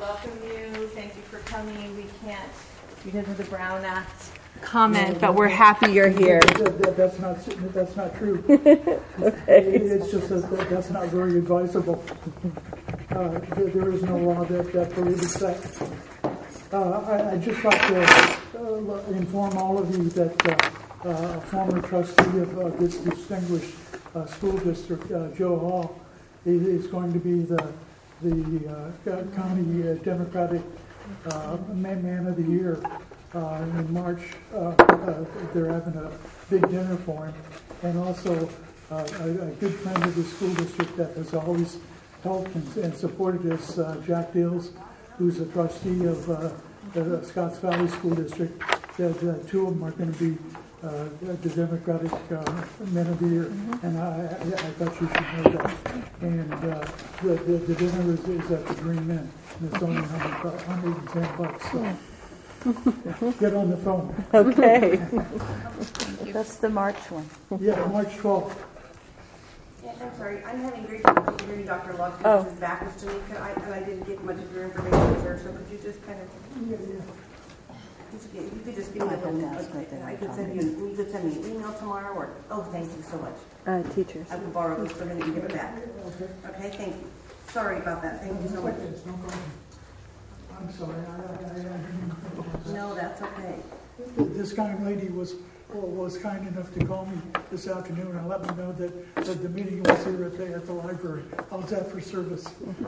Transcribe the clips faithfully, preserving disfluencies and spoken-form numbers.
welcome you. Thank you for coming. We can't, because of the Brown Act, comment, but we're happy you're here. That, that, that's not that's not true. Okay. It, it's just that, that that's not very advisable. Uh, there, there is no law that, that prohibits that. Uh, I, I just like to uh, inform all of you that uh, uh, a former trustee of uh, this distinguished uh, school district, uh, Joe Hall, is, is going to be the the uh, county uh, Democratic uh, man, man of the Year. Uh, in March, uh, uh, they're having a big dinner for him, and also uh, a, a good friend of the school district that has always helped and, and supported us, uh, Jack Dills, who's a trustee of uh, the Scotts Valley School District. That uh, two of them are going to be uh, the Democratic uh, Men of the Year, mm-hmm. and I, I, I thought you should know that. And uh, the, the, the dinner is, is at the Green Inn, and it's only one hundred ten bucks. So. Yeah. Get on the phone. Okay. That's the March one. Yeah, March twelfth. Yeah, I'm sorry. I'm having great difficulty hearing Doctor Locke because his back is to me, could I, and I didn't get much of your information there, so could you just kind of, Yeah, yeah. just get, you could just give me a little, okay, I could send you, you could send me an email tomorrow, or, oh, thank you so much. Uh, teachers. I will borrow this for a minute and give it back. Okay. Okay, thank you. Sorry about that. Thank you so much. It's no problem. I'm sorry. I, I, I didn't No, that's okay. This kind lady was was kind enough to call me this afternoon and let me know that, that the meeting was here at the, at the library. How's that for service?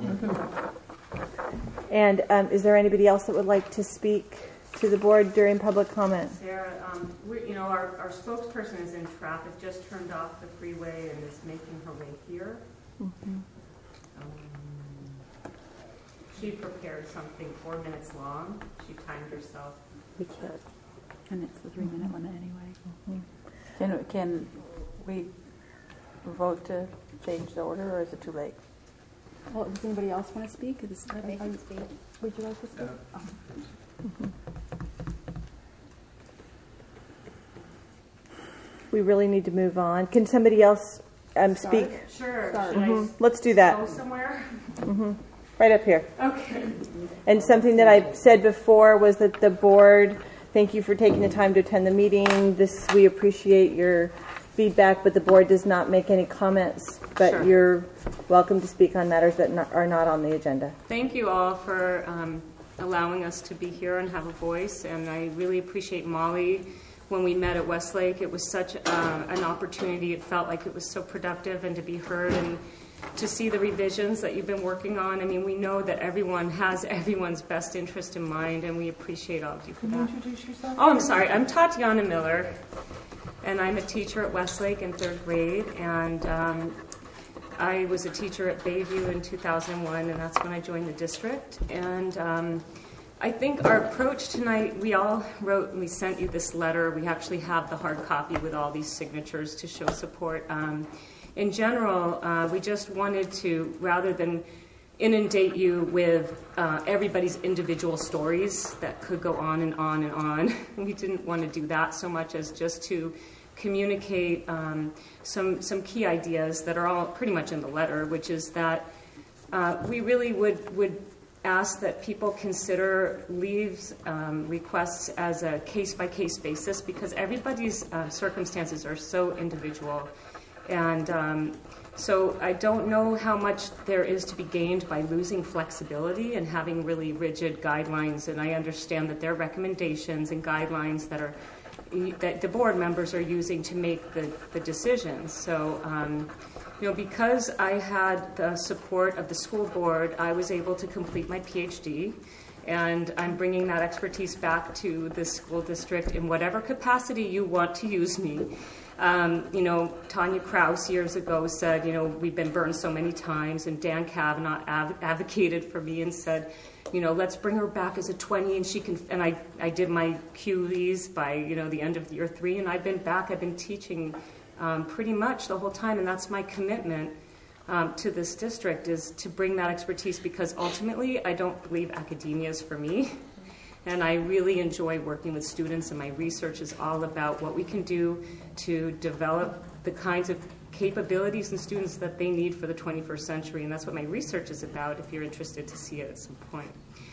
And um, is there anybody else that would like to speak to the board during public comment? Sarah, um, we, you know, our, our spokesperson is in traffic, just turned off the freeway and is making her way here. Mm-hmm. Um, she prepared something four minutes long. She timed herself. We can't. And it's the three-minute limit anyway. Mm-hmm. Can can we vote to change the order, or is it too late? Well, does anybody else want to speak? Is, I may can speak. Would you like to speak? Uh, Oh. Mm-hmm. We really need to move on. Can somebody else um, speak? Sure. Start. Should Mm-hmm. I Let's do that. go somewhere? Mm-hmm. Right up here. Okay. And something that I said before was that the board, thank you for taking the time to attend the meeting. This, we appreciate your feedback, but the board does not make any comments. But Sure. You're welcome to speak on matters that not, are not on the agenda. Thank you all for um, allowing us to be here and have a voice. And I really appreciate Molly. When we met at Westlake, it was such uh, an opportunity. It felt like it was so productive, and to be heard and to see the revisions that you've been working on. I mean, we know that everyone has everyone's best interest in mind, and we appreciate all of you for that. Introduce yourself. Oh, I'm sorry. I'm Tatiana Miller, and I'm a teacher at Westlake in third grade, and um, I was a teacher at Bayview in two thousand one, and that's when I joined the district. And um, I think our approach tonight, we all wrote and we sent you this letter. We actually have the hard copy with all these signatures to show support. Um, in general, uh, we just wanted to, rather than inundate you with uh, everybody's individual stories that could go on and on and on, we didn't want to do that so much as just to communicate um, some, some key ideas that are all pretty much in the letter, which is that uh, we really would, would ask that people consider leaves um, requests as a case-by-case basis, because everybody's uh, circumstances are so individual. And um, so I don't know how much there is to be gained by losing flexibility and having really rigid guidelines. And I understand that there are recommendations and guidelines that are that the board members are using to make the, the decisions. So, um, you know, because I had the support of the school board, I was able to complete my P H D, and I'm bringing that expertise back to the school district in whatever capacity you want to use me. Um, you know, Tanya Krause years ago said, you know, we've been burned so many times, and Dan Kavanaugh av- advocated for me and said, you know, let's bring her back as a twenty, and she can, and I, I did my Q Vs by, you know, the end of year three, and I've been back, I've been teaching um, pretty much the whole time, and that's my commitment um, to this district, is to bring that expertise, because ultimately I don't believe academia is for me, and I really enjoy working with students, and my research is all about what we can do to develop the kinds of capabilities in students that they need for the twenty-first century, and that's what my research is about if you're interested to see it at some point.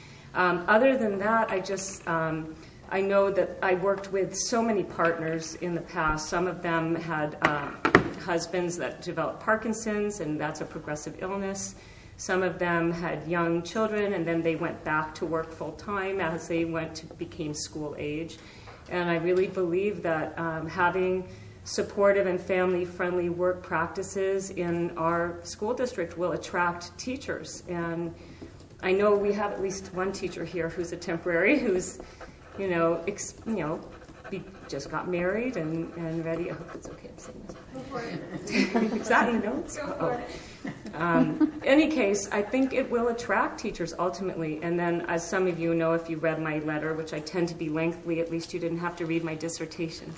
Um, other than that, I just, um, I know that I worked with so many partners in the past. Some of them had uh, husbands that developed Parkinson's, and that's a progressive illness. Some of them had young children, and then they went back to work full-time as they went to became school age. And I really believe that um, having supportive and family-friendly work practices in our school district will attract teachers. And I know we have at least one teacher here who's a temporary, who's, you know, ex, you know, be, just got married and, and ready. I hope it's okay to say this. Go for it. Exactly. Notes. Go for it. Um, any case, I think it will attract teachers ultimately. And then, as some of you know, if you read my letter, which I tend to be lengthy, at least you didn't have to read my dissertation.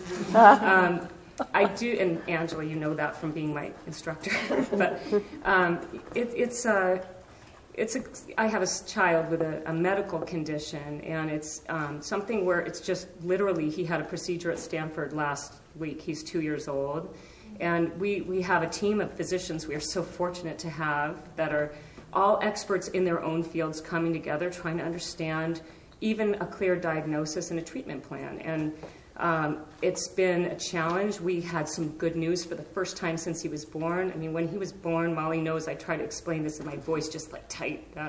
Um, I do, and Angela, you know that from being my instructor. But um, it, it's a, it's a. I have a child with a, a medical condition, and it's um, something where it's just literally he had a procedure at Stanford last week. He's two years old. And we, we have a team of physicians we are so fortunate to have that are all experts in their own fields coming together, trying to understand even a clear diagnosis and a treatment plan. And um, it's been a challenge. We had some good news for the first time since he was born. I mean, when he was born, Molly knows I try to explain this in my voice just like tight. Uh,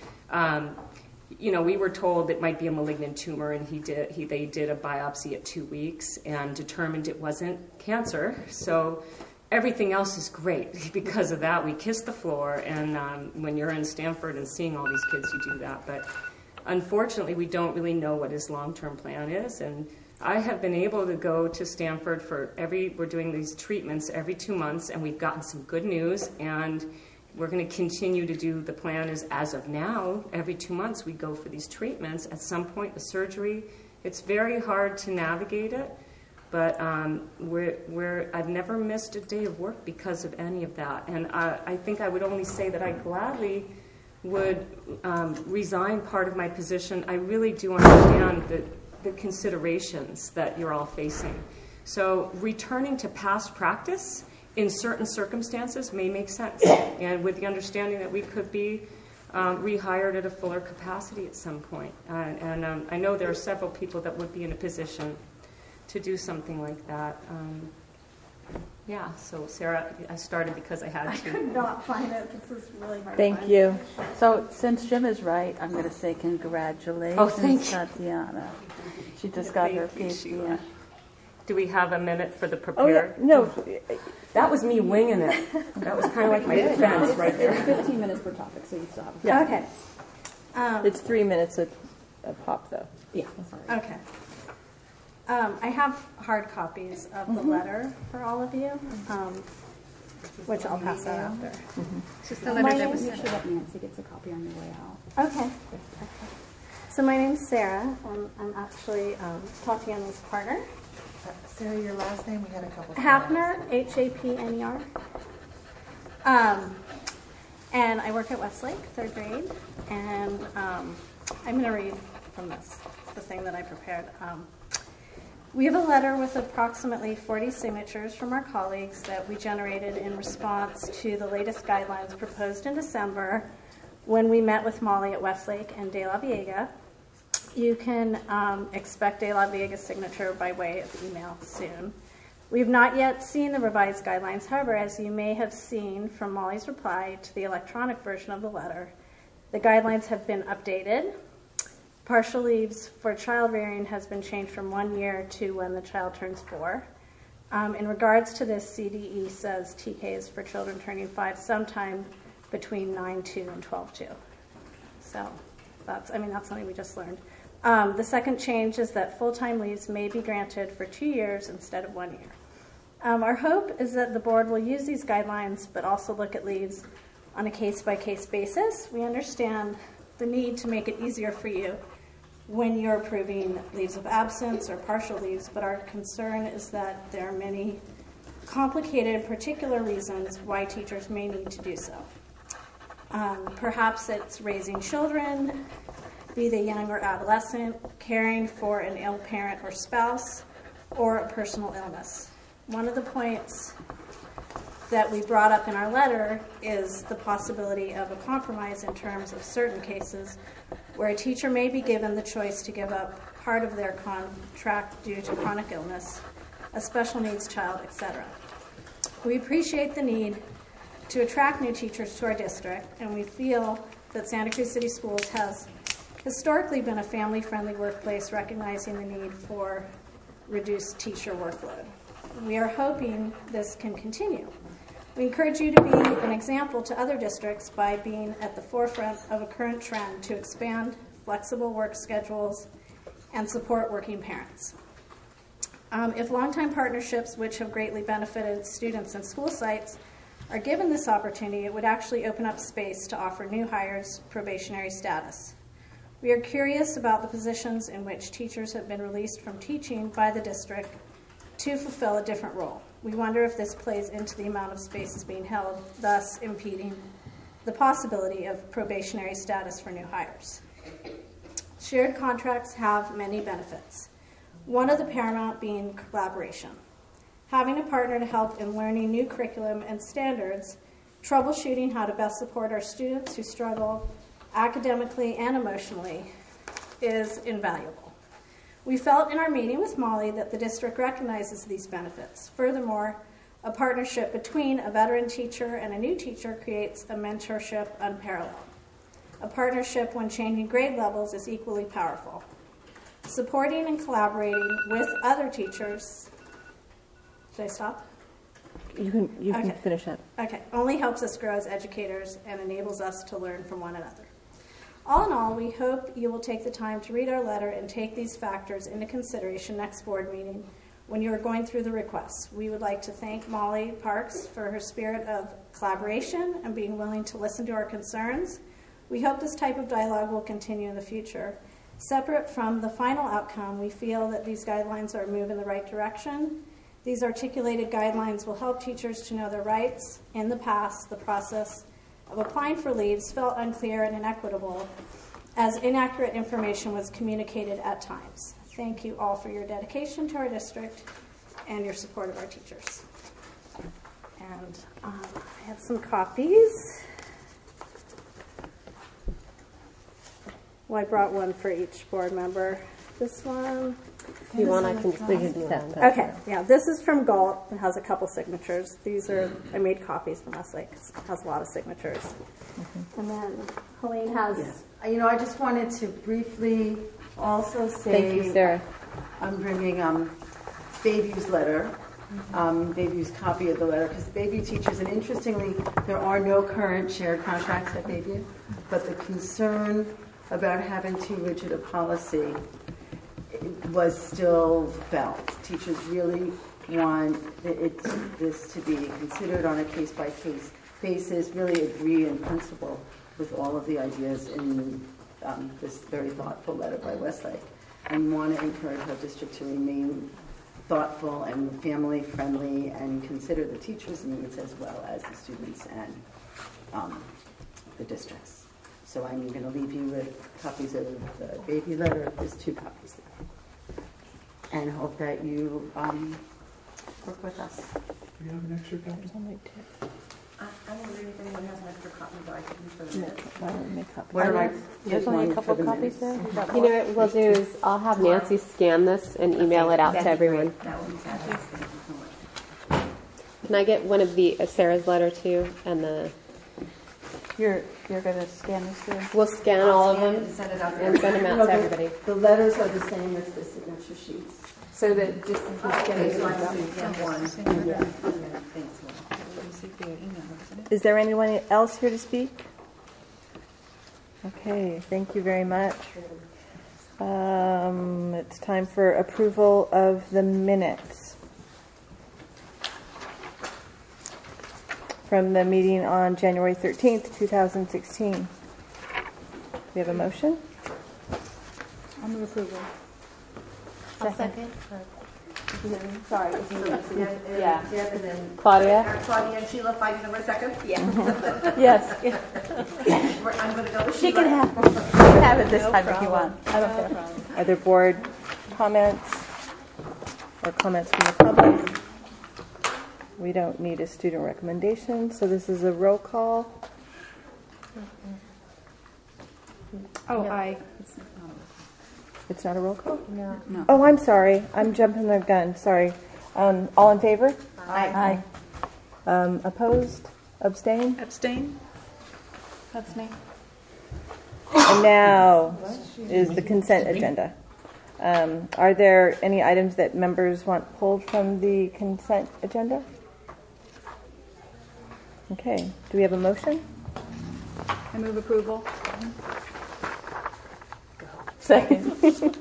um, you know, we were told it might be a malignant tumor, and he did. He they did a biopsy at two weeks and determined it wasn't cancer. So everything else is great because of that. We kissed the floor, and um, when you're in Stanford and seeing all these kids, you do that. But unfortunately, we don't really know what his long-term plan is. And I have been able to go to Stanford for every. We're doing these treatments every two months, and we've gotten some good news. And we're going to continue to do, the plan is as of now, every two months we go for these treatments. At some point, the surgery, it's very hard to navigate it, but um, we're, we're, I've never missed a day of work because of any of that. And I, I think I would only say that I gladly would um, resign part of my position. I really do understand the, the considerations that you're all facing. So returning to past practice in certain circumstances may make sense, and with the understanding that we could be um, rehired at a fuller capacity at some point. Uh, and um, I know there are several people that would be in a position to do something like that. Um, yeah, so Sarah, I started because I had I to. could not find it. This is really hard. Thank to find. you. So since Jim is right, I'm going to say congratulations, Oh, thank you. Tatiana. She just got her Thank you, PhD. Sheila. Do we have a minute for the Oh, yeah. prepared? No. That was me winging it. That was kind of like my defense right there. fifteen minutes per topic, so you still have. Yeah. Okay. Um, It's three minutes a, a pop, though. Yeah. okay. Um, I have hard copies of the Mm-hmm. letter for all of you, um, which I'll pass out after. Just the letter that was You sent should have Nancy gets a copy on your way out. Okay. So my name's Sarah, and I'm actually um, Tatiana's partner. Sarah, your last name, we had a couple. Hapner, H A P N E R. Um, and I work at Westlake, third grade, and um, I'm going to read from this, the thing that I prepared. Um, we have a letter with approximately forty signatures from our colleagues that we generated in response to the latest guidelines proposed in December when we met with Molly at Westlake and De La Viega. You can um, expect De La Viega's signature by way of email soon. We have not yet seen the revised guidelines. However, as you may have seen from Molly's reply to the electronic version of the letter, the guidelines have been updated. Partial leaves for child rearing has been changed from one year to when the child turns four. Um, in regards to this, C D E says T K is for children turning five sometime between nine two and twelve two. So that's, I mean, that's something we just learned. Um, the second change is that full-time leaves may be granted for two years instead of one year. Um, our hope is that the board will use these guidelines, but also look at leaves on a case-by-case basis. We understand the need to make it easier for you when you're approving leaves of absence or partial leaves, but our concern is that there are many complicated, particular reasons why teachers may need to do so. Um, perhaps it's raising children, be they young or adolescent, caring for an ill parent or spouse, or a personal illness. One of the points that we brought up in our letter is the possibility of a compromise in terms of certain cases where a teacher may be given the choice to give up part of their contract due to chronic illness, a special needs child, et cetera. We appreciate the need to attract new teachers to our district, and we feel that Santa Cruz City Schools has historically been a family-friendly workplace, recognizing the need for reduced teacher workload. We are hoping this can continue. We encourage you to be an example to other districts by being at the forefront of a current trend to expand flexible work schedules and support working parents. Um, if longtime partnerships, which have greatly benefited students and school sites, are given this opportunity, it would actually open up space to offer new hires probationary status. We are curious about the positions in which teachers have been released from teaching by the district to fulfill a different role. We wonder if this plays into the amount of spaces being held, thus impeding the possibility of probationary status for new hires. Shared contracts have many benefits, one of the paramount being collaboration. Having a partner to help in learning new curriculum and standards, troubleshooting how to best support our students who struggle academically and emotionally is invaluable. We felt in our meeting with Molly that the district recognizes these benefits. Furthermore, a partnership between a veteran teacher and a new teacher creates a mentorship unparalleled. A partnership when changing grade levels is equally powerful. Supporting and collaborating with other teachers, should I stop? You can, you can Okay. finish up. Okay, only helps us grow as educators and enables us to learn from one another. All in all, we hope you will take the time to read our letter and take these factors into consideration next board meeting when you are going through the requests. We would like to thank Molly Parks for her spirit of collaboration and being willing to listen to our concerns. We hope this type of dialogue will continue in the future. Separate from the final outcome, we feel that these guidelines are a move in the right direction. These articulated guidelines will help teachers to know their rights. In the past, the process of applying for leaves felt unclear and inequitable, as inaccurate information was communicated at times. Thank you all for your dedication to our district and your support of our teachers. And um, I have some copies. Well, I brought one for each board member. This one. If you want, I can just do that. Okay, yeah, this is from Galt. It has a couple signatures. These are, I made copies from Westlake. It has a lot of signatures. Mm-hmm. And then Helene has. Yeah. You know, I just wanted to briefly also say. Thank you, Sarah. I'm bringing um, Bayview's letter, um, Bayview's copy of the letter, because Bayview teachers, and interestingly, there are no current shared contracts at Bayview, but the concern about having too rigid a policy was still felt. Teachers really want it, this to be considered on a case-by-case basis, really agree in principle with all of the ideas in um, this very thoughtful letter by Westlake, and want to encourage our district to remain thoughtful and family-friendly and consider the teachers' needs as well as the students and um, the districts. So I'm going to leave you with copies of the Bayview letter. There's two copies there. And hope that you um, work with us. Do you have an extra copy? I, I don't agree if anyone has an extra copy, but I could use for the minutes. What are my, There's only a couple copies there. minutes. You know what we'll do is I'll have Nancy scan this and email it out to everyone. That would be fabulous. Thank you so much. Can I get one of the uh, Sarah's letter too, and the You're you're going to scan this too? we'll scan all of And them send it out to and send them out No, to the- everybody, The letters are the same as the signature sheets. so that just Okay, so I scan see one. Yeah. Thanks. Is there anyone else here to speak? Okay, thank you very much. Um, it's time for approval of the minutes from the meeting on January thirteenth, two thousand sixteen. We have a motion? I'll move approval. I'll second. Sorry. Yeah. Jeff and then Claudia? uh, Claudia and Sheila fighting over a second? Yeah. Yes. I'm going to go with Sheila. She can have, you can have it this No time if you problem. want. I don't care. Other board comments or comments from the public? We don't need a student recommendation, so this is a roll call. Oh, I. It's not a roll call? No. No. Oh, I'm sorry. I'm jumping the gun. Sorry. Um, all in favor? Aye. Um, opposed? Abstain? Abstain? That's me. And now is the consent agenda. Um, are there any items that members want pulled from the consent agenda? Okay. Do we have a motion? I move approval. Second.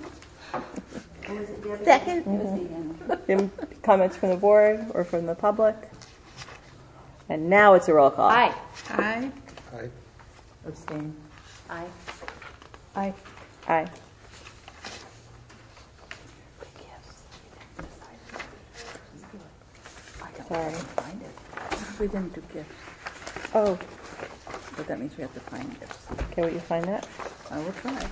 Second. Any comments from the board or from the public? And now it's a roll call. Aye. Aye. Aye. Abstain. Aye. Aye. Aye. Sorry. Find it. We didn't do gifts, Oh, but that means we have to find gifts. okay. Will you find that? I will try.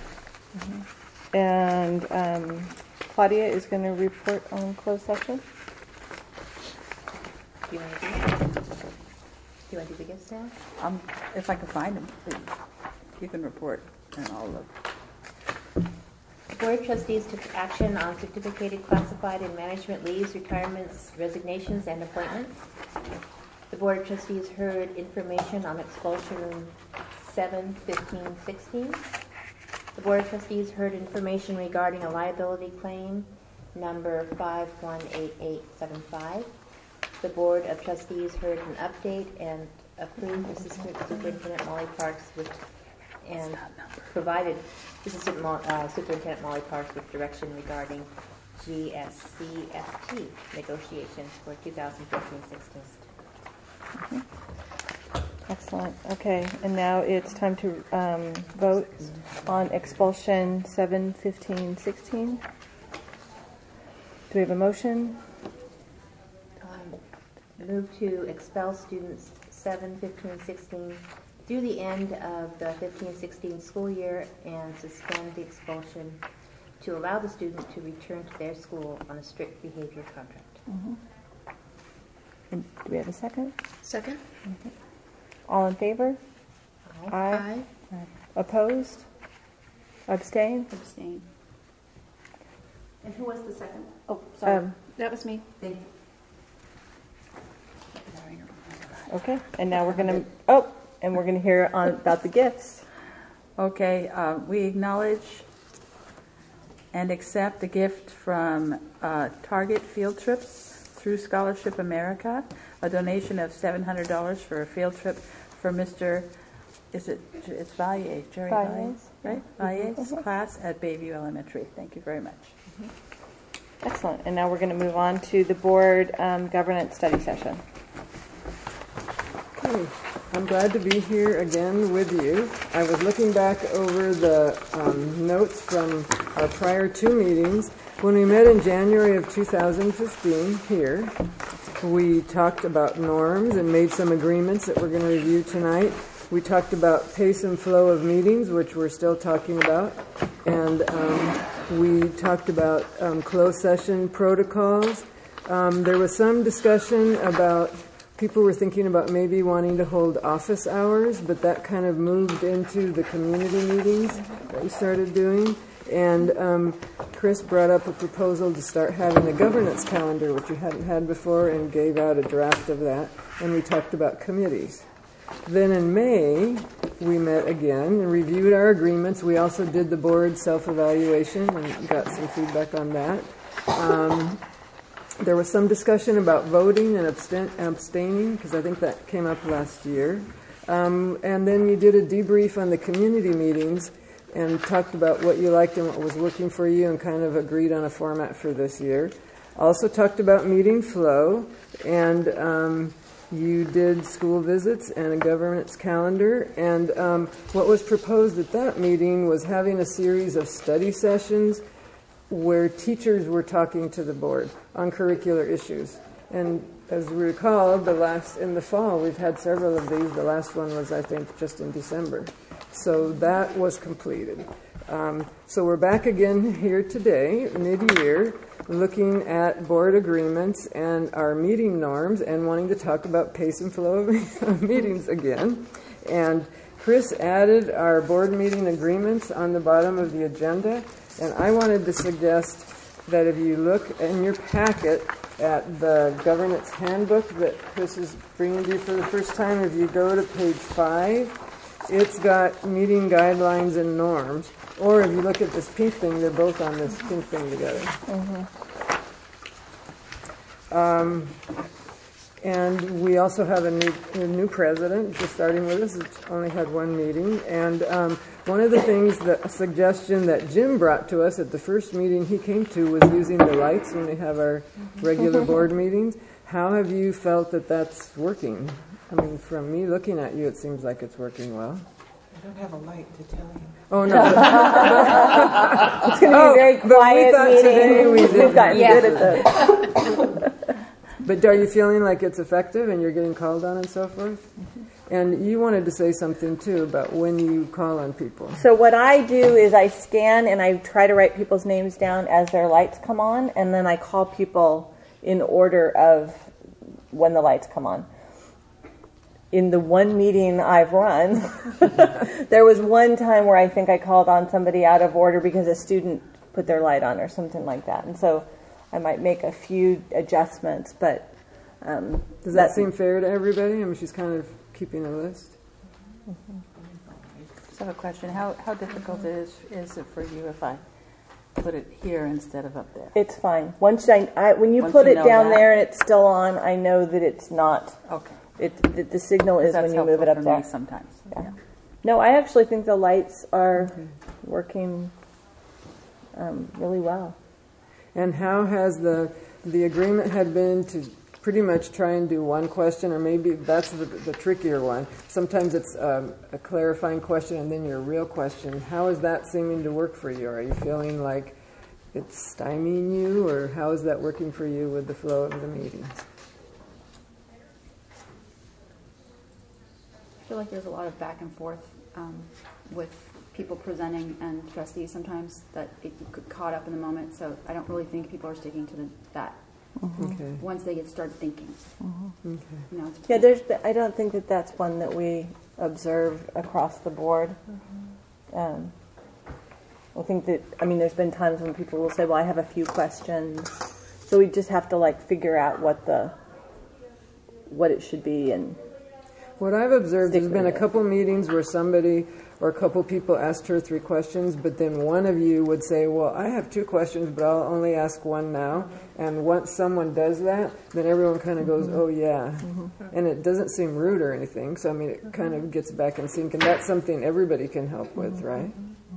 And um, Claudia is going to report on closed session. Do you want to do that? Do you want to do the gifts now? Um, if I can find them, please. You can report, and I'll look. The Board of Trustees took action on certificated, classified, and management leaves, retirements, resignations, and appointments. The Board of Trustees heard information on expulsion seven fifteen sixteen. The Board of Trustees heard information regarding a liability claim number five one eight eight seven five. The Board of Trustees heard an update and approved Assistant Superintendent Molly Parks with and provided Assistant Mo- uh, Superintendent Molly Parks with direction regarding G S C F T negotiations for two thousand fifteen sixteen. Mm-hmm. Excellent. Okay, and now it's time to um, vote on expulsion seven fifteen sixteen. Do we have a motion? Um, move to expel students seven fifteen sixteen through the end of the fifteen sixteen school year and suspend the expulsion to allow the student to return to their school on a strict behavior contract. Mm-hmm. And do we have a second? Second. Okay. All in favor? Aye. Aye. Aye. Opposed? Abstain? Abstain. And who was the second? Oh, sorry. Um, that was me. Thank you. Okay, and now we're going to, oh, and we're going to hear on about the gifts. Okay, uh, we acknowledge and accept the gift from uh, Target Field Trips through Scholarship America, a donation of seven hundred dollars for a field trip for Mister Is it, it's Vallier, Jerry Vallier, Valliers, right? yeah. Vallier's Mhm. class at Bayview Elementary. Thank you very much. Mm-hmm. Excellent, and now we're going to move on to the board um, governance study session. Okay, I'm glad to be here again with you. I was looking back over the um, notes from our prior two meetings. When we met in January of two thousand fifteen here, we talked about norms and made some agreements that we're going to review tonight. We talked about pace and flow of meetings, which we're still talking about. And um, we talked about um, closed session protocols. Um, there was some discussion about people were thinking about maybe wanting to hold office hours, but that kind of moved into the community meetings that we started doing. And um, Chris brought up a proposal to start having a governance calendar, which we hadn't had before, and gave out a draft of that. And we talked about committees. Then in May, we met again and reviewed our agreements. We also did the board self-evaluation and got some feedback on that. Um, there was some discussion about voting and abstain- abstaining, because I think that came up last year. Um, and then you did a debrief on the community meetings and talked about what you liked and what was working for you and kind of agreed on a format for this year. Also talked about meeting flow, and um, you did school visits and a governance calendar. And um, what was proposed at that meeting was having a series of study sessions where teachers were talking to the board on curricular issues. And as we recall, the last in the fall, we've had several of these. The last one was, I think, just in December. So that was completed. Um, so we're back again here today, mid-year. looking at board agreements and our meeting norms and wanting to talk about pace and flow of meetings again. And Chris added our board meeting agreements on the bottom of the agenda, and I wanted to suggest that if you look in your packet at the governance handbook that Chris is bringing to you for the first time, if you go to page five, it's got meeting guidelines and norms. Or if you look at this pink thing, they're both on this pink thing together. Mm-hmm. Um, And we also have a new, a new president just starting with us. It's only had one meeting. And um, one of the things, that, a suggestion that Jim brought to us at the first meeting he came to was using the lights when we have our regular board meetings. How have you felt that that's working? I mean, from me looking at you, it seems like it's working well. I don't have a light to tell you. Oh, no. It's going to be a very quiet but we meeting. Today we did We've gotten yeah. good at this. But are you feeling like it's effective and you're getting called on and so forth? Mm-hmm. And you wanted to say something, too, about when you call on people. So what I do is I scan and I try to write people's names down as their lights come on, and then I call people in order of when the lights come on. In the one meeting I've run, there was one time where I think I called on somebody out of order because a student put their light on or something like that. And so I might make a few adjustments, but um, does that, that seem fair to everybody? I mean, she's kind of keeping a list. Mm-hmm. Just have a question. How how difficult is is it for you if I put it here instead of up there? It's fine. Once I, I when you Once put you it know down that. there and it's still on, I know that it's not. Okay. It the, the signal is That's when you move it helpful up for there. me sometimes. Yeah. Yeah. No, I actually think the lights are Okay. working um, really well. And how has the the agreement had been to pretty much try and do one question, or maybe that's the, the trickier one. Sometimes it's um, a clarifying question and then your real question. How is that seeming to work for you? Are you feeling like it's stymieing you, or how is that working for you with the flow of the meetings? I feel like there's a lot of back and forth um, with people presenting and trustees sometimes that it get caught up in the moment. So I don't really think people are sticking to the, that Mm-hmm. Okay. once they get started thinking. Mm-hmm. Okay. You know, it's- Yeah, there's. I don't think that that's one that we observe across the board. Mm-hmm. Um, I think that. I mean, there's been times when people will say, "Well, I have a few questions," so we just have to like figure out what the what it should be. And what I've observed, Stick there's been a with it. couple meetings where somebody or a couple people asked her three questions, but then one of you would say, well, I have two questions, but I'll only ask one now. And once someone does that, then everyone kind of goes, oh, yeah. Mm-hmm. And it doesn't seem rude or anything, so I mean, it kind of gets back in sync, and that's something everybody can help with, right?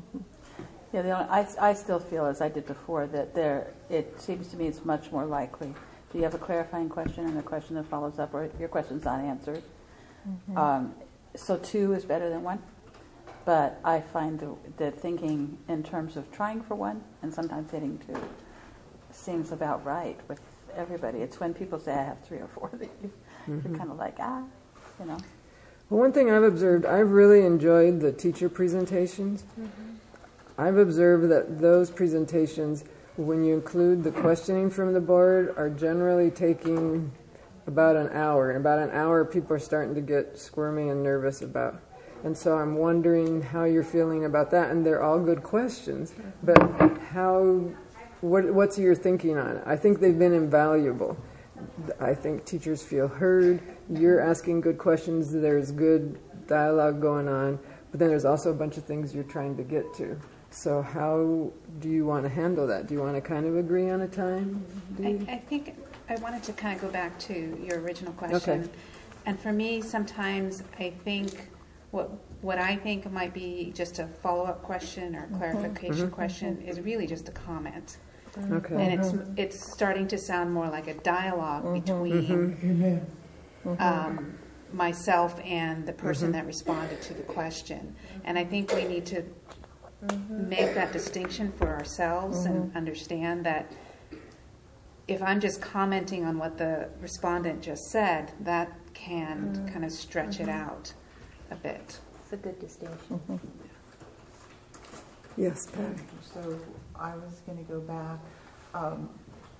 Yeah, the only, I, I still feel, as I did before, that there, it seems to me it's much more likely. Do you have a clarifying question and a question that follows up, or your question's not answered? Mm-hmm. Um, so two is better than one. But I find the, the thinking in terms of trying for one and sometimes hitting two seems about right with everybody. It's when people say I have three or four that you, mm-hmm. you're kind of like, ah, you know. Well, one thing I've observed, I've really enjoyed the teacher presentations. Mm-hmm. I've observed that those presentations, when you include the questioning from the board, are generally taking about an hour. In about an hour, people are starting to get squirmy and nervous about. And so I'm wondering how you're feeling about that. And they're all good questions, but how, what, what's your thinking on it? I think they've been invaluable. I think teachers feel heard. You're asking good questions. There's good dialogue going on. But then there's also a bunch of things you're trying to get to. So how do you want to handle that? Do you want to kind of agree on a time? I, I think I wanted to kind of go back to your original question. Okay. And for me, sometimes I think what what I think might be just a follow-up question or clarification Mm-hmm. question is really just a comment. Okay. And it's it's starting to sound more like a dialogue Mm-hmm. between Amen. um, myself and the person that responded to the question. And I think we need to make that distinction for ourselves and understand that if I'm just commenting on what the respondent just said, that can kind of stretch it out a bit. It's a good distinction. Yes, Patty. So I was going to go back. Um,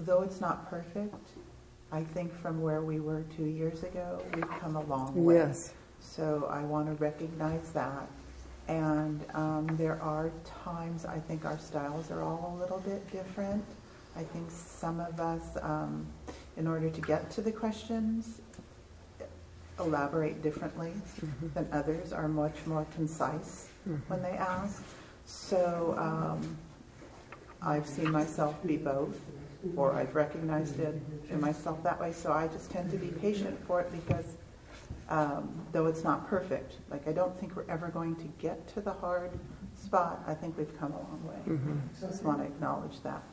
though it's not perfect, I think from where we were two years ago, we've come a long way. Yes. So I want to recognize that. And um, there are times I think our styles are all a little bit different. I think some of us, um, in order to get to the questions, elaborate differently mm-hmm. than others, are much more concise mm-hmm. when they ask. So um, I've seen myself be both, or I've recognized it in myself that way. So I just tend to be patient for it because um, though it's not perfect, like I don't think we're ever going to get to the hard spot. I think we've come a long way. Mm-hmm. So I just want to acknowledge that.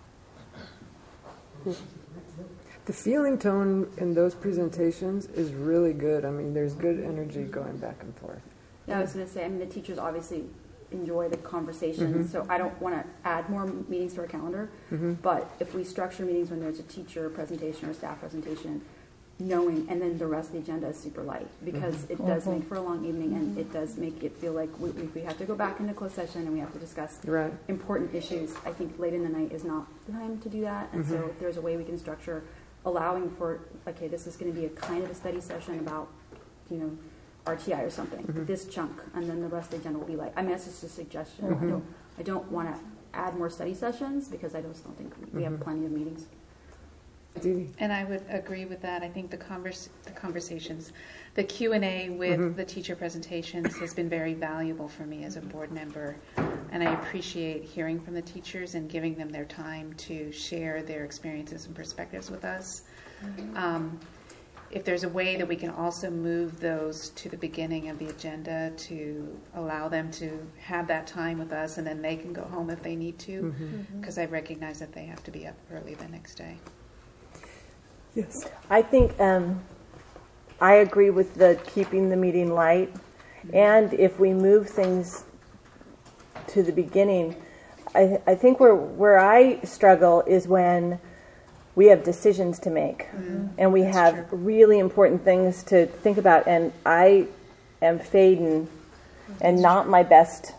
The feeling tone in those presentations is really good. I mean, there's good energy going back and forth. Yeah, I was going to say, I mean, the teachers obviously enjoy the conversation, mm-hmm. so I don't want to add more meetings to our calendar, mm-hmm. but if we structure meetings when there's a teacher presentation or staff presentation, knowing, and then the rest of the agenda is super light, because mm-hmm. it does make for a long evening, and mm-hmm. it does make it feel like we, we have to go back into closed session and we have to discuss right. important issues. I think late in the night is not the time to do that, and mm-hmm. so if there's a way we can structure allowing for, okay, this is going to be a kind of a study session about, you know, R T I or something, mm-hmm. this chunk, and then the rest of the agenda will be like, I mean, that's just a suggestion. Mm-hmm. I don't, I don't want to add more study sessions because I just don't think we mm-hmm. have plenty of meetings. And I would agree with that. I think the, converse, the conversations, the Q and A with mm-hmm. the teacher presentations has been very valuable for me as a board member. And I appreciate hearing from the teachers and giving them their time to share their experiences and perspectives with us. Mm-hmm. Um, if there's a way that we can also move those to the beginning of the agenda to allow them to have that time with us, and then they can go home if they need to, because mm-hmm. I recognize that they have to be up early the next day. Yes. I think um, I agree with the keeping the meeting light, mm-hmm. and if we move things to the beginning, I, I think where where I struggle is when we have decisions to make, mm-hmm. and we That's have true. really important things to think about, and I am fading and not my best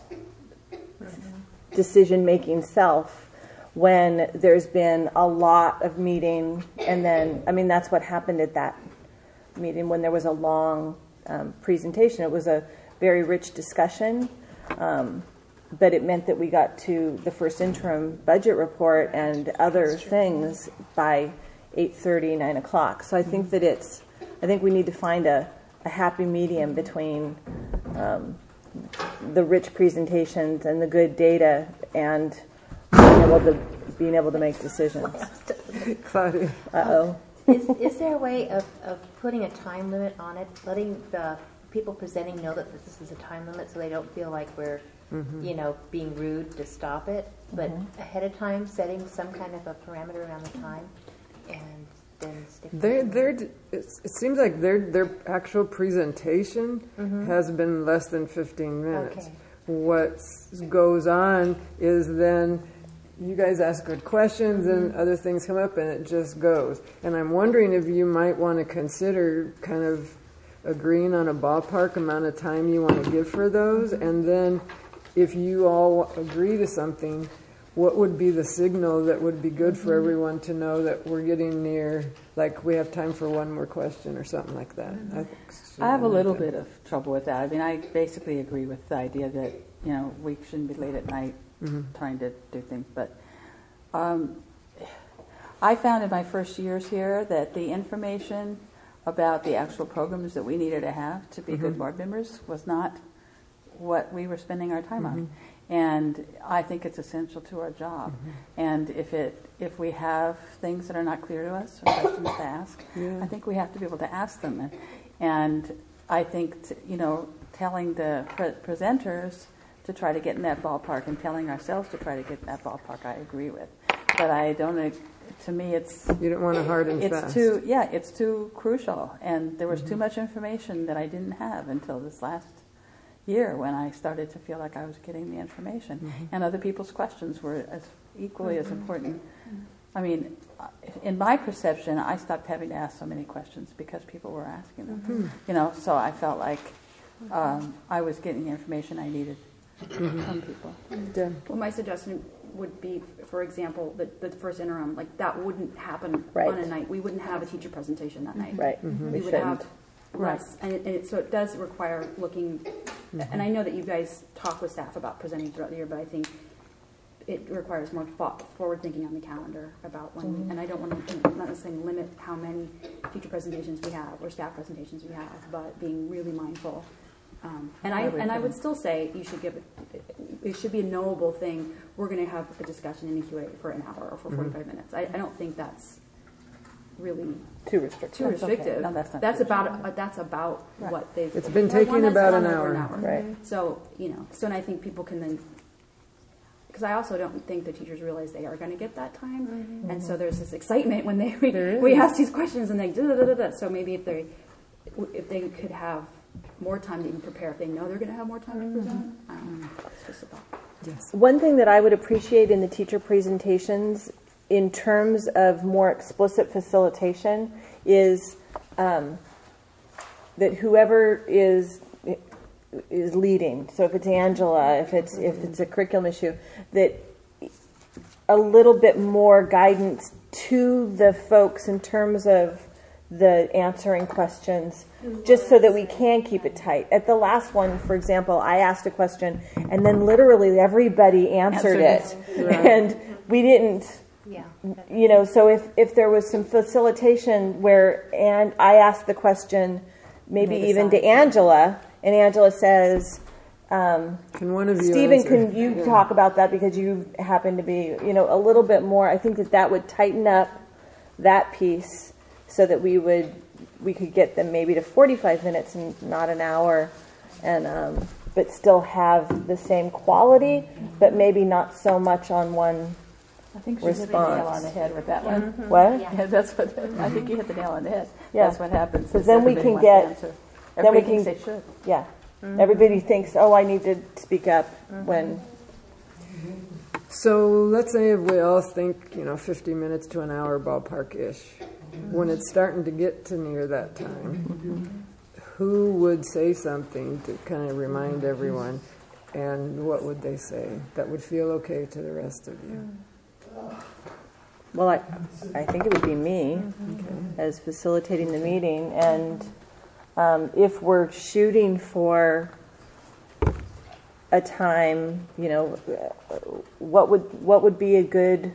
mm-hmm. decision-making self when there's been a lot of meeting, and then, I mean, that's what happened at that meeting when there was a long um, presentation. It was a very rich discussion, um, but it meant that we got to the first interim budget report and other things by eight thirty, nine o'clock. So I think mm-hmm. that it's, I think we need to find a, a happy medium between um, the rich presentations and the good data and being able to being able to make decisions. Claudia. Uh-oh. Is, is there a way of, of putting a time limit on it, letting the people presenting know that this is a time limit so they don't feel like we're, mm-hmm. you know, being rude to stop it, but mm-hmm. ahead of time setting some kind of a parameter around the time and then sticking they're, they're, it seems like their their actual presentation mm-hmm. has been less than fifteen minutes. Okay. What goes on is then you guys ask good questions mm-hmm. and other things come up and it just goes. And I'm wondering if you might want to consider kind of agreeing on a ballpark amount of time you want to give for those. And then if you all agree to something, what would be the signal that would be good for everyone to know that we're getting near, like we have time for one more question or something like that? Mm-hmm. I, think I have a little bit of trouble with that. I mean, I basically agree with the idea that, you know, we shouldn't be late at night mm-hmm. trying to do things. But um, I found in my first years here that the information about the actual programs that we needed to have to be mm-hmm. good board members was not what we were spending our time mm-hmm. on. And I think it's essential to our job. Mm-hmm. And if it if we have things that are not clear to us or questions to ask, yeah. I think we have to be able to ask them. And, and I think, t- you know, telling the pre- presenters to try to get in that ballpark and telling ourselves to try to get in that ballpark, I agree with. But I don't, to me, it's... You don't want to hard and it's fast. Too, yeah, it's too crucial. And there was mm-hmm. too much information that I didn't have until this last year when I started to feel like I was getting the information. Mm-hmm. And other people's questions were as equally mm-hmm. as important. Mm-hmm. I mean, in my perception, I stopped having to ask so many questions because people were asking them. Mm-hmm. You know, so I felt like um, I was getting the information I needed mm-hmm. from people. Mm-hmm. Well, my suggestion would be, for example, the, the first interim, like that wouldn't happen Right. on a night. We wouldn't have a teacher presentation that night. Right. We, We would shouldn't. have less, and, it, and it, so it does require looking. And I know that you guys talk with staff about presenting throughout the year, but I think it requires more thought, forward thinking on the calendar about when. Mhm. We, and I don't want to not necessarily limit how many teacher presentations we have or staff presentations we have, but being really mindful. Um, and I and I would still say you should give it. It should be a knowable thing. We're going to have a discussion in a Q A for an hour or for forty-five mm-hmm. minutes. I, I don't think that's really too restrictive. Too restrictive. Okay. No, that's not that's too about uh, that's about right. what they've. It's been well, taking one, about an over hour. an hour. Right. So you know. So and I think people can then. Because I also don't think the teachers realize they are going to get that time, mm-hmm. and so there's this excitement when they we, we ask these questions and they da da da da. So maybe if they if they could have more time to even prepare, if they know they're going to have more time to present, I don't know. It's just a thought. Yes. One thing that I would appreciate in the teacher presentations, in terms of more explicit facilitation, is um, that whoever is is leading. So if it's Angela, if it's if it's a curriculum issue, that a little bit more guidance to the folks in terms of the answering questions, just so that we can keep it tight. At the last one, for example, I asked a question, and then literally everybody answered, answered it, right. And we didn't. Yeah. You know, so if if there was some facilitation where, and I asked the question, maybe even to Angela, and Angela says, um, "Can one of you, Stephen, answer? Can you yeah. talk about that because you happen to be, you know, a little bit more." I think that that would tighten up that piece, so that we would we could get them maybe to forty-five minutes and not an hour, and um, but still have the same quality, but maybe not so much on one. I think she response. hit the nail on the head with that one. Mm-hmm. What? Yeah, that's what. I think you hit the nail on the head. Yeah. That's what happens. Because then we can get. Then we can. They should. Yeah. Mm-hmm. Everybody thinks, oh, I need to speak up mm-hmm. when. So let's say if we all think, you know, fifty minutes to an hour ballpark-ish. Mm-hmm. When it's starting to get to near that time, mm-hmm. who would say something to kind of remind everyone? And what would they say that would feel okay to the rest of you? Well, I, I think it would be me okay. as facilitating the meeting. And um, if we're shooting for a time, you know, what would what would be a good?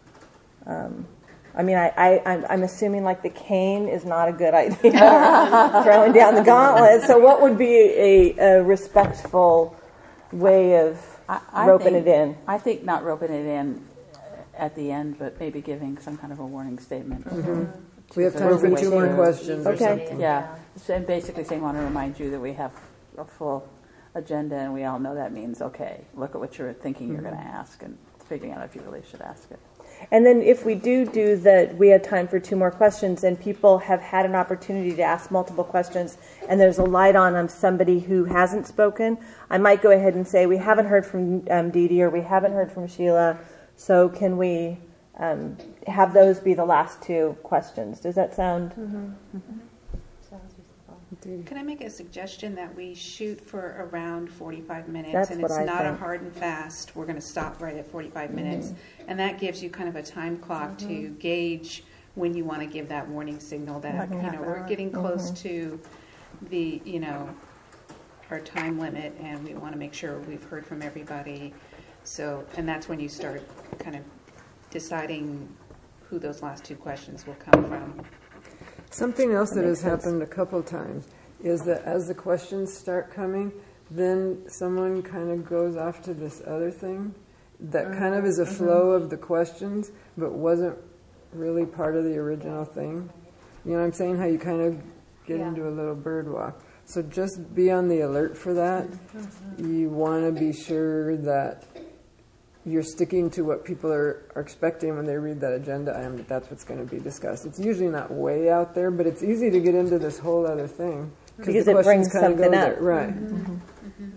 Um, I mean, I, I I'm, I'm assuming like the cane is not a good idea, throwing down the gauntlet. So, what would be a, a respectful way of I, I roping think, it in? I think not roping it in at the end, but maybe giving some kind of a warning statement. Mm-hmm. We have time for two more questions okay. or something. Yeah, so, and basically saying, want to remind you that we have a full agenda, and we all know that means, okay, look at what you're thinking mm-hmm. you're going to ask, and figuring out if you really should ask it. And then if we do do that, we have time for two more questions, and people have had an opportunity to ask multiple questions, and there's a light on on somebody who hasn't spoken, I might go ahead and say, we haven't heard from um, Dee Dee, or we haven't heard from Sheila, so can we um, have those be the last two questions? Does that sound? Mm-hmm. Mm-hmm. Sounds reasonable. Can I make a suggestion that we shoot for around forty-five minutes? That's and what it's I not think. a hard and fast, we're going to stop right at forty-five Mm-hmm. minutes. And that gives you kind of a time clock mm-hmm. to gauge when you want to give that warning signal that, Like you know, we're getting close mm-hmm. to the, you know, our time limit, and we want to make sure we've heard from everybody. So, and that's when you start kind of deciding who those last two questions will come from. Something else that, that has sense. happened a couple times is that as the questions start coming, then someone kind of goes off to this other thing that mm-hmm. kind of is a mm-hmm. flow of the questions, but wasn't really part of the original thing. You know what I'm saying? How you kind of get yeah. into a little bird walk. So just be on the alert for that. Mm-hmm. You want to be sure that you're sticking to what people are, are expecting when they read that agenda item, that that's what's going to be discussed. It's usually not way out there, but it's easy to get into this whole other thing. Because it brings something up. There. Right. Mm-hmm. Mm-hmm.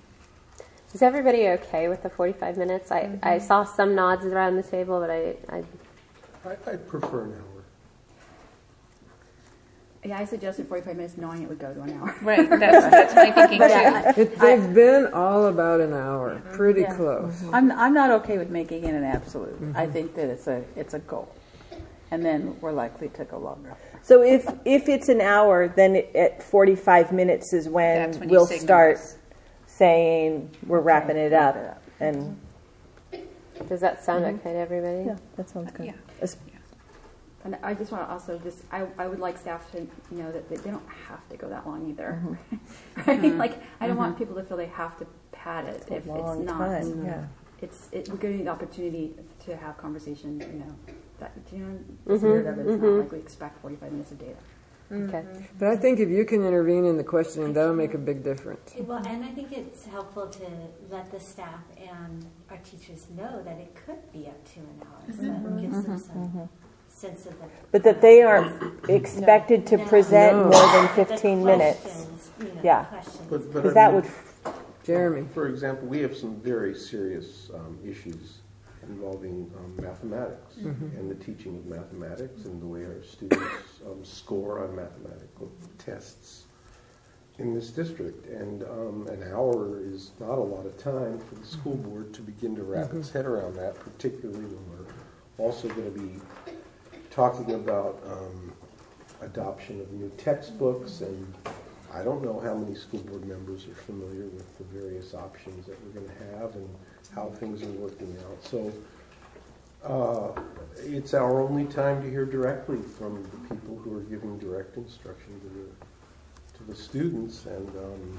Is everybody okay with the forty-five minutes? I, mm-hmm. I saw some nods around the table, but I... I I, I prefer an hour. Yeah, I suggested forty-five minutes, knowing it would go to an hour. Right, that's, that's my thinking too. It, they've been all about an hour, pretty Yeah. close. I'm, I'm not okay with making it an absolute. Mm-hmm. I think that it's a, it's a goal. And then we're likely to go longer. So if if it's an hour, then it, at forty-five minutes is when, That's when you we'll signal start us. saying we're wrapping it up. Wrap it up. And Does that sound okay to everybody? yeah, that sounds good. Yeah. As- And I just want to also just, I, I would like staff to know that they, they don't have to go that long either. Right? Like, I don't want people to feel they have to pad it It's a if long it's not. time, yeah. It's, it, we're getting the opportunity to have conversation, you know, that, you know, the spirit of it. It's not like we expect forty-five minutes of data. Okay. But I think if you can intervene in the questioning, that'll make a big difference. Well, and I think it's helpful to let the staff and our teachers know that it could be up to an hour, so that gives them some sense of the. But that they aren't expected to No. present No. more than The fifteen minutes. questions, you know, Yeah. questions. But, but Because I that mean, would, Jeremy. For example, we have some very serious um, issues involving um, mathematics and the teaching of mathematics and the way our students um, score on mathematical tests in this district. And um, an hour is not a lot of time for the school board to begin to wrap its head around that, particularly when we're also going to be talking about um, adoption of new textbooks, and I don't know how many school board members are familiar with the various options that we're going to have and how things are working out. So uh, it's our only time to hear directly from the people who are giving direct instruction to the to the students, and um,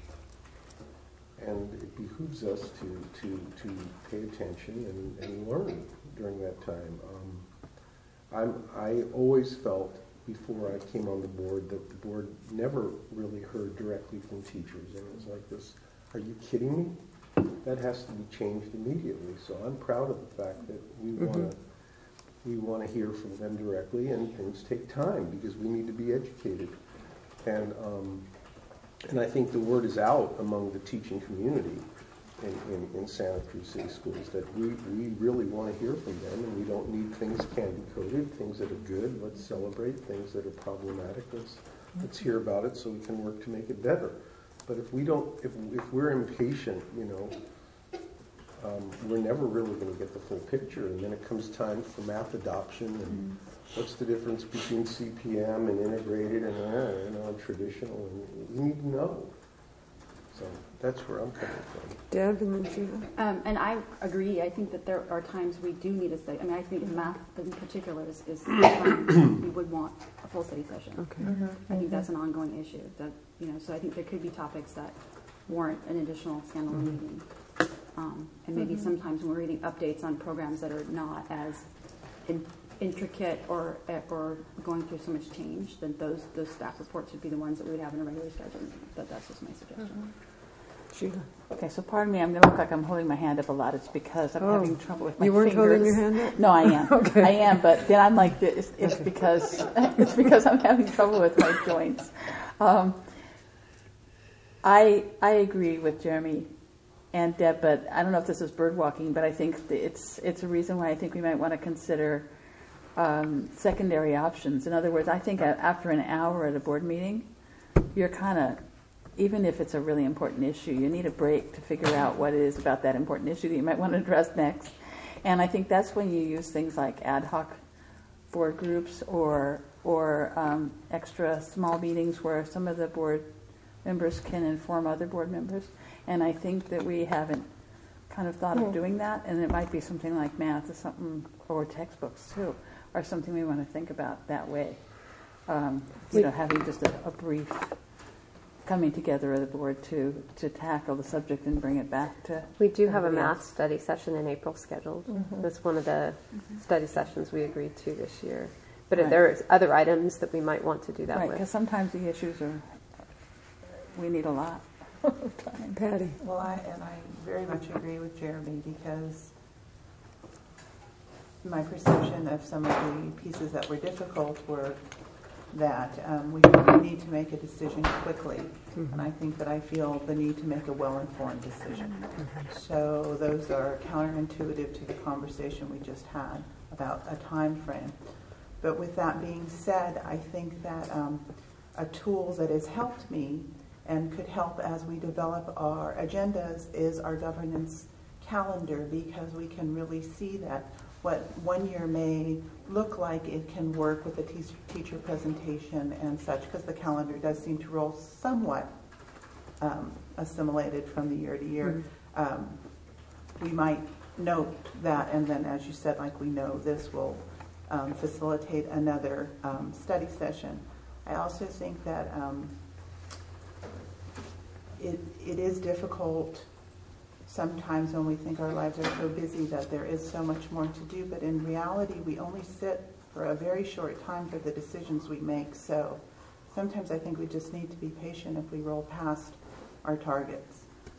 and it behooves us to to to pay attention and, and learn during that time. Um, I'm I always felt before I came on the board that the board never really heard directly from teachers, and it was like this, are you kidding me? That has to be changed immediately. So I'm proud of the fact that we mm-hmm. want to we want to hear from them directly, and things take time because we need to be educated. And um, and I think the word is out among the teaching community in, in, in Santa Cruz City Schools that we, we really want to hear from them, and we don't need things candy coated, things that are good. Let's celebrate things that are problematic. Let's let's hear about it so we can work to make it better. But if we don't, if if we're impatient, you know, um, we're never really going to get the full picture. And then it comes time for math adoption, and mm-hmm. what's the difference between C P M and integrated and uh, you know and traditional? And we need to know. So that's where I'm coming from. Deb and then Sheila. Um, and I agree. I think that there are times we do need a study. I mean, I think math in particular is, is time we would want a full study session. Okay. Mm-hmm. I think that's an ongoing issue. That you know, so I think there could be topics that warrant an additional standalone mm-hmm. meeting. Um, and maybe mm-hmm. sometimes when we're reading updates on programs that are not as in, intricate or or going through so much change, then those those staff reports would be the ones that we would have in a regular schedule. But that's just my suggestion. Mm-hmm. Sheila. Okay, so pardon me, I'm going to look like I'm holding my hand up a lot. It's because I'm oh. having trouble with my You weren't fingers. holding your hand up? No, I am. Okay. I am, but then I'm like, it's, it's okay. because it's because I'm having trouble with my joints. Um, I I agree with Jeremy and Deb, but I don't know if this is bird walking, but I think it's it's a reason why I think we might want to consider um, secondary options. In other words, I think after an hour at a board meeting, you're kind of, even if it's a really important issue, you need a break to figure out what it is about that important issue that you might want to address next. And I think that's when you use things like ad hoc board groups or or um, extra small meetings where some of the board members can inform other board members. And I think that we haven't kind of thought of doing that, and it might be something like math or something, or textbooks too, or something we want to think about that way. Um, you know, having just a, a brief coming together of the board to, to tackle the subject and bring it back to. We do have a math else. study session in April scheduled. Mm-hmm. That's one of the mm-hmm. study sessions we agreed to this year. But Right. if there is other items that we might want to do that Right, with. because sometimes the issues are, we need a lot of time. Patty. Well, I, and I very much agree with Jeremy because my perception of some of the pieces that were difficult were that um, we need to make a decision quickly. Mm-hmm. And I think that I feel the need to make a well-informed decision. Mm-hmm. So those are counterintuitive to the conversation we just had about a time frame. But with that being said, I think that um, a tool that has helped me and could help as we develop our agendas is our governance calendar, because we can really see that what one year may look like, it can work with the teacher, teacher presentation and such, because the calendar does seem to roll somewhat um, assimilated from the year to year. Mm-hmm. Um, we might note that, and then as you said, like we know this will um, facilitate another um, study session. I also think that um, it, it is difficult sometimes when we think our lives are so busy that there is so much more to do, but in reality we only sit for a very short time for the decisions we make. So sometimes I think we just need to be patient if we roll past our targets.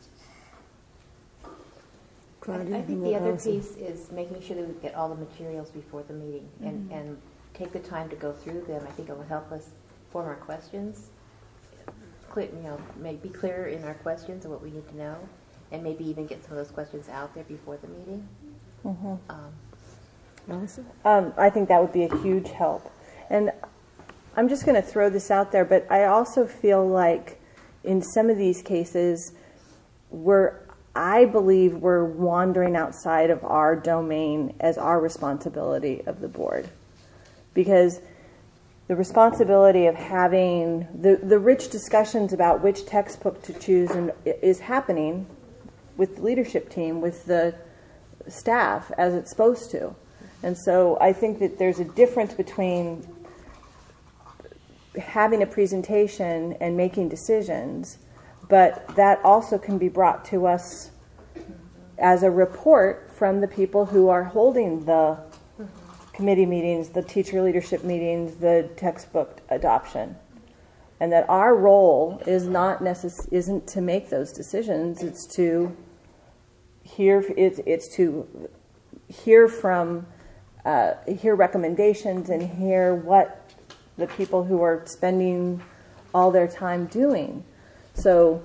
I think the other piece is making sure that we get all the materials before the meeting and, mm-hmm. and take the time to go through them. I think it will help us form our questions, clear, you know, make, be clearer in our questions and what we need to know, and maybe even get some of those questions out there before the meeting. Mm-hmm. Um, um, I think that would be a huge help. And I'm just going to throw this out there, but I also feel like in some of these cases, we're I believe we're wandering outside of our domain as our responsibility of the board. Because the responsibility of having the, the rich discussions about which textbook to choose and is happening with the leadership team, with the staff, as it's supposed to. And so I think that there's a difference between having a presentation and making decisions, but that also can be brought to us as a report from the people who are holding the committee meetings, the teacher leadership meetings, the textbook adoption. And that our role is not necess- isn't to make those decisions, it's to hear it's, it's to hear from uh, hear recommendations and hear what the people who are spending all their time doing. So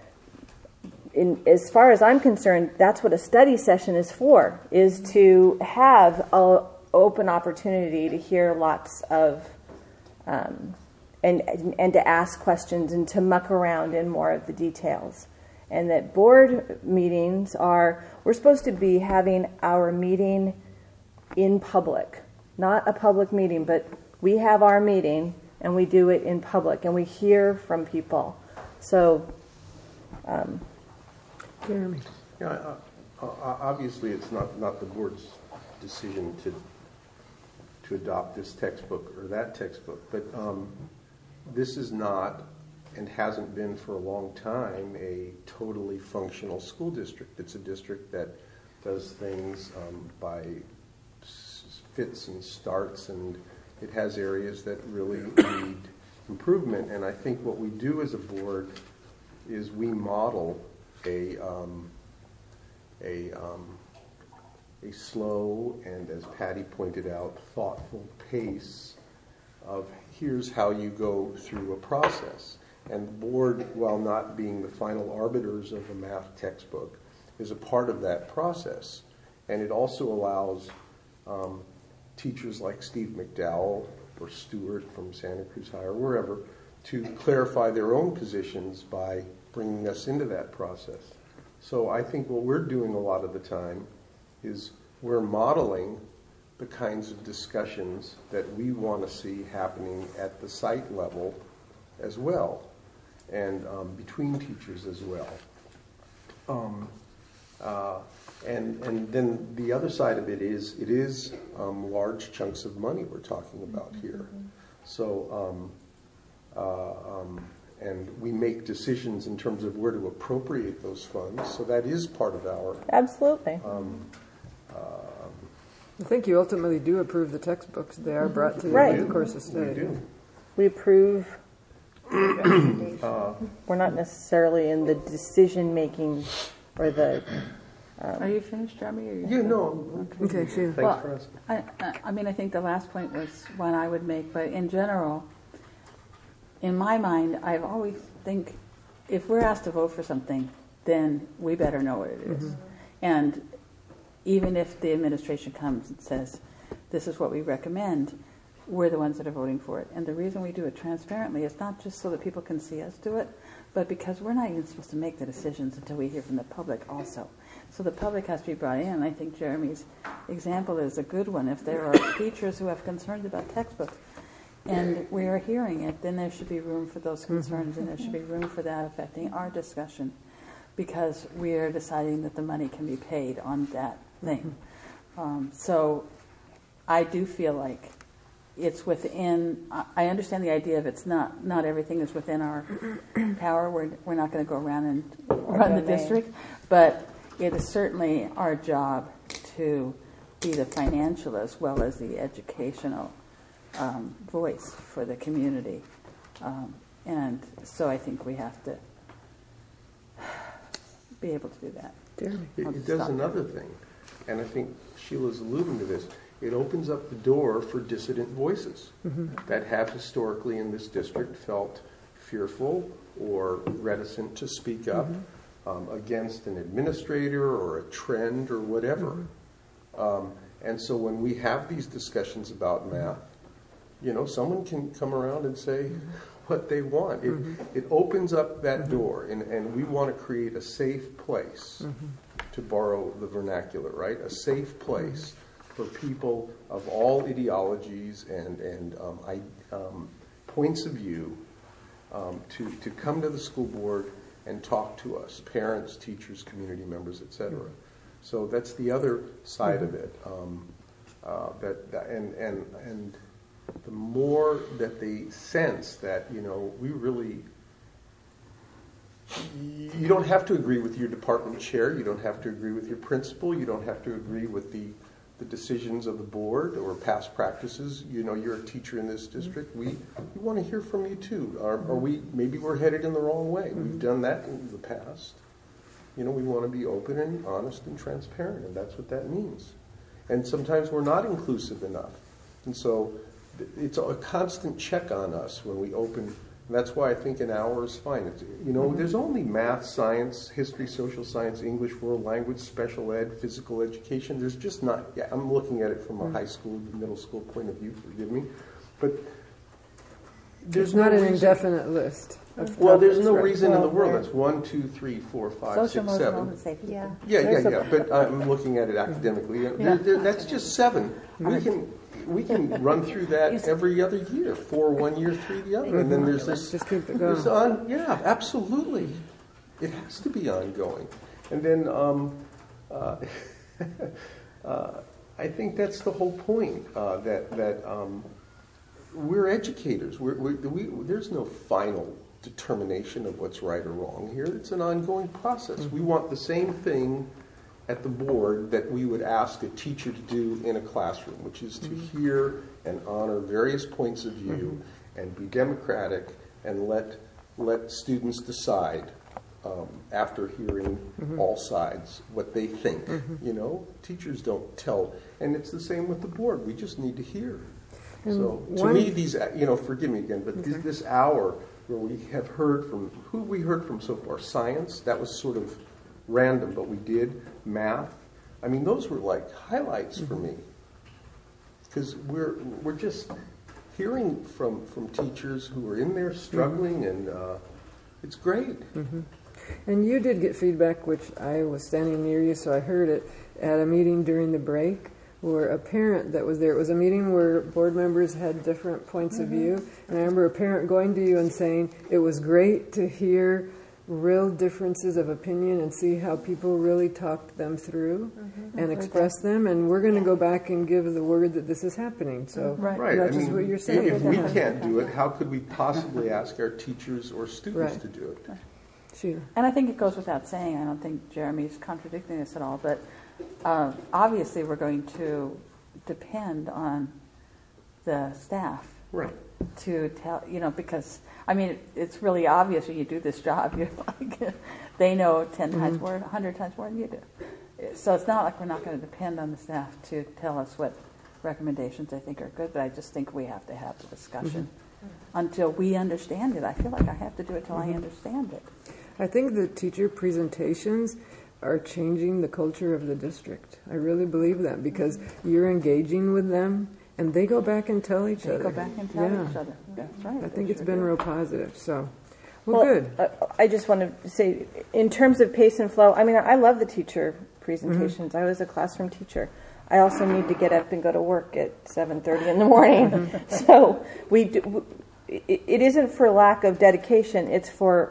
in, as far as I'm concerned, that's what a study session is for, is to have an open opportunity to hear lots of, um, and, and to ask questions and to muck around in more of the details. And that board meetings are, we're supposed to be having our meeting in public, not a public meeting, but we have our meeting and we do it in public and we hear from people. So, um, Jeremy. Yeah, uh, uh, obviously it's not, not the board's decision to to adopt this textbook or that textbook, but um, this is not and hasn't been for a long time a totally functional school district. It's a district that does things um, by fits and starts, and it has areas that really need improvement. And I think what we do as a board is we model a um, a um, a slow and, as Patty pointed out, thoughtful pace of here's how you go through a process. And the board, while not being the final arbiters of a math textbook, is a part of that process. And it also allows um, teachers like Steve McDowell or Stewart from Santa Cruz High or wherever to clarify their own positions by bringing us into that process. So I think what we're doing a lot of the time is we're modeling the kinds of discussions that we want to see happening at the site level as well, and um, between teachers as well. Um, uh, and and then the other side of it is it is um, large chunks of money we're talking about here. So um, uh, um, and we make decisions in terms of where to appropriate those funds. So that is part of our absolutely. Um, uh, I think you ultimately do approve the textbooks. They are brought to the right. end of the course of study. We do. We approve. uh, We're not necessarily in the decision making or the. Um, are you finished, Jeremy? Or you yeah, no. Okay, okay sure. Thanks well, for asking. I, I mean, I think the last point was one I would make, but in general, in my mind, I've always think if we're asked to vote for something, then we better know what it is. Mm-hmm. And even if the administration comes and says, this is what we recommend, we're the ones that are voting for it. And the reason we do it transparently is not just so that people can see us do it, but because we're not even supposed to make the decisions until we hear from the public also. So the public has to be brought in. I think Jeremy's example is a good one. If there are teachers who have concerns about textbooks and we are hearing it, then there should be room for those concerns mm-hmm. and there should be room for that affecting our discussion, because we are deciding that the money can be paid on that thing. Mm-hmm. Um, so I do feel like it's within, I understand the idea of it's not, not everything is within our power. We're, we're not going to go around and run the district, but it is certainly our job to be the financial as well as the educational um, voice for the community. Um, and so I think we have to be able to do that. It, it does another thing, and I think Sheila's alluding to this. It opens up the door for dissident voices mm-hmm. that have historically in this district felt fearful or reticent to speak up mm-hmm. um, against an administrator or a trend or whatever. Mm-hmm. Um, and so when we have these discussions about math, you know, someone can come around and say mm-hmm. what they want. It, mm-hmm. it opens up that mm-hmm. door, and, and we want to create a safe place, mm-hmm. to borrow the vernacular, right? A safe place for people of all ideologies and, and um, I, um, points of view um, to, to come to the school board and talk to us, parents, teachers, community members, et cetera. Mm-hmm. So that's the other side mm-hmm. of it. Um, uh, that, that and, and, and the more that they sense that, you know, we really, you don't have to agree with your department chair, you don't have to agree with your principal, you don't have to agree with the the decisions of the board or past practices. You know, you're a teacher in this district. We, we want to hear from you too. Are, are we, maybe we're headed in the wrong way. We've done that in the past. You know, we want to be open and honest and transparent, and that's what that means. And sometimes we're not inclusive enough. And so it's a constant check on us when we open. And that's why I think an hour is fine. It's, you know, mm-hmm. there's only math, science, history, social science, English, world language, special ed, physical education. There's just not, yeah, I'm looking at it from a mm-hmm. high school, middle school point of view, forgive me. But there's not no an reason, indefinite list. Well, there's no reason in the world. That's one, two, three, four, five, social six, seven. Safety. Yeah, yeah, yeah, yeah. But I'm looking at it academically. Yeah. There, there, that's just seven. We can... We can run through that every other year, four one year, three the other, and then there's this. Just keep it going. On, yeah, absolutely. It has to be ongoing, and then um, uh, uh, I think that's the whole point. Uh, that that um, we're educators. We're, we, we, there's no final determination of what's right or wrong here. It's an ongoing process. Mm-hmm. We want the same thing at the board that we would ask a teacher to do in a classroom, which is to mm-hmm. hear and honor various points of view mm-hmm. and be democratic and let let students decide um, after hearing mm-hmm. all sides what they think. Mm-hmm. You know, teachers don't tell, and it's the same with the board. We just need to hear. And so to one, me, these, you know, forgive me again, but okay. this, this hour where we have heard from, who we heard from so far? Science, that was sort of random, but we did. Math, I mean, those were like highlights mm-hmm. for me, because we're we're just hearing from from teachers who are in there struggling, mm-hmm. and uh, it's great. Mm-hmm. And you did get feedback, which I was standing near you, so I heard it at a meeting during the break, where a parent that was there. It was a meeting where board members had different points mm-hmm. of view, and I remember a parent going to you and saying it was great to hear real differences of opinion and see how people really talked them through mm-hmm. and expressed them, and we're going to go back and give the word that this is happening. So right, right. that's I just mean, what you're saying. If we can't do it, how could we possibly ask our teachers or students right. to do it? Right. Sure. And I think it goes without saying, I don't think Jeremy's contradicting this at all, but uh, obviously we're going to depend on the staff right. to tell, you know, because I mean, it's really obvious when you do this job. You're like, they know ten mm-hmm. times more, a hundred times more than you do. So it's not like we're not going to depend on the staff to tell us what recommendations they think are good, but I just think we have to have the discussion mm-hmm. until we understand it. I feel like I have to do it till mm-hmm. I understand it. I think the teacher presentations are changing the culture of the district. I really believe that, because mm-hmm. you're engaging with them And they go back and tell each They other. go back and tell yeah. each other. That's right. I think They it's sure been do. real positive. So, well, good. Uh, I just want to say, in terms of pace and flow, I mean, I love the teacher presentations. I was a classroom teacher. I also need to get up and go to work at seven thirty in the morning. So we do, it, it isn't for lack of dedication. It's for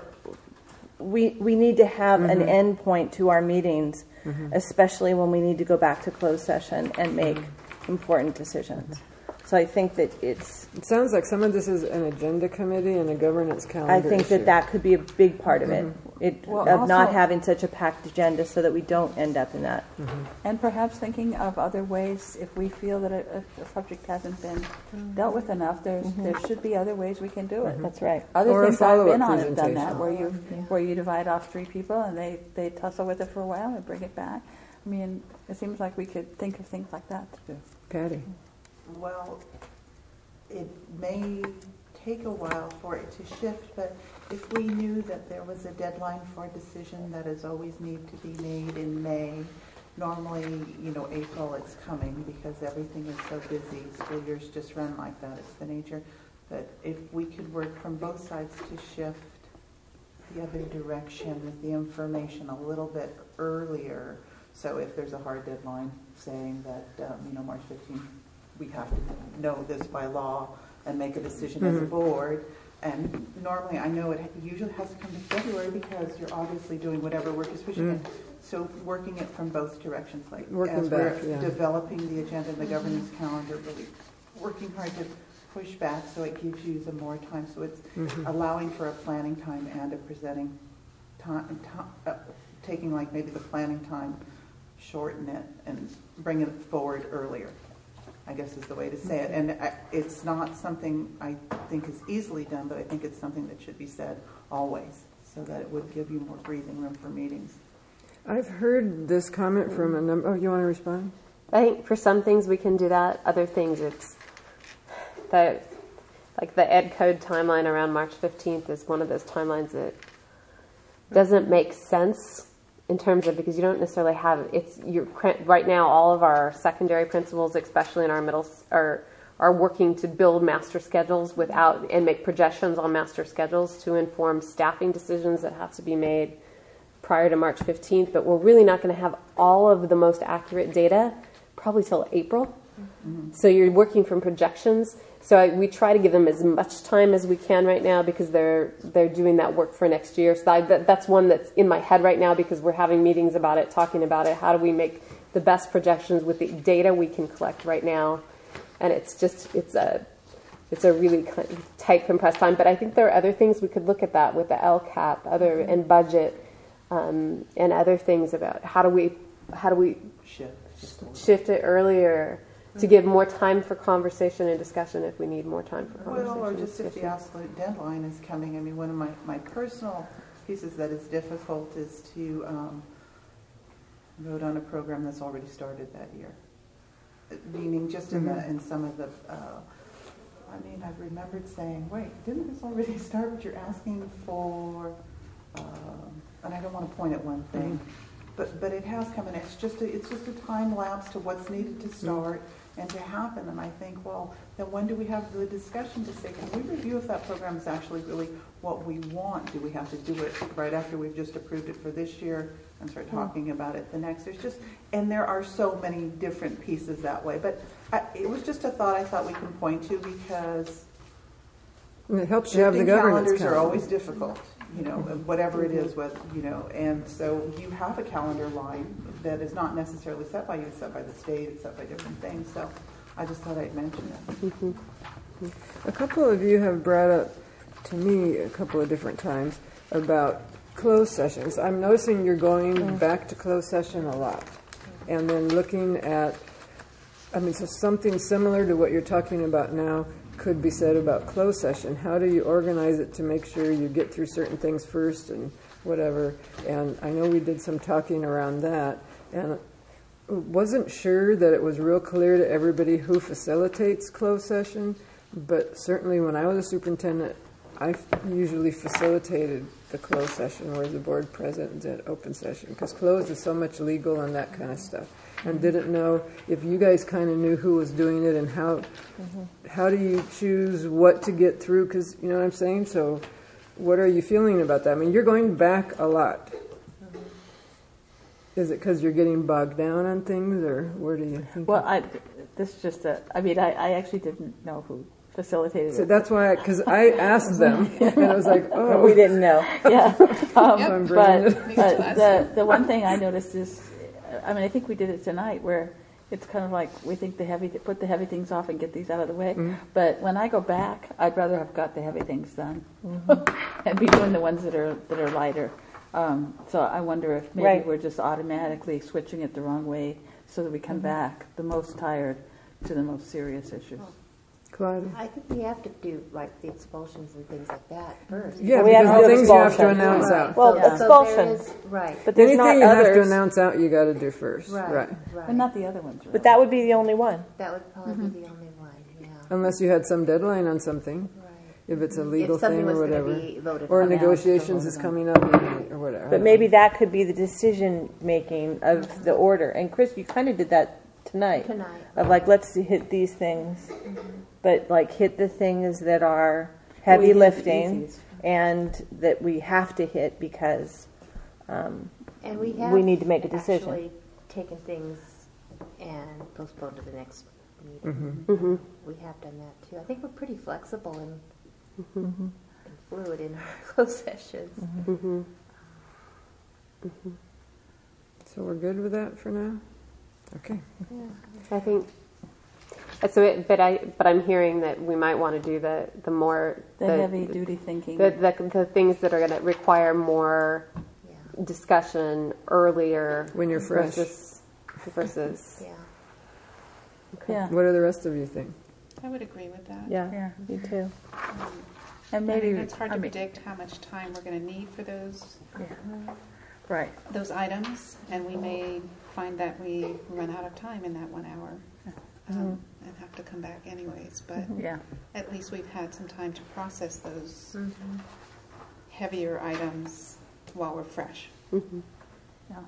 we we need to have Mm-hmm. an end point to our meetings, Mhm. especially when we need to go back to closed session and make important decisions. So I think that it's. It sounds like some of this is an agenda committee and a governance calendar I think issue. that that could be a big part of it. It Well, of not also- having such a packed agenda, so that we don't end up in that. And perhaps thinking of other ways, if we feel that a, a subject hasn't been dealt with enough, there's, there should be other ways we can do it. That's right. Other Or a things I've been follow-up on have done that, presentation. where you where you divide off three people and they, they tussle with it for a while and bring it back. I mean, it seems like we could think of things like that to do. Patty. Well, it may take a while for it to shift, but if we knew that there was a deadline for a decision that is always need to be made in May, normally, you know, April it's coming because everything is so busy. School years just run like that. It's the nature. But if we could work from both sides to shift the other direction with the information a little bit earlier. So if there's a hard deadline saying that, um, you know, March fifteenth, we have to know this by law and make a decision as a Mhm. board. And normally, I know it usually has to come to February because you're obviously doing whatever work is pushing it. So working it from both directions, like Working as back, we're yeah. developing the agenda and the governance calendar, really working hard to push back so it gives you some more time. So it's Mhm. allowing for a planning time and a presenting time, uh, taking like maybe the planning time, shorten it and bring it forward earlier, I guess is the way to say it. And I, it's not something I think is easily done, but I think it's something that should be said always so that it would give you more breathing room for meetings. I've heard this comment from a number. Oh, you want to respond? I think for some things we can do that. Other things, it's the like the Ed Code timeline around March fifteenth is one of those timelines that doesn't make sense in terms of, because you don't necessarily have it's you're right now all of our secondary principals, especially in our middle, are are working to build master schedules without and make projections on master schedules to inform staffing decisions that have to be made prior to March fifteenth. But we're really not going to have all of the most accurate data probably till April. Mm-hmm. So you're working from projections. So I, we try to give them as much time as we can right now because they're they're doing that work for next year. So I, that, that's one that's in my head right now because we're having meetings about it, talking about it. How do we make the best projections with the data we can collect right now? And it's just it's a it's a really kind of tight, compressed time. But I think there are other things we could look at that with the L CAP, other and budget, um, and other things about how do we how do we shift shift it earlier. To give more time for conversation and discussion if we need more time for conversation. Well, or just if the absolute deadline is coming. I mean, one of my, my personal pieces that is difficult is to um, vote on a program that's already started that year. Meaning just in, Mm-hmm. the, in some of the, uh, I mean, I've remembered saying, wait, didn't this already start, but you're asking for, um, and I don't want to point at one thing, mm-hmm. but but it has come, and it's just a, it's just a time lapse to what's needed to start. Mm-hmm. And to happen, and I think, well, then when do we have the discussion to say, can we review if that program is actually really what we want? Do we have to do it right after we've just approved it for this year and start talking about it the next? There's just, and there are so many different pieces that way. But I, it was just a thought I thought we can point to because and it helps you have the governance calendars calendar. are always difficult. You know, whatever it is, what you know, and so you have a calendar line that is not necessarily set by you; it's set by the state, it's set by different things. So, I just thought I'd mention it. Mm-hmm. A couple of you have brought up to me a couple of different times about closed sessions. I'm noticing you're going back to closed session a lot, and then looking at. I mean, so something similar to what you're talking about now could be said about closed session. How do you organize it to make sure you get through certain things first and whatever? And I know we did some talking around that, and wasn't sure that it was real clear to everybody who facilitates closed session, but certainly when I was a superintendent, I usually facilitated the closed session, where the board present at open session, because closed is so much legal and that kind of stuff. And didn't know if you guys kind of knew who was doing it and how mm-hmm. how do you choose what to get through, because you know what I'm saying. So what are you feeling about that? I mean, you're going back a lot. Mm-hmm. Is it because you're getting bogged down on things, or where do you think? Well, I, this is just a, I mean, I, I actually didn't know who facilitated so it. that's why, because I, I asked them, and I was like, oh. We didn't know. Yeah. Um, yep. But uh, the, the one thing I noticed is, I mean, I think we did it tonight, where it's kind of like we think the heavy, put the heavy things off and get these out of the way. Mm-hmm. But when I go back, I'd rather have got the heavy things done mm-hmm. and be doing the ones that are that are lighter. Um, so I wonder if maybe right. we're just automatically switching it the wrong way, so that we come mm-hmm. back the most tired to the most serious issues. Oh. Claudia. I think we have to do like the expulsions and things like that first. Yeah, we because have the things expulsion. you have to announce right. out. Well, yeah. expulsion. So there is, right. But there's anything not you others. have to announce out, you got to do first. Right. Right. right. But not the other ones. Really. But that would be the only one. That would probably mm-hmm. be the only one. Yeah. Unless you had some deadline on something. Right. If it's a legal if something thing or was whatever. Be voted or on. negotiations is coming up or whatever. But maybe that could be the decision making of mm-hmm. the order. And Chris, you kind of did that tonight. Tonight. Of like, let's hit these things. Mm-hmm. But like hit the things that are heavy lifting and that we have to hit because um, and we, have we need to make a decision. Actually taken things and postponed to the next meeting. Mm-hmm. Mm-hmm. We have done that too. I think we're pretty flexible and, mm-hmm. and fluid in our closed sessions. Mm-hmm. Mm-hmm. Mm-hmm. So we're good with that for now? Okay. Yeah. I think so. It, but I, but I'm hearing that we might want to do the the more the, the heavy duty thinking, the, the the things that are going to require more yeah. discussion earlier when you're fresh versus. versus yeah. Okay. Yeah. What do the rest of you think? I would agree with that. Yeah, yeah. me too. Um, and maybe I mean, it's hard I to mean, predict how much time we're going to need for those. Yeah. Right. Those items, and we may find that we run out of time in that one hour. Um, mm-hmm. and have to come back anyways, but mm-hmm. yeah. at least we've had some time to process those mm-hmm. heavier items while we're fresh. Mm-hmm. Yeah.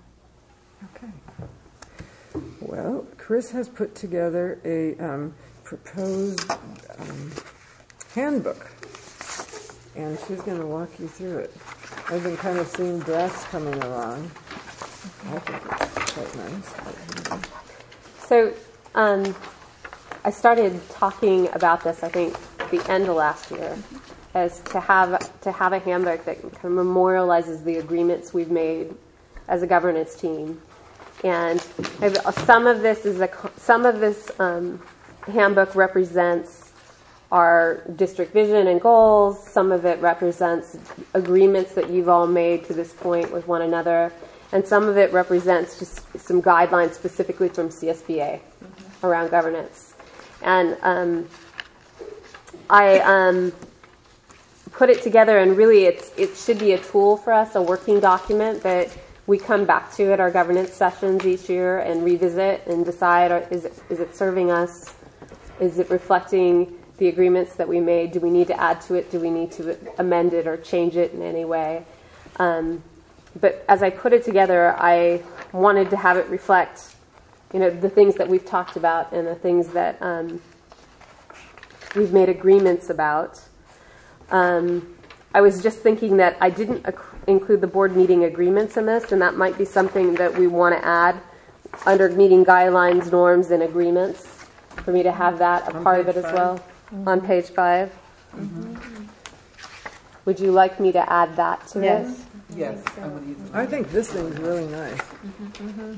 Okay. Well, Chris has put together a um, proposed um, handbook, and she's going to walk you through it. I've been kind of seeing drafts coming along. I think it's quite nice. So, um, I started talking about this, I think, the end of last year, as to have to have a handbook that kind of memorializes the agreements we've made as a governance team. And some of this is a some of this um, handbook represents our district vision and goals. Some of it represents agreements that you've all made to this point with one another. And some of it represents just some guidelines specifically from C S B A mm-hmm. around governance. And um, I um, put it together, and really it's, it should be a tool for us, a working document that we come back to at our governance sessions each year and revisit and decide, is it, is it serving us? Is it reflecting the agreements that we made? Do we need to add to it? Do we need to amend it or change it in any way? Um, But as I put it together, I wanted to have it reflect, you know, the things that we've talked about and the things that um, we've made agreements about. Um, I was just thinking that I didn't ac- include the board meeting agreements in this, and that might be something that we want to add under meeting guidelines, norms, and agreements, for me to have that a on part of it five. as well, mm-hmm. on page five. Mm-hmm. Would you like me to add that to yes. this? Yes, I would use I think this thing's really nice. Mm-hmm.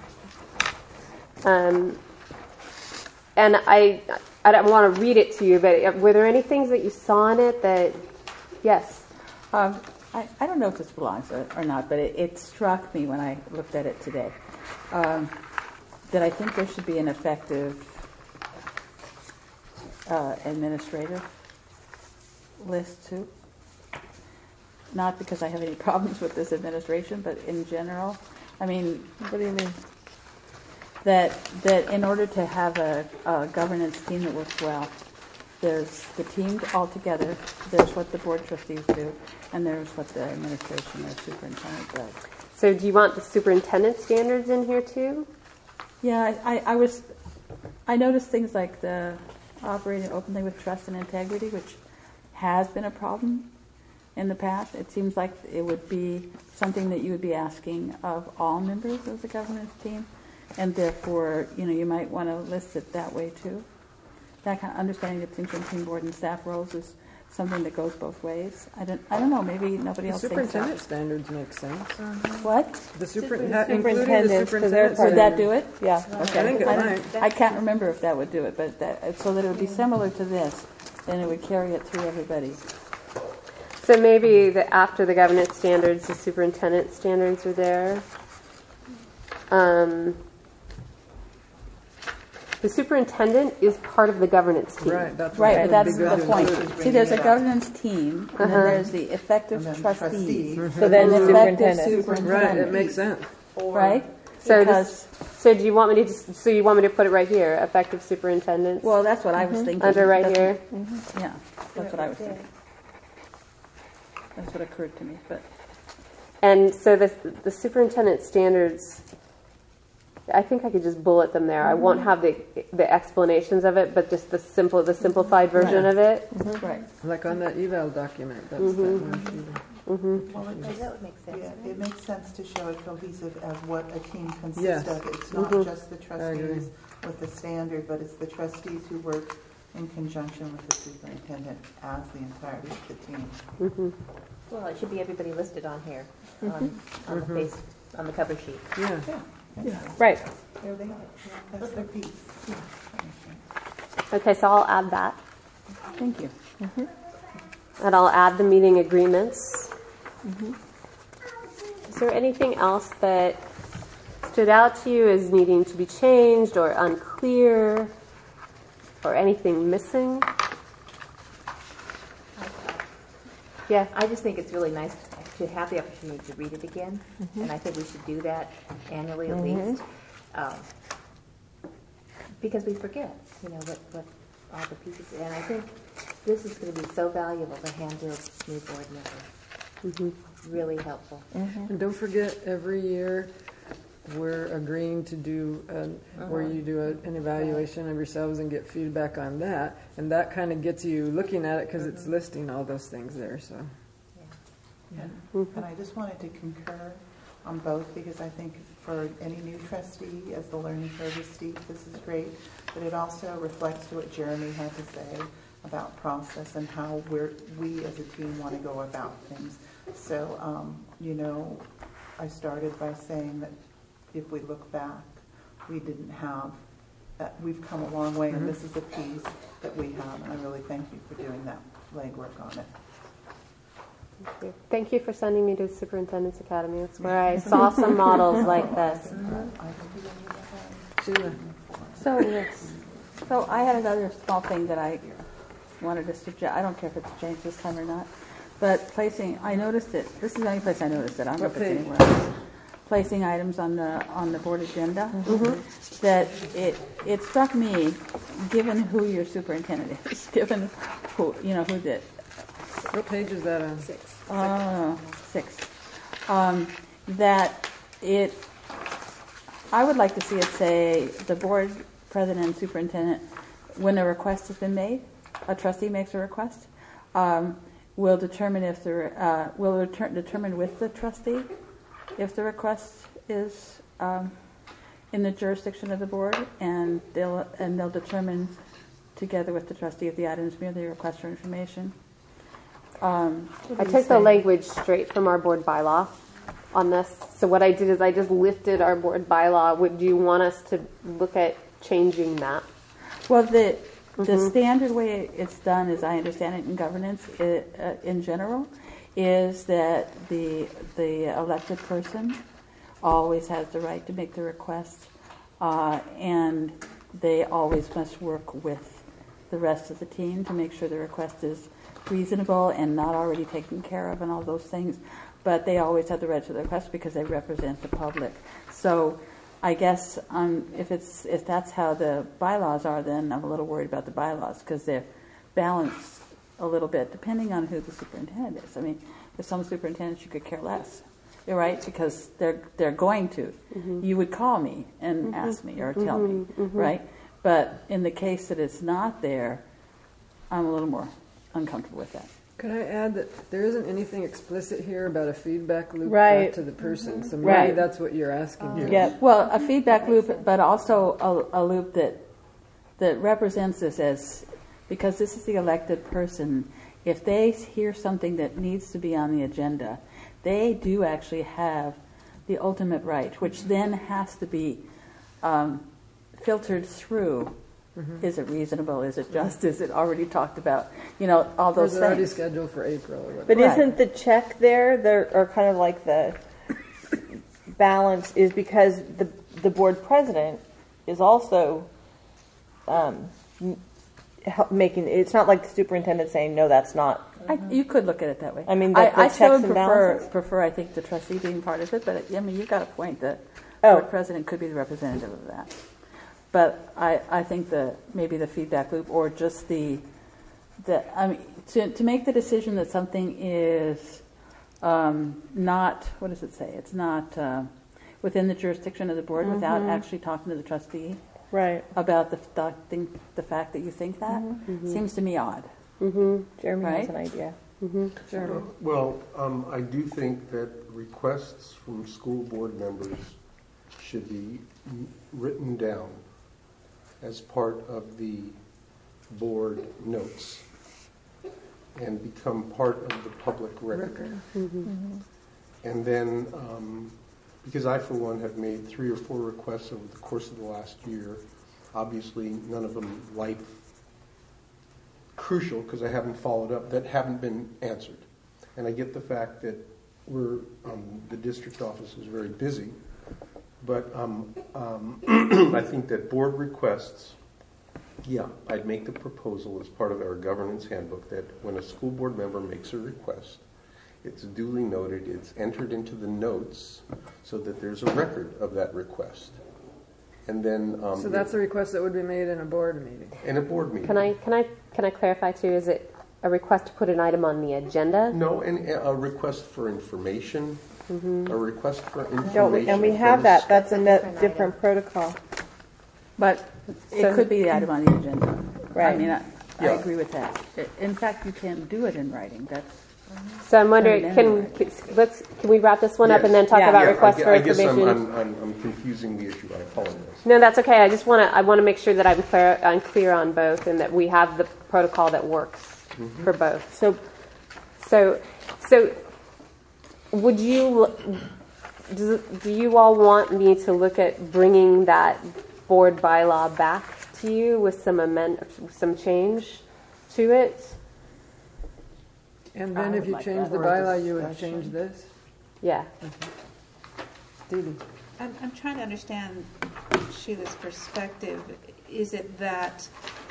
Um, and I, I don't want to read it to you, but were there any things that you saw in it that, yes? Um, I, I don't know if this belongs or, or not, but it, it struck me when I looked at it today um, that I think there should be an effective uh, administrative list too. Not because I have any problems with this administration, but in general. I mean, What do you mean? that that in order to have a, a governance team that works well, there's the team all together, there's what the board trustees do, and there's what the administration or superintendent does. So do you want the superintendent standards in here too? Yeah, I, I, I was, I noticed things like the operating openly with trust and integrity, which has been a problem in the past. It seems like it would be something that you would be asking of all members of the governance team, and therefore, you know, you might want to list it that way too. That kind of understanding the distinction between board and staff roles is something that goes both ways. I don't, I don't know. Maybe nobody The else thinks superintendent so. standards make sense. What? The Super- super, ha- including the superintendents, 'cause they're superintendent. part- Would that do it? Yeah. I Okay. think it I, might. I can't remember if that would do it, but that, so that it would be similar to this, then it would carry it through everybody. So maybe the, after the governance standards, the superintendent standards are there. Um, the superintendent is part of the governance team. Right, that's Right, what but would that's be good the to point. include. See, there's a governance team, and then Uh-huh. there's the effective And then trustees. trustees. So then and the effective superintendent. superintendent. Right, it makes sense. Right? So Because, this, so do you want me to just, so you want me to put it right here, effective superintendent? well, that's what I was thinking. Under right That's- here. Yeah, that's what I was thinking. That's what occurred to me, but. And so the the superintendent standards, I think I could just bullet them there. I won't have the the explanations of it, but just the simple the simplified version of it. Right. Like on that eval document. That's Mhm. that one too. Mm-hmm. Well, it Oh, just- that would make sense. Yeah, it makes sense to show it cohesive as what a team consists Yes. of. It's not Mhm. just the agree. trustees with the standard, but it's the trustees who work in conjunction with the superintendent as the entirety of the team. Mm-hmm. Well, it should be everybody listed on here, on, on the Mhm. face, on the cover sheet. Yeah. Yeah. Right. There they are. That's their piece. Okay, so I'll add that, Thank you. and I'll add the meeting agreements. Is there anything else that stood out to you as needing to be changed or unclear, or anything missing? Yeah. I just think it's really nice to have the opportunity to read it again, Mm-hmm. and I think we should do that annually at least, um, because we forget, you know, what, what all the pieces. And I think this is going to be so valuable to hand to a new board member. Mm-hmm. Really helpful. And don't forget, every year we're agreeing to do, an, where you do a, an evaluation of yourselves and get feedback on that. And that kind of gets you looking at it because it's listing all those things there. So. Yeah. And I just wanted to concur on both because I think for any new trustee, as the learning curve is steep, this is great. But it also reflects to what Jeremy had to say about process and how we're, we as a team want to go about things. So, um, you know, I started by saying that if we look back, we didn't have, that we've come a long way, and this is a piece that we have, and I really thank you for doing that legwork on it. Thank you. Thank you for sending me to Superintendent's Academy. It's where I saw some models like this. Sheila. So, yes. So I had another small thing that I wanted to suggest. I don't care if it's changed this time or not, but placing, I noticed it, this is the only place I noticed it. I don't know if it's Okay. anywhere else. Placing items on the, on the board agenda, that it, it struck me, given who your superintendent is, given who, you know, who did, What page is that on? Six. Oh, six. Um, that it, I would like to see it say, the board president and superintendent, when a request has been made, a trustee makes a request, um, will determine if the, uh, will return, determine with the trustee if the request is um, in the jurisdiction of the board, and they'll, and they'll determine together with the trustee if the item is merely a request for information. Um, I took the language straight from our board bylaw on this. So what I did is I just lifted our board bylaw. Would you want us to look at changing that? Well, the the Mhm. standard way it's done, as I understand it in governance, i uh, in general, is that the the elected person always has the right to make the request, uh, and they always must work with the rest of the team to make sure the request is reasonable and not already taken care of and all those things. But they always have the right to the request because they represent the public. So I guess um, if it's if that's how the bylaws are, then I'm a little worried about the bylaws because they're balance a little bit, depending on who the superintendent is. I mean, with some superintendents, you could care less, you're right, because they're they're going to. Mm-hmm. You would call me and mm-hmm. ask me or tell mm-hmm. me, mm-hmm. right? But in the case that it's not there, I'm a little more uncomfortable with that. Could I add that there isn't anything explicit here about a feedback loop right. back to the person? Mm-hmm. So maybe right. that's what you're asking. Oh. For. Yep. Well, a feedback loop, but also a, a loop that that represents this as, because this is the elected person, if they hear something that needs to be on the agenda, they do actually have the ultimate right, which then has to be um, filtered through. Mm-hmm. Is it reasonable? Is it just? Is it already talked about? You know, all those things. things. Already scheduled for April. Or whatever. But right. isn't the check there, there, or kind of like the balance, is because the the board president is also um, making. It's not like the superintendent saying no, that's not. I, you could look at it that way. I mean, the, I, the I checks still and prefer balances. prefer I think the trustee being part of it, but I mean, you've got a point that oh. the president could be the representative of that. But I, I think the maybe the feedback loop or just the the I mean to to make the decision that something is um, not, what does it say? It's not uh, within the jurisdiction of the board mm-hmm. without actually talking to the trustee right about the the, thing, the fact that you think that mm-hmm. seems to me odd. Mm-hmm. Jeremy right? has an idea. Mm-hmm. Jeremy. Uh, well, um, I do think that requests from school board members should be written down as part of the board notes and become part of the public record. Mm-hmm. Mm-hmm. And then, um, because I, for one, have made three or four requests over the course of the last year, obviously none of them life crucial because I haven't followed up, that haven't been answered. And I get the fact that we're, um, the district office is very busy, but um, um, I think that board requests, yeah, I'd make the proposal as part of our governance handbook that when a school board member makes a request, it's duly noted, it's entered into the notes so that there's a record of that request. And then um, so that's a request that would be made in a board meeting. In a board meeting. Can I can I can I clarify too? Is it a request to put an item on the agenda? No, and a request for information. Mm-hmm. A request for information. Don't we, and we have that. That's a different, different protocol. But it so, could be the item on the agenda. Right. I mean, I, yeah. I agree with that. In fact, you can't do it in writing. That's. So I'm wondering, can, can let's can we wrap this one yes. up and then talk yeah. about yeah, requests I, for I information? guess I'm, I'm, I'm, I'm confusing the issue. I apologize. No, that's okay. I just want to I want to make sure that I'm clear I'm clear on both and that we have the protocol that works mm-hmm. for both. So, so, so, would you do, do you all want me to look at bringing that board bylaw back to you with some amend some change to it? And then if you change the bylaw, you would change this? Yeah. Dee Dee. I'm, I'm trying to understand Sheila's perspective. Is it that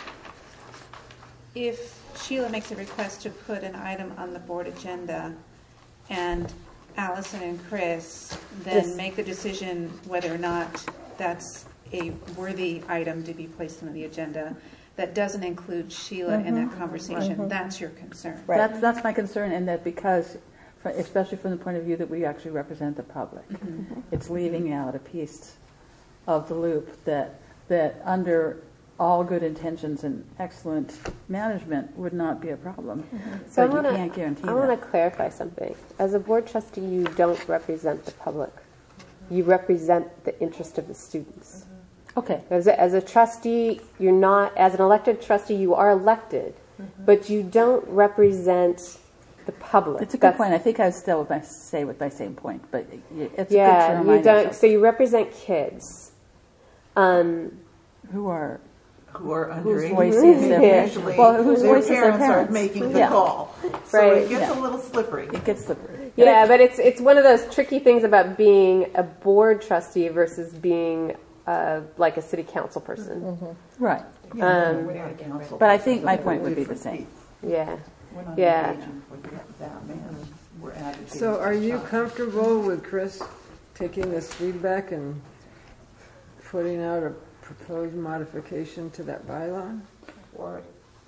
if Sheila makes a request to put an item on the board agenda and Allison and Chris then Yes. make the decision whether or not that's a worthy item to be placed on the agenda, that doesn't include Sheila mm-hmm. in that conversation, mm-hmm. that's your concern? Right. That's that's my concern, and that because, for, especially from the point of view that we actually represent the public, mm-hmm. it's leaving out a piece of the loop that that under all good intentions and excellent management would not be a problem. Mm-hmm. So but I wanna, you can't guarantee I that. want to clarify something. As a board trustee, you don't represent the public. You represent the interest of the students. Okay. As a, as a trustee, you're not, as an elected trustee, you are elected, mm-hmm. but you don't represent the public. It's a good That's, point. I think I was still with my, say with my same point, but it's yeah, good to you remind don't. ourselves. So you represent kids, um, who are who are whose underage. voices yeah. Usually, well, whose their voices parents their parents are making the yeah. call, so right. it gets yeah. a little slippery. It gets slippery. Yeah, but it's it's one of those tricky things about being a board trustee versus being uh, like a city council person. Mm-hmm. Right. Um, We're not a council but I person, think my but point we're would be the different same. people. Yeah. We're not Yeah. engaging for that man. We're advocating So for are the you child. comfortable with Chris taking this feedback and putting out a proposed modification to that bylaw? Or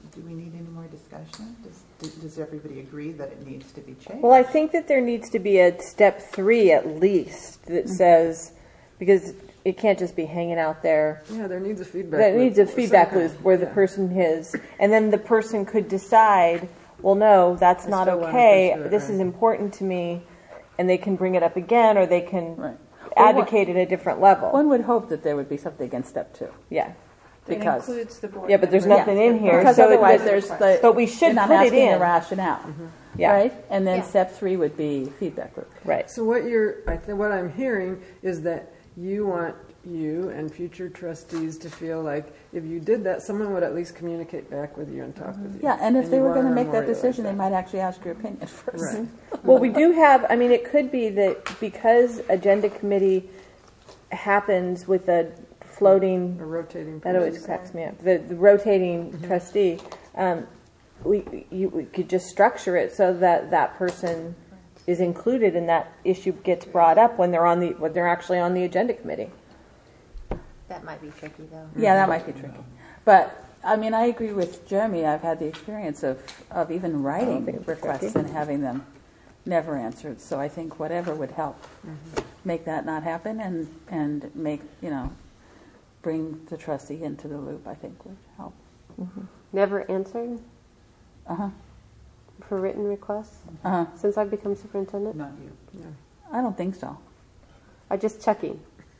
do we need any more discussion? Does, does everybody agree that it needs to be changed? Well, I think that there needs to be a step three at least that says, because it can't just be hanging out there. Yeah, there needs a feedback That loop. needs a feedback Some loop kind. where the Yeah. person is, and then the person could decide, well, no, that's I not still wanna okay. pursue it, This right. is important to me, and they can bring it up again, or they can Right. Well, what- advocate at a different level. One would hope that there would be something in step two. Yeah. That Because includes the board Yeah, but there's members. nothing in here. Because so it otherwise doesn't- there's the. But we should you're not put it asking in. the rationale, Yeah. right? And then Yeah. step three would be feedback loop. Right. So what you're, I think, what I'm hearing is that you want you and future trustees to feel like if you did that, someone would at least communicate back with you and talk with you. Yeah, and if they you were going to wanna make that memorialize decision, they that. might actually ask your opinion first. Right. Well, we do have, I mean, it could be that because agenda committee happens with a floating, A rotating. that always process. cracks me up, the, the rotating trustee, um, we, you, we could just structure it so that that person is included and that issue gets brought up when they're on the, when they're actually on the agenda committee. That might be tricky, though. Yeah, that might be tricky. But, I mean, I agree with Jeremy. I've had the experience of, of even writing think it's requests tricky. and having them never answered. So I think whatever would help make that not happen and, and make, you know, bring the trustee into the loop, I think would help. Never answered Uh-huh. for written requests Uh-huh. since I've become superintendent? Not you. I don't think so. I'm just checking.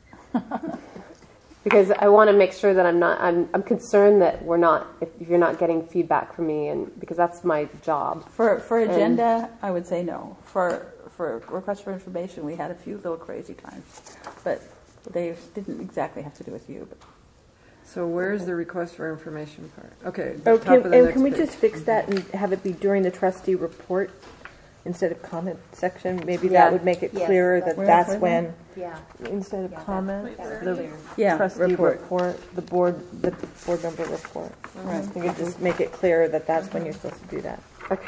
Because I want to make sure that I'm not, I'm, I'm concerned that we're not, if, if you're not getting feedback from me, and because that's my job. For for And- agenda, I would say no. For for requests for information, we had a few little crazy times, but they didn't exactly have to do with you. But So where's the request for information part? Okay, Oh, top can, of the and next can we page. just fix that and have it be during the trustee report instead of comment section? Maybe Yeah. that would make it Yes, clear that's- that Where- that's where when, Yeah. instead of Yeah, that's- comment, that's the clear. Yeah, trustee report. report, the board, the board member report. Right. You could just make it clear that that's when you're supposed to do that. Okay.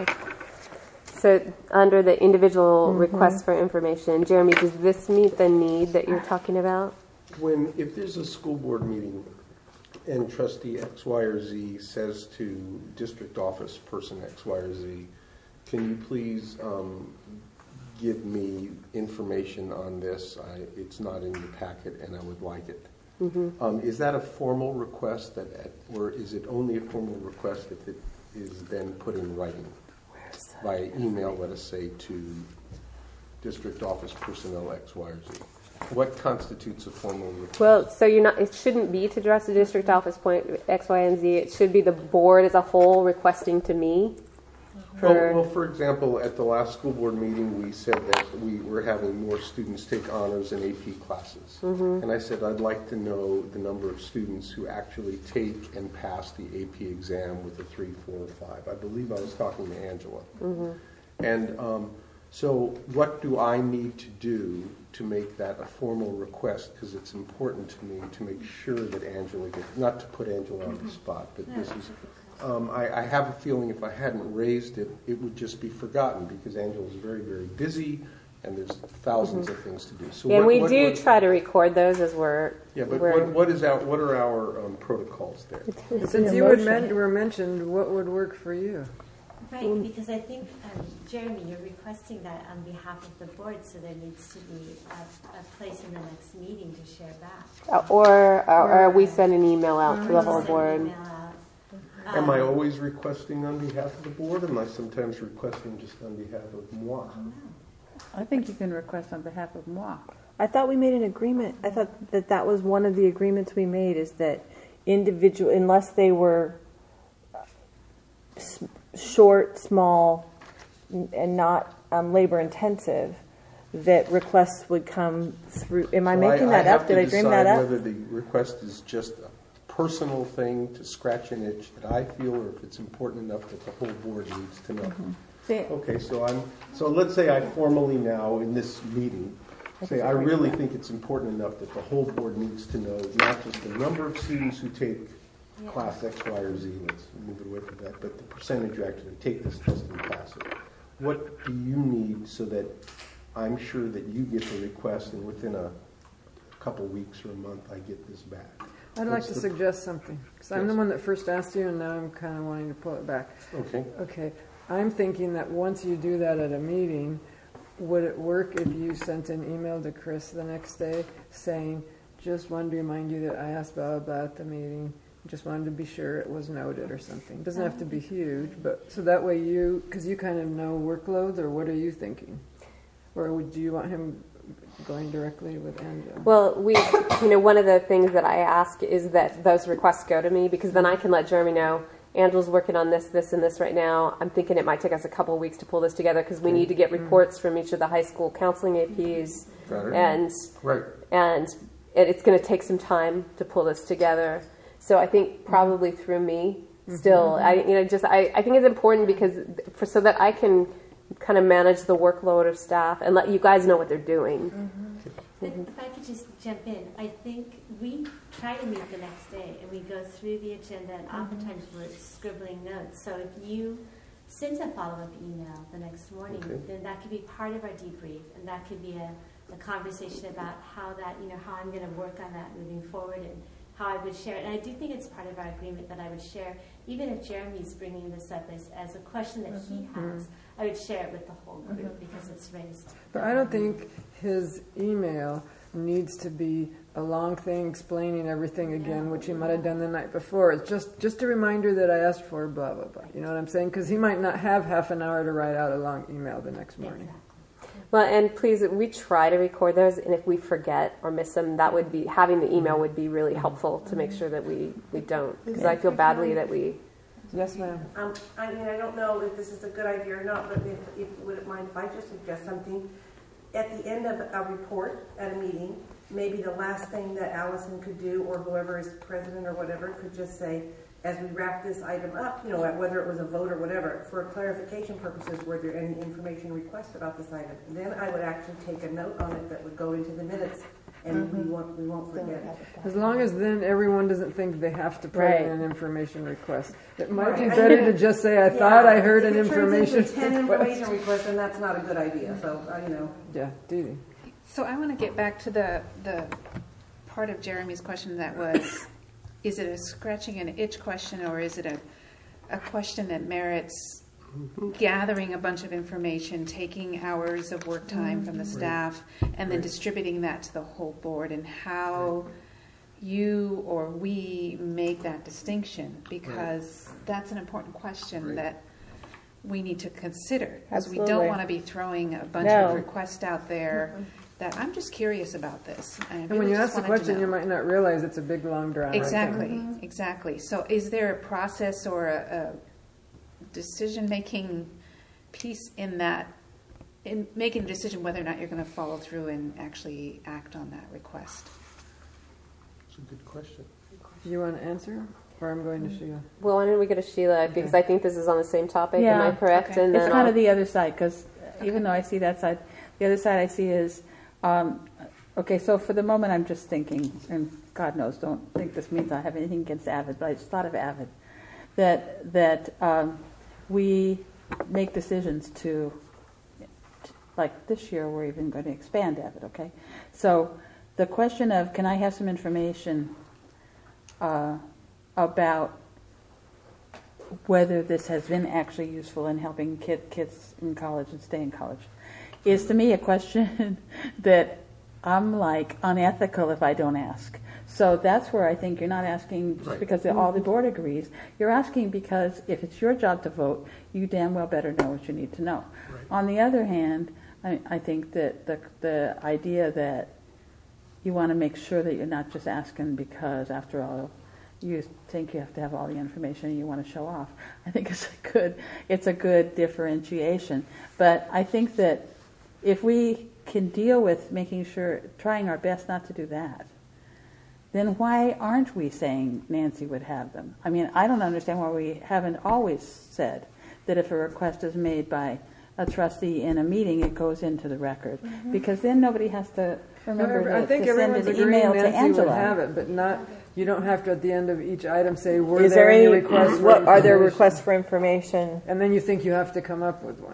So under the individual requests for information, Jeremy, does this meet the need that you're talking about? When, if there's a school board meeting and trustee X, Y, or Z says to district office person X, Y, or Z, can you please um, give me information on this? I, it's not in the packet and I would like it. Mm-hmm. Um, is that a formal request that, or is it only a formal request if it is then put in writing? By email, let us say, to district office personnel X, Y, or Z? What constitutes a formal request? Well, so you're not, it shouldn't be to address the district office point X, Y, and Z. It should be the board as a whole requesting to me. Well, For, well, for example, at the last school board meeting, we said that we were having more students take honors and A P classes. Mhm. And I said, I'd like to know the number of students who actually take and pass the A P exam with a three, four, or five. I believe I was talking to Angela. Mhm. And um, so what do I need to do to make that a formal request? Because it's important to me to make sure that Angela gets, not to put Angela on the spot, but this is, um, I, I have a feeling if I hadn't raised it, it would just be forgotten because Angela's very, very busy and there's 1000s of things to do. So and what- we what- do what- try to record those as we're. Yeah, but we're, what, what is our, what are our um, protocols there? Since you would men- were mentioned, what would work for you? Right, because I think, um, Jeremy, you're requesting that on behalf of the board, so there needs to be a, a place in the next meeting to share back. Uh, or, or, or we send an email out to the whole Send an board. email out. Am I Um, always requesting on behalf of the board? Am I sometimes requesting just on behalf of moi? I think you can request on behalf of moi. I thought we made an agreement. I thought that that was one of the agreements we made is that individual, unless they were s- short, small, n- and not um, labor intensive, that requests would come through. Am I So making that have up? to Did I dream that decide up? whether the request is just a personal thing to scratch an itch that I feel, or if it's important enough that the whole board needs to know. Mm-hmm. See, Okay, so I'm, so let's say I formally now, in this meeting, say I really think it's important enough that the whole board needs to know not just the number of students who take class X, Y, or Z, let's move it away from that, but the percentage who actually take this test and pass it. What do you need so that I'm sure that you get the request and within a couple weeks or a month I get this back? I'd like What's to the- suggest something, because I'm the Yes. one that first asked you, and now I'm kind of wanting to pull it back. Okay. Okay, I'm thinking that once you do that at a meeting, would it work if you sent an email to Chris the next day saying, just wanted to remind you that I asked blah, blah, blah at the meeting, just wanted to be sure it was noted or something. Doesn't have to be huge, but, so that way you, because you kind of know workloads, or what are you thinking? Or would, do you want him going directly with Angela? Well, we, you know, one of the things that I ask is that those requests go to me, because then I can let Jeremy know, Angela's working on this, this, and this right now. I'm thinking it might take us a couple of weeks to pull this together, because we need to get reports from each of the high school counseling A Ps, Got it. and Right. and it, it's going to take some time to pull this together. So I think probably through me, still, I you know, just I, I think it's important because for so that I can kind of manage the workload of staff and let you guys know what they're doing. But if I could just jump in, I think we try to meet the next day and we go through the agenda, and oftentimes we're scribbling notes. So if you send a follow-up email the next morning, Okay. then that could be part of our debrief, and that could be a, a conversation about how that, you know, how I'm going to work on that moving forward and how I would share it. And I do think it's part of our agreement that I would share, even if Jeremy's bringing this up as, as a question that he has, I would share it with the whole group because it's raised. But I don't think his email needs to be a long thing explaining everything again, which he might have done the night before. It's just, just a reminder that I asked for blah, blah, blah. You know what I'm saying? Because he might not have half an hour to write out a long email the next morning. Well, and please, we try to record those, and if we forget or miss them, that would be, having the email would be really helpful to make sure that we, we don't. Because I feel badly that we... Yes, ma'am. Um, I mean, I don't know if this is a good idea or not, but if, if you wouldn't mind if I just suggest something. At the end of a report at a meeting, maybe the last thing that Allison could do, or whoever is president or whatever, could just say, as we wrap this item up, you know, whether it was a vote or whatever, for clarification purposes, were there any information requested about this item? Then I would actually take a note on it that would go into the minutes, and we won't we won't forget it. As long as then everyone doesn't think they have to put Right. in an information request. It might Right. be better to just say, I thought I heard an If it turns information into ten information request. requests, then that's not a good idea, so, uh, you know. Yeah, Dee Dee. So I want to get back to the, the part of Jeremy's question that was, is it a scratching an itch question, or is it a, a question that merits gathering a bunch of information, taking hours of work time from the staff, and then distributing that to the whole board, and how you or we make that distinction, because that's an important question that we need to consider, because we don't Absolutely. want to be throwing a bunch No. of requests out there that I'm just curious about this. I And really when you just ask the wanted to question, know. you might not realize it's a big, long, drawn out thing. Exactly, exactly. So is there a process or a, a decision-making piece in that, in making a decision whether or not you're going to follow through and actually act on that request? It's a good question. You want to answer? Or I'm going to Sheila? Well, why don't we go to Sheila, because I think this is on the same topic, am I Yeah. correct? Okay. And It's then kind I'll- of the other side, because even though I see that side, the other side I see is, um, okay, so for the moment I'm just thinking, and God knows, don't think this means I have anything against Avid, but I just thought of Avid, that that um, we make decisions to, like this year we're even going to expand Avid, okay? So the question of, can I have some information uh, about whether this has been actually useful in helping kid, kids in college and stay in college, is to me a question that I'm like unethical if I don't ask. So that's where I think you're not asking just Right. because the, all the board agrees. You're asking because if it's your job to vote, you damn well better know what you need to know. Right. On the other hand, I, I think that the the idea that you want to make sure that you're not just asking because, after all, you think you have to have all the information and you want to show off. I think it's a good, it's a good differentiation. But I think that if we can deal with making sure, trying our best not to do that, then why aren't we saying Nancy would have them? I mean, I don't understand why we haven't always said that if a request is made by a trustee in a meeting, it goes into the record. Mm-hmm. Because then nobody has to remember However, I to, think to send everyone's an agreeing email to Nancy Angela. would have it, but not, you don't have to at the end of each item say, were Is there there any any, requests for what, are there information? requests for information? And then you think you have to come up with one.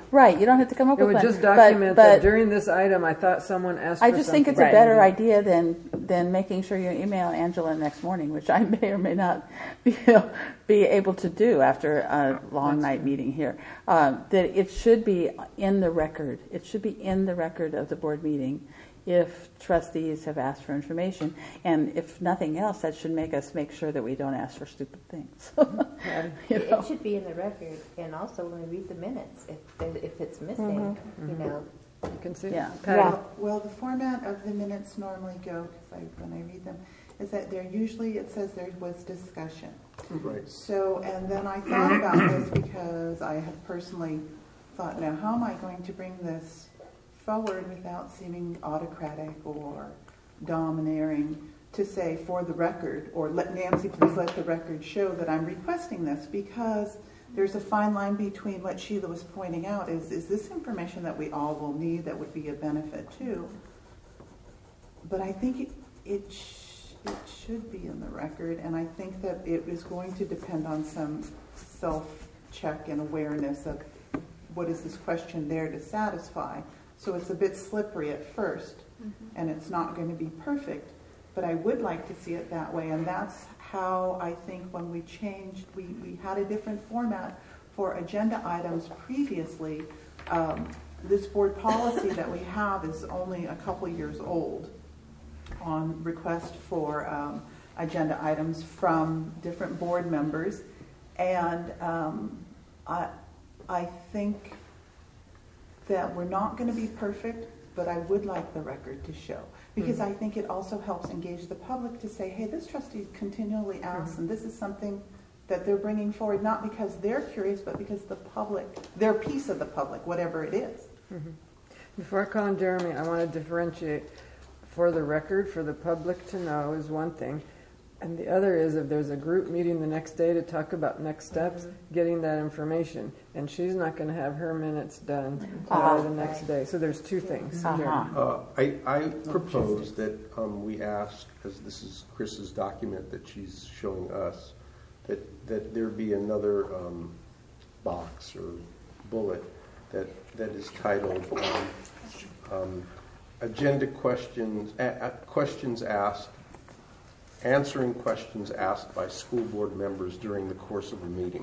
Right, you don't have to come up It with would one. just document but, that but during this item, I thought someone asked I for just something. think it's a better idea than than making sure you email Angela next morning, which I may or may not be, be able to do after a long night meeting here. Uh, that it should be in the record. It should be in the record of the board meeting if trustees have asked for information. And if nothing else, that should make us make sure that we don't ask for stupid things. You know? It should be in the record, and also when we read the minutes, if if it's missing, Mhm. you know. You can see. Yeah. Well, well, the format of the minutes normally go, because I, when I read them, is that there usually, it says there was discussion. Right. So, and then I thought about this because I had personally thought, now how am I going to bring this forward without seeming autocratic or domineering, to say for the record, or let Nancy please let the record show that I'm requesting this, because there's a fine line between what Sheila was pointing out, is, is this information that we all will need that would be a benefit too? But I think it, it, sh- it should be in the record, and I think that it is going to depend on some self-check and awareness of what is this question there to satisfy. So it's a bit slippery at first, mm-hmm. and it's not going to be perfect, but I would like to see it that way, and that's how I think when we changed, we, we had a different format for agenda items previously. Um, this board policy that we have is only a couple years old on request for um, agenda items from different board members, and um, I, I think that we're not going to be perfect, but I would like the record to show. Because mm-hmm. I think it also helps engage the public to say, hey, this trustee continually asks, mm-hmm. and this is something that they're bringing forward, not because they're curious, but because the public, they're a piece of the public, whatever it is. Mm-hmm. Before I call on Jeremy, I want to differentiate for the record, for the public to know is one thing. And the other is if there's a group meeting the next day to talk about next steps, mm-hmm. getting that information. And she's not going to have her minutes done until uh-huh. the next day. So there's two things. Uh-huh. Uh, I, I propose that um, we ask, because this is Chris's document that she's showing us, that, that there be another um, box or bullet that, that is titled um, um, Agenda Questions, a, a, Questions Asked, Answering Questions Asked by School Board Members during the course of a meeting.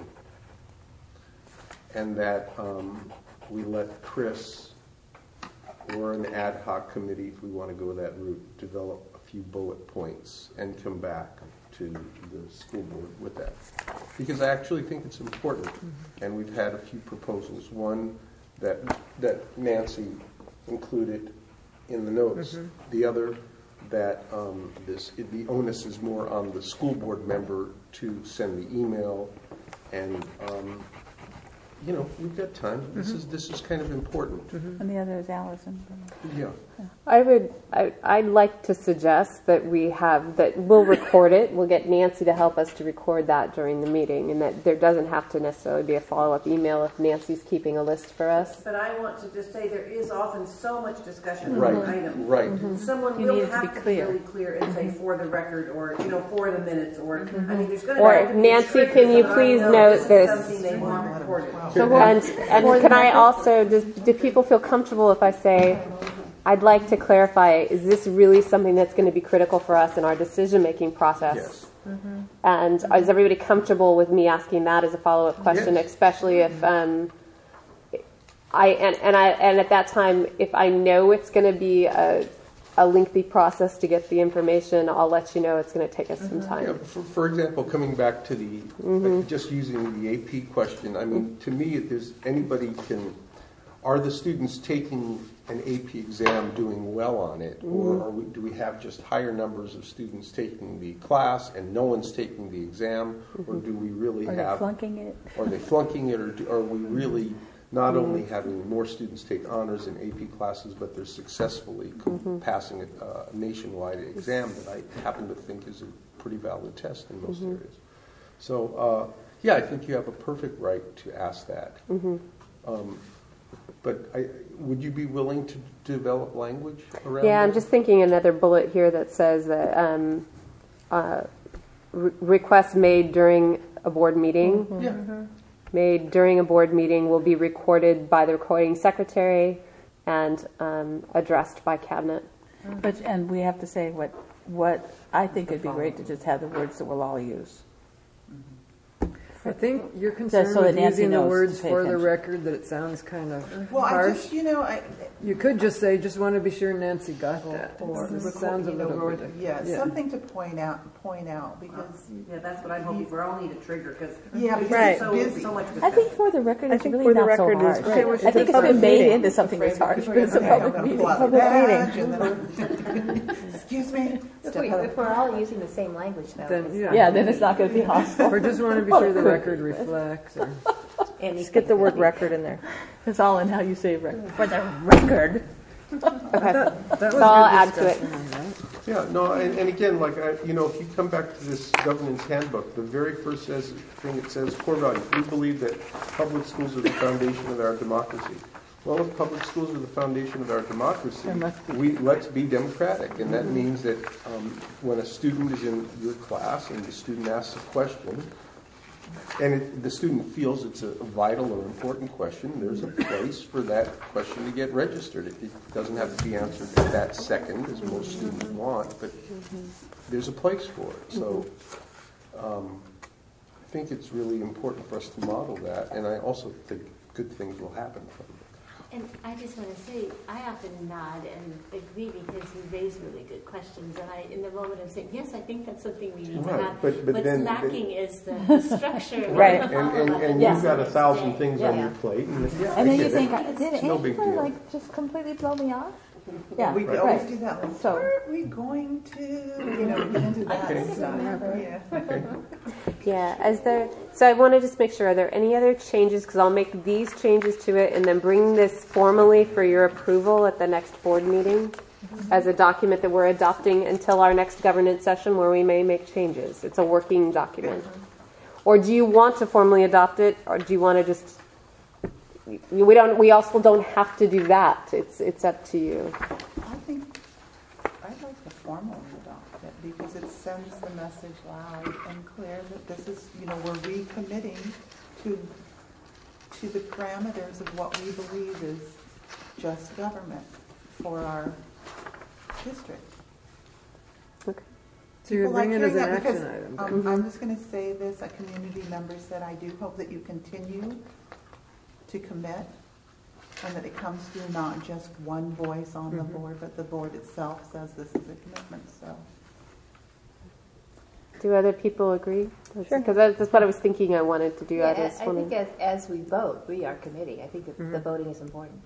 And that um, we let Chris or an ad hoc committee, if we want to go that route, develop a few bullet points and come back to the school board with that. Because I actually think it's important. Mm-hmm. And we've had a few proposals. One that, that Nancy included in the notes. Mm-hmm. The other that um, this it, the onus is more on the school board member to send the email, and um, you know, we've got time. Mm-hmm. This is this is kind of important. Mm-hmm. And the other is Allison. Yeah. yeah. I would. I, I'd like to suggest that we have that we'll record it. We'll get Nancy to help us to record that during the meeting, and that there doesn't have to necessarily be a follow-up email if Nancy's keeping a list for us. But I want to just say there is often so much discussion right. on an item. Right. Mm-hmm. Someone you will need have to be to clear. be really clear and say for the record, or you know, for the minutes, or Mm-hmm. I mean, there's going to Or be Nancy, can you please note this? Something they want recorded. So and and can I also, does, do people feel comfortable if I say, I'd like to clarify, is this really something that's going to be critical for us in our decision-making process? Yes. Mm-hmm. And is everybody comfortable with me asking that as a follow-up question, yes. especially if um, I and, and I and at that time, if I know it's going to be a, a lengthy process to get the information, I'll let you know it's going to take us mm-hmm. some time. Yeah, for, for example, coming back to the mm-hmm. like, just using the A P question. I mean, mm-hmm. to me, if there's anybody can. Are the students taking an A P exam doing well on it, or mm-hmm. are we, do we have just higher numbers of students taking the class and no one's taking the exam, mm-hmm. or do we really are have? Are they flunking it? Are they flunking it, or do, are we really not mm-hmm. only having more students take honors in A P classes, but they're successfully mm-hmm. passing a, a nationwide exam that I happen to think is a pretty valid test in most mm-hmm. areas. So, uh, yeah, I think you have a perfect right to ask that. Mm-hmm. Um, But I, would you be willing to develop language around Yeah, that? I'm just thinking another bullet here that says that um, uh, re- requests made during a board meeting. Mm-hmm. Yeah. made during a board meeting will be recorded by the recording secretary and um, addressed by cabinet. But, and we have to say what, what, I think it'd be great to just have the words that we'll all use. I think you're Just concerned so that with Nancy using the knows words to pay for the attention. record, that it sounds kind of Well, I harsh. just, you know, I, You could just say, just want to be sure Nancy got that. or, It sounds a you know, little or- bit. yeah, something to point out, point out, because. Yeah, that's what I'm hoping for. I'll need a trigger because Yeah, because Right. it's so busy. so much I discussion. think for the record, I it's think really for the not so record is harsh. great. I It's think a it's public been made meeting. into something that's harsh, but it's a Okay, I'm public gonna meeting. pull out the Public badge meeting. and then- Excuse me. If, we, if we're all using the same language, though. Then, yeah. Yeah, then it's not going to be hostile. Or just want to be sure the record reflects. Or, Just get the word record in there. It's all in how you say record. For the record. Okay. that was So I'll good add to it. discussion on that. Yeah, no, and, and again, like, I, you know, if you come back to this governance handbook, the very first says, thing it says, core values. We believe that public schools are the foundation of our democracy. Well, if public schools are the foundation of our democracy, There must be. we, let's be democratic. And that means that um, when a student is in your class and the student asks a question, and it, the student feels it's a vital or important question, there's a place for that question to get registered. It, it doesn't have to be answered at that second, as most students want, but there's a place for it. So um, I think it's really important for us to model that, and I also think good things will happen from it. And I just want to say, I often nod and agree because you raise really good questions. And I, in the moment, I'm saying, yes, I think that's something we need Right, to have. but- but What's then- lacking is the, the structure. and Right. the And, and, follow-up. and Yeah. you've got a thousand things on Yeah. your plate, and, yeah, And I then you get think, it. did It's no big Angela deal. like just completely blow me off? Yeah, We Right. always right. do that. Like, So- aren't we going to, you know, get into that Okay. stuff? Yeah. Okay. Yeah, is there, so I want to just make sure, are there any other changes? Because I'll make these changes to it and then bring this formally for your approval at the next board meeting as a document that we're adopting until our next governance session where we may make changes. It's a working document. Or do you want to formally adopt it, or do you want to just, we don't, we also don't have to do that. It's, it's up to you. I think I'd like to formally adopt it because it sends the message loud and clear that this is, you know, we're recommitting to to the parameters of what we believe is just government for our district. Okay. So you're People like bringing it as hearing an that action because, item. um, then. I'm just going to say this, a community member said, I do hope that you continue to commit and that it comes through not just one voice on the Mhm. board, but the board itself says this is a commitment, so. Do other people agree? Sure. Because that's, that's what I was thinking I wanted to do. Yeah, I I, just I wanted- think as, as we vote, we are committee. I think that Mm-hmm. the voting is important.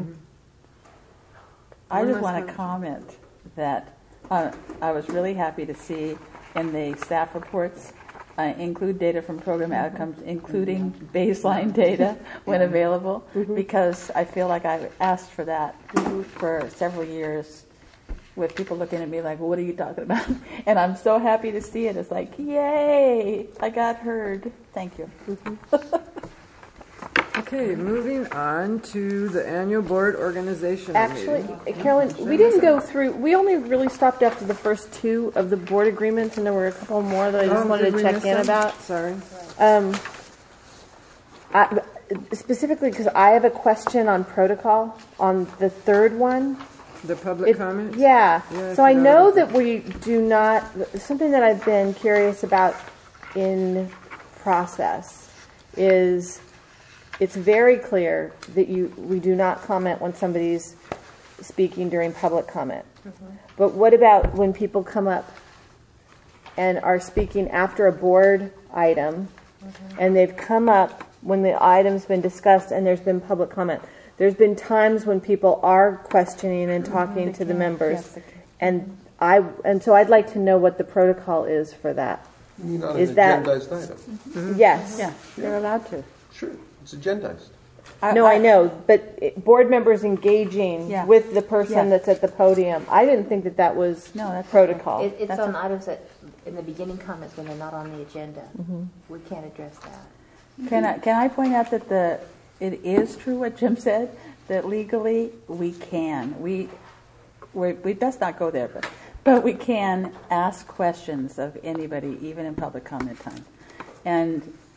I One just last want to comment that uh, I was really happy to see in the staff reports uh, include data from program outcomes, including baseline data when available, because I feel like I've asked for that for several years with people looking at me like, well, what are you talking about? And I'm so happy to see it. It's like, yay, I got heard. Thank you. Okay, moving on to the annual board organizational Actually, meeting. Carolyn, we didn't go through, we only really stopped after the first two of the board agreements, and there were a couple more that I just Oh, wanted did to we check miss in them? about. Sorry. Um, I, specifically because I have a question on protocol on the third one. The public It- comments? Yeah. Yeah, I So I forgot know about that we do not, something that I've been curious about in process is it's very clear that you we do not comment when somebody's speaking during public comment. But what about when people come up and are speaking after a board item and they've come up when the item's been discussed and there's been public comment? There's been times when people are questioning and talking to the members, Yes, they can. and I and so I'd like to know what the protocol is for that. You mean on Is an that- agendized item? Yes. Yeah, they're allowed to. Sure, it's agendized. No, I know, but it, board members engaging Yeah. with the person Yeah. that's at the podium. I didn't think that that was No, that's protocol. It, it's That's on a- items that, in the beginning comments when they're not on the agenda. We can't address that. Can I, can I point out that the, it is true what Jim said, that legally we can. We, we we best not go there, but, but we can ask questions of anybody, even in public comment time. And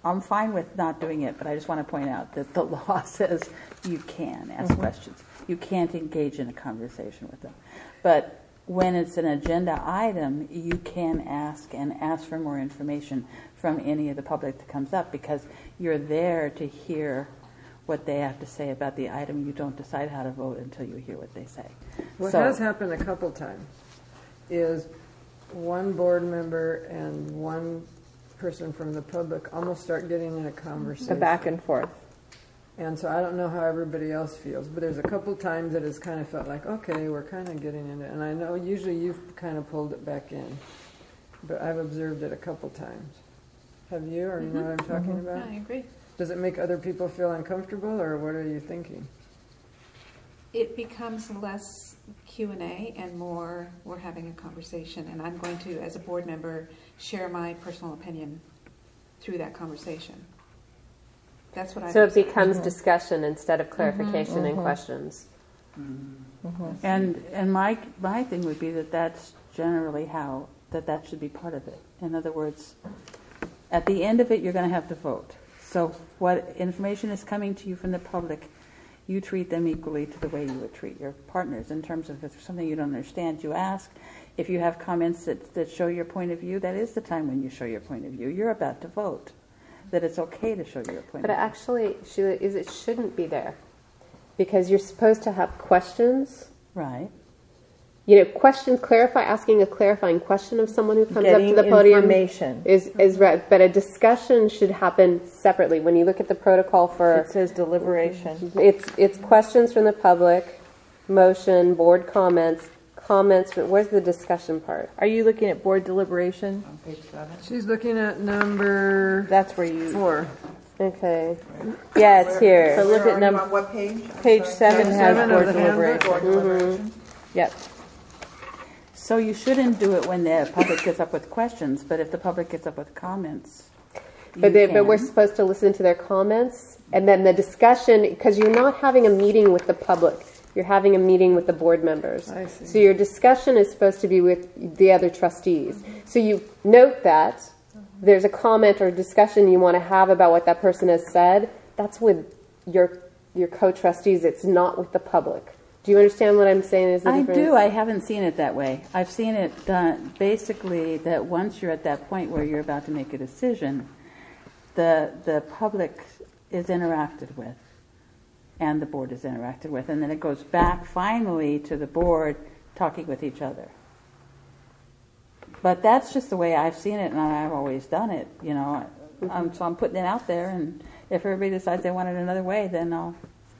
I'm fine with not doing it, but I just want to point out that the law says you can ask Mhm. questions. You can't engage in a conversation with them. But when it's an agenda item, you can ask and ask for more information from any of the public that comes up, because you're there to hear what they have to say about the item. You don't decide how to vote until you hear what they say. What So- has happened a couple times is one board member and one person from the public almost start getting in a conversation. The back and forth. And so I don't know how everybody else feels, but there's a couple times that it's kind of felt like, okay, we're kind of getting into it. And I know usually you've kind of pulled it back in, but I've observed it a couple times. Have you, or you know what I'm talking Mhm. about? I agree. Does it make other people feel uncomfortable, or what are you thinking? It becomes less Q and A and more we're having a conversation, and I'm going to, as a board member, share my personal opinion through that conversation. That's what I. So it becomes discussion instead of clarification Mhm. and Mhm. questions. And and my my thing would be that that's generally how that that should be part of it. In other words, at the end of it, you're going to have to vote. So what information is coming to you from the public, you treat them equally to the way you would treat your partners. In terms of if there's something you don't understand, you ask. If you have comments that, that show your point of view, that is the time when you show your point of view. You're about to vote. That it's okay to show your point But of view. actually, Sheila, is it shouldn't be there, because you're supposed to have questions. Right. You know, questions. Clarify. Asking a clarifying question of someone who comes Getting up to the podium information. is is right. But a discussion should happen separately. When you look at the protocol for It says deliberation. It's it's questions from the public, motion, board comments, comments. Where's the discussion part? Are you looking at board deliberation? On page seven. She's looking at number That's where you. four. Okay. Yeah, it's Where- here. So look where at are num- you on what page? I'm Page sorry. seven Page has seven board of the handbook. deliberation. Board deliberation. Yep. So you shouldn't do it when the public gets up with questions, but if the public gets up with comments, But, you they, but we're can. supposed to listen to their comments, and then the discussion, because you're not having a meeting with the public, you're having a meeting with the board members. I see. So your discussion is supposed to be with the other trustees. So you note that there's a comment or discussion you want to have about what that person has said. That's with your your co-trustees. It's not with the public. Do you understand what I'm saying? Is the I difference? do. I haven't seen it that way. I've seen it done basically that once you're at that point where you're about to make a decision, the the public is interacted with, and the board is interacted with, and then it goes back finally to the board talking with each other. But that's just the way I've seen it, and I've always done it. You know, um, so I'm putting it out there, and if everybody decides they want it another way, then I'll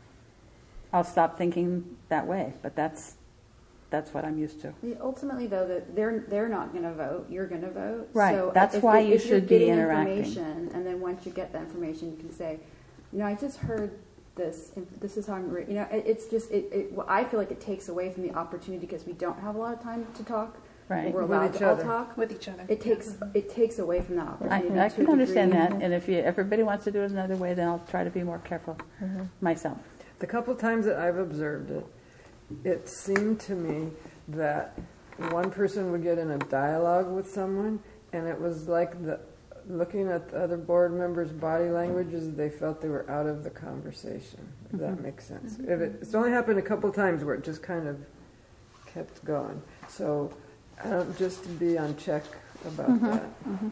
I'll stop thinking that way. But that's that's what I'm used to. Yeah, ultimately, though, that they're they're not going to vote. You're going to vote. Right. So That's if why you you if you're should be getting interacting. Information, and then once you get that information, you can say, you know, I just heard this. And this is how I'm. Re-. You know, it, it's just. It, it. Well, I feel like it takes away from the opportunity because we don't have a lot of time to talk. Right. We're With allowed each to all other. talk With each other. It takes it takes away from that I, opportunity. I to can a understand degree. that, and if you, everybody wants to do it another way, then I'll try to be more careful myself. The couple times that I've observed it, it seemed to me that one person would get in a dialogue with someone, and it was like the looking at the other board members' body languages, they felt they were out of the conversation, if that Mhm. makes sense. If it, it's only happened a couple times where it just kind of kept going. So I don't just to be on check about Mhm. that. Mhm.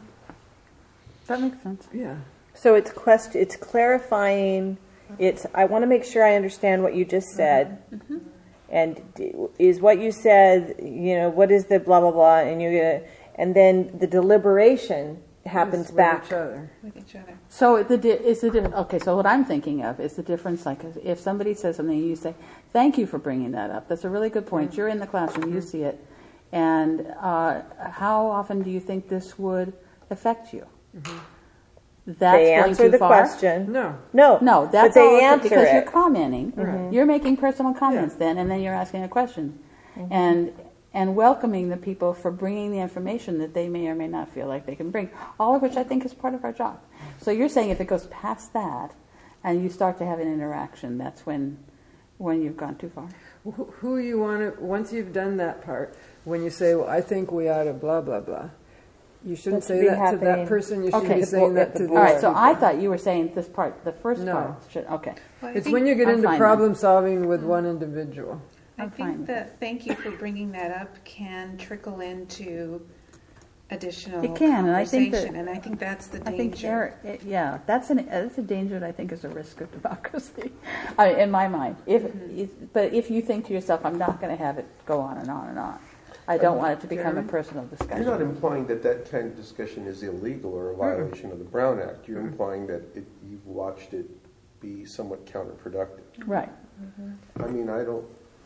That makes sense. Yeah. So it's quest- it's clarifying. It's I want to make sure I understand what you just said. Mm-hmm. And d- is what you said, you know, what is the blah blah blah, and you get, and then the deliberation happens With back. each other. With each other. So the di- is the di- okay. So what I'm thinking of is the difference. Like if somebody says something, and you say, "Thank you for bringing that up. That's a really good point. You're in the classroom, you see it, and uh, how often do you think this would affect you?" Mm-hmm. That's They going answer too the far? question. No. No, No, that's but they all it's- answer because it. you're commenting. Right. You're making personal comments then, and then you're asking a question, Mm-hmm. and and welcoming the people for bringing the information that they may or may not feel like they can bring. All of which I think is part of our job. So you're saying if it goes past that, and you start to have an interaction, that's when when you've gone too far. Who, who you want to, once you've done that part, when you say, well, I think we ought to blah, blah, blah, You shouldn't That say should be that to happening- that person. You should Okay. be saying that to All right, these so people. I thought you were saying this part, the first No. part. Should, okay. Well, I It's think- when you get I'm into fine problem solving with one individual. I I'm fine think with that thank you for bringing that up can trickle into additional It can, and I think that- conversation, and I think that's the I think, danger. Eric, it- yeah, that's an that's a danger that I think is a risk of democracy, I mean, in my mind. If, if but if you think to yourself, I'm not going to have it go on and on and on. I don't want it to become a Jeremy, personal discussion. You're not implying that that kind of discussion is illegal or a violation of the Brown Act. You're implying that it, you've watched it be somewhat counterproductive. Right. I mean, I don't,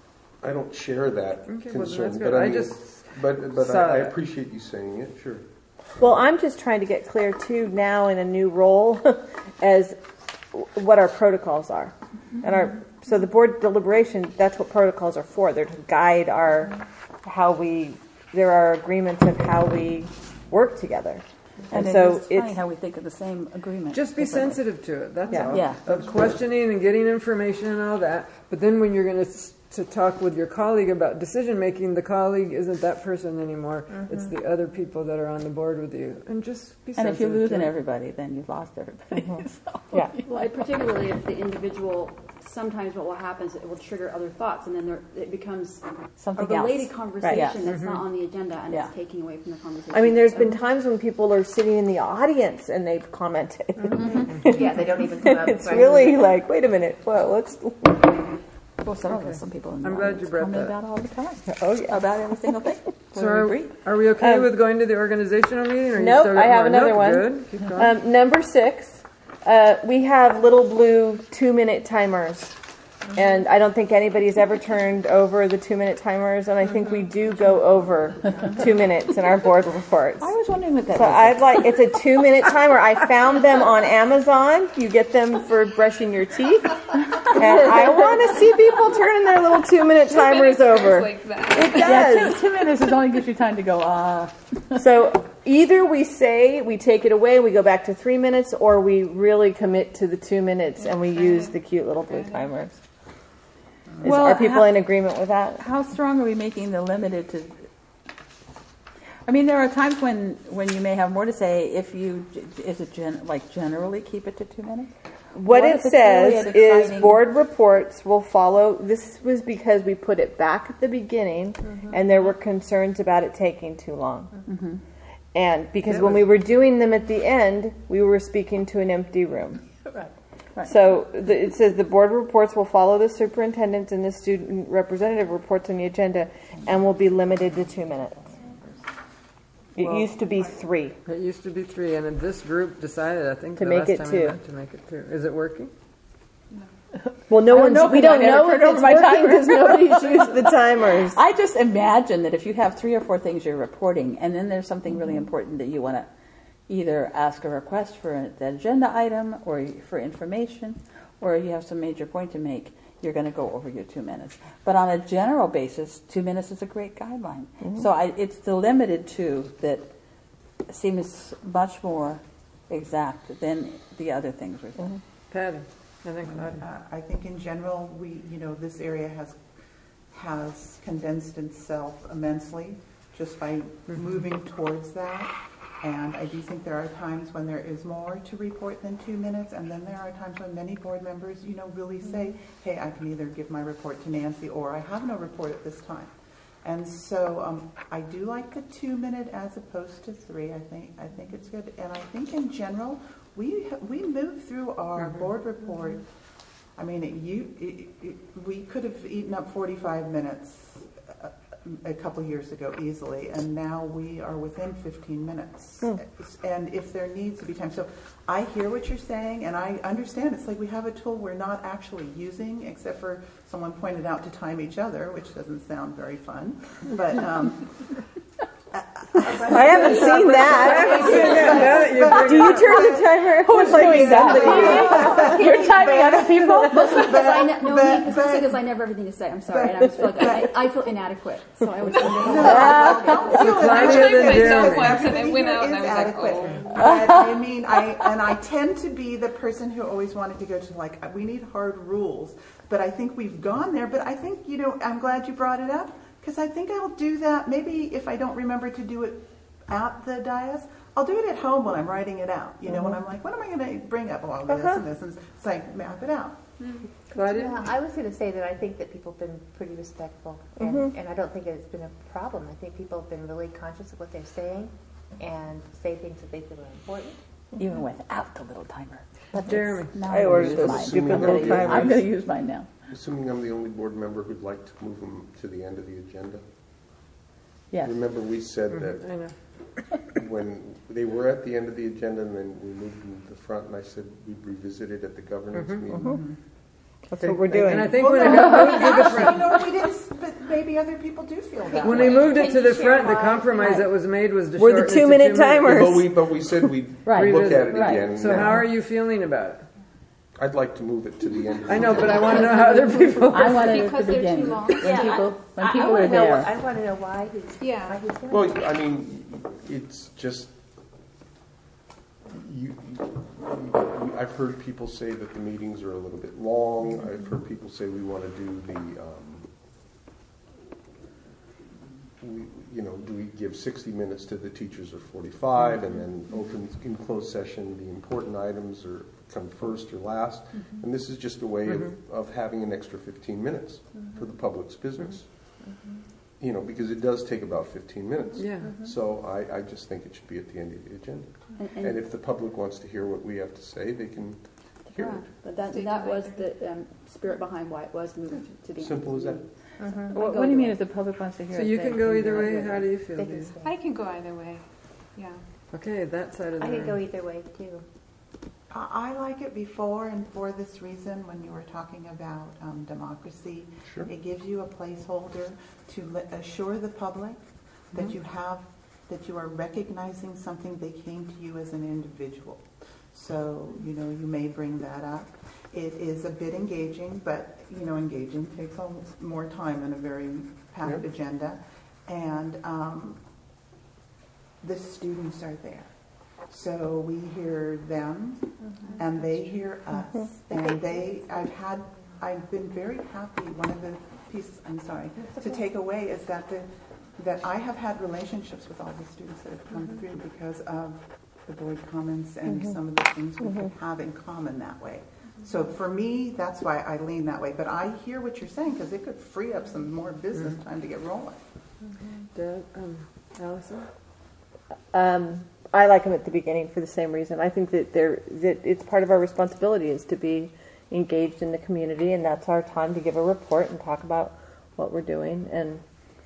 I don't share that Okay, well, then concern, that's but good. I I mean, just but but saw I, I that. appreciate you saying it. Sure. Well, I'm just trying to get clear too now in a new role as what our protocols are. And our so the board deliberation, that's what protocols are for. They're to guide our how we there are agreements of how we work together. And, And, so it's funny it's how we think of the same agreement. Just be differently. sensitive to it. That's Yeah. all. Yeah. Of questioning and getting information and all that. But then when you're going to to talk with your colleague about decision making, the colleague isn't that person anymore. It's the other people that are on the board with you, and just be And sensitive. if you're losing to it. everybody, then you've lost everybody. So, yeah. Well, I- particularly if the individual, sometimes what will happen is it will trigger other thoughts, and then there, it becomes Something a related else. conversation Right. that's not on the agenda, and Yeah. it's taking away from the conversation. I mean, there's So- been times when people are sitting in the audience and they've commented. Yeah, they don't even come up. It's right? really like, wait a minute, well, let's. Well, some of us, some people in the I'm glad audience you brought comment that. about all the time. Oh yeah. About every single thing. So When we are, agree. are we okay Um, with going to the organizational meeting? Or you Nope, still got I have more? another Nope, one. Good. Keep going. Um, number six, uh, we have little blue two-minute timers, and I don't think anybody's ever turned over the two-minute timers, and I think we do go over two minutes in our board reports. I was wondering what that So was. I'd like, it's a two-minute timer. I found them on Amazon. You get them for brushing your teeth. And I want to see people turning their little two-minute timers over. It Yeah, does. two, two minutes is only gives you time to go, ah. So either we say we take it away, we go back to three minutes, or we really commit to the two minutes and we use the cute little blue timers. Is, Well, are people how- in agreement with that? How strong are we making the limited to? I mean, there are times when, when you may have more to say if you, is it gen, like generally keep it to two minutes? What, What it if it's really says an is exciting- board reports will follow. This was because we put it back at the beginning and there were concerns about it taking too long. Mm-hmm. And because That when was- we were doing them at the end, we were speaking to an empty room. Right. Right. So the, it says the board reports will follow the superintendent's and the student representative reports on the agenda and will be limited to two minutes. It Well, used to be three. It used to be three, and then this group decided, I think, To the make last it time two. we met, to make it two. Is it working? Well, no I don't one's. know, we 'cause I don't never know if turned over it's my working timer. because nobody's used the timers. I just imagine that if you have three or four things you're reporting, and then there's something really important that you want to either ask a request for an agenda item or for information, or you have some major point to make, you're going to go over your two minutes. But on a general basis, two minutes is a great guideline. Mm-hmm. So I, it's the limited to that seems much more exact than the other things we've done. Patty, I think Patty. Uh, I think in general, we, you know, this area has, has condensed itself immensely just by moving towards that. And I do think there are times when there is more to report than two minutes, and then there are times when many board members, you know, really say, hey, I can either give my report to Nancy or I have no report at this time. And so um, I do like the two minute as opposed to three. I think I think it's good, and I think in general we we move through our Mm-hmm. board report. I mean, it, you it, it, we could have eaten up forty-five minutes a, a couple years ago easily, and now we are within fifteen minutes. Hmm. And if there needs to be time, so I hear what you're saying, and I understand. It's like we have a tool we're not actually using, except for someone pointed out to time each other, which doesn't sound very fun. But um, I haven't seen that. Do you turn the timer? Who's doing that? You're timing other people? Mostly because I ne- no, but- me, it's mostly but- because I never have everything to say. I'm sorry, and I just feel like I, I feel inadequate. So I always wonder. Claudia than Jeremy. and it went out, and I was adequate. Like, oh. But I mean, I and I tend to be the person who always wanted to go to like we need hard rules. But I think we've gone there. But I think you know I'm glad you brought it up because I think I'll do that. Maybe if I don't remember to do it at the dais. I'll do it at home when I'm writing it out. You know, when I'm like, what am I going to bring up? Well, this Uh-huh. and this, and it's like map it out. Yeah, I was going to say that I think that people have been pretty respectful, and, Mhm. and I don't think it's been a problem. I think people have been really conscious of what they're saying and say things that they feel are important. Even without the little timer. Jeremy. Now I I'm ordered gonna those use stupid mine. I'm little gonna use- I'm timers. going to use mine now. Assuming I'm the only board member who'd like to move them to the end of the agenda. Yes. Remember we said I that know. when they were at the end of the agenda and then we moved them to the front and I said we'd revisit it at the governance Mhm, meeting. That's what we're doing. And I think Well, when no, it got moved to the actually, front, no, we didn't, but maybe other people do feel that when way. we moved it to the Can you front, the share mine? compromise that was made was to We're the shorten it to two-minute two minutes. timers. But we, but we said we'd Right. look at it Right. again. So how are you feeling about it? I'd like to move it to the end. of I the know, but I agenda. want to know how other people. I wanted it at Because the they're too beginning. long. When Yeah, people, when I, people I wanna are know, there. I want to know why he's, Yeah. why he's doing Well, it. I mean, it's just, you, you, I've heard people say that the meetings are a little bit long. I've heard people say we want to do the, um, we, you know, do we give sixty minutes to the teachers or forty-five, and then open in closed session, the important items are come first or last. And this is just a way of, of having an extra fifteen minutes for the public's business. You know, because it does take about fifteen minutes. Yeah. So I, I just think it should be at the end of the agenda. And- and- And if the public wants to hear what we have to say, they can hear Yeah, it. but that, that was the um, spirit behind why it was moved to the end. Simple as that. What, what do you mean if the public wants to hear So it? you they can go either way. do it? How do you feel? They Do can you- stay. I can go either way. Yeah. Okay, that side of the I could go room. either way too. I I like it before, and for this reason, when you were talking about um, democracy, Sure. it gives you a placeholder to let, assure the public that you have, that you are recognizing something they came to you as an individual. So, you know, you may bring that up. It is a bit engaging, but, you know, engaging takes almost more time than a very packed Yep. agenda. And um, the students are there. So we hear them, and they hear us, and they, I've had, I've been very happy, one of the pieces, I'm sorry, to take away is that the, that I have had relationships with all the students that have come through because of the board comments and some of the things we can have in common that way. So for me, that's why I lean that way, but I hear what you're saying, because it could free up some more business time to get rolling. Deb, um, Allison? Um, I like them at the beginning for the same reason. I think that they're that it's part of our responsibility is to be engaged in the community, and that's our time to give a report and talk about what we're doing. And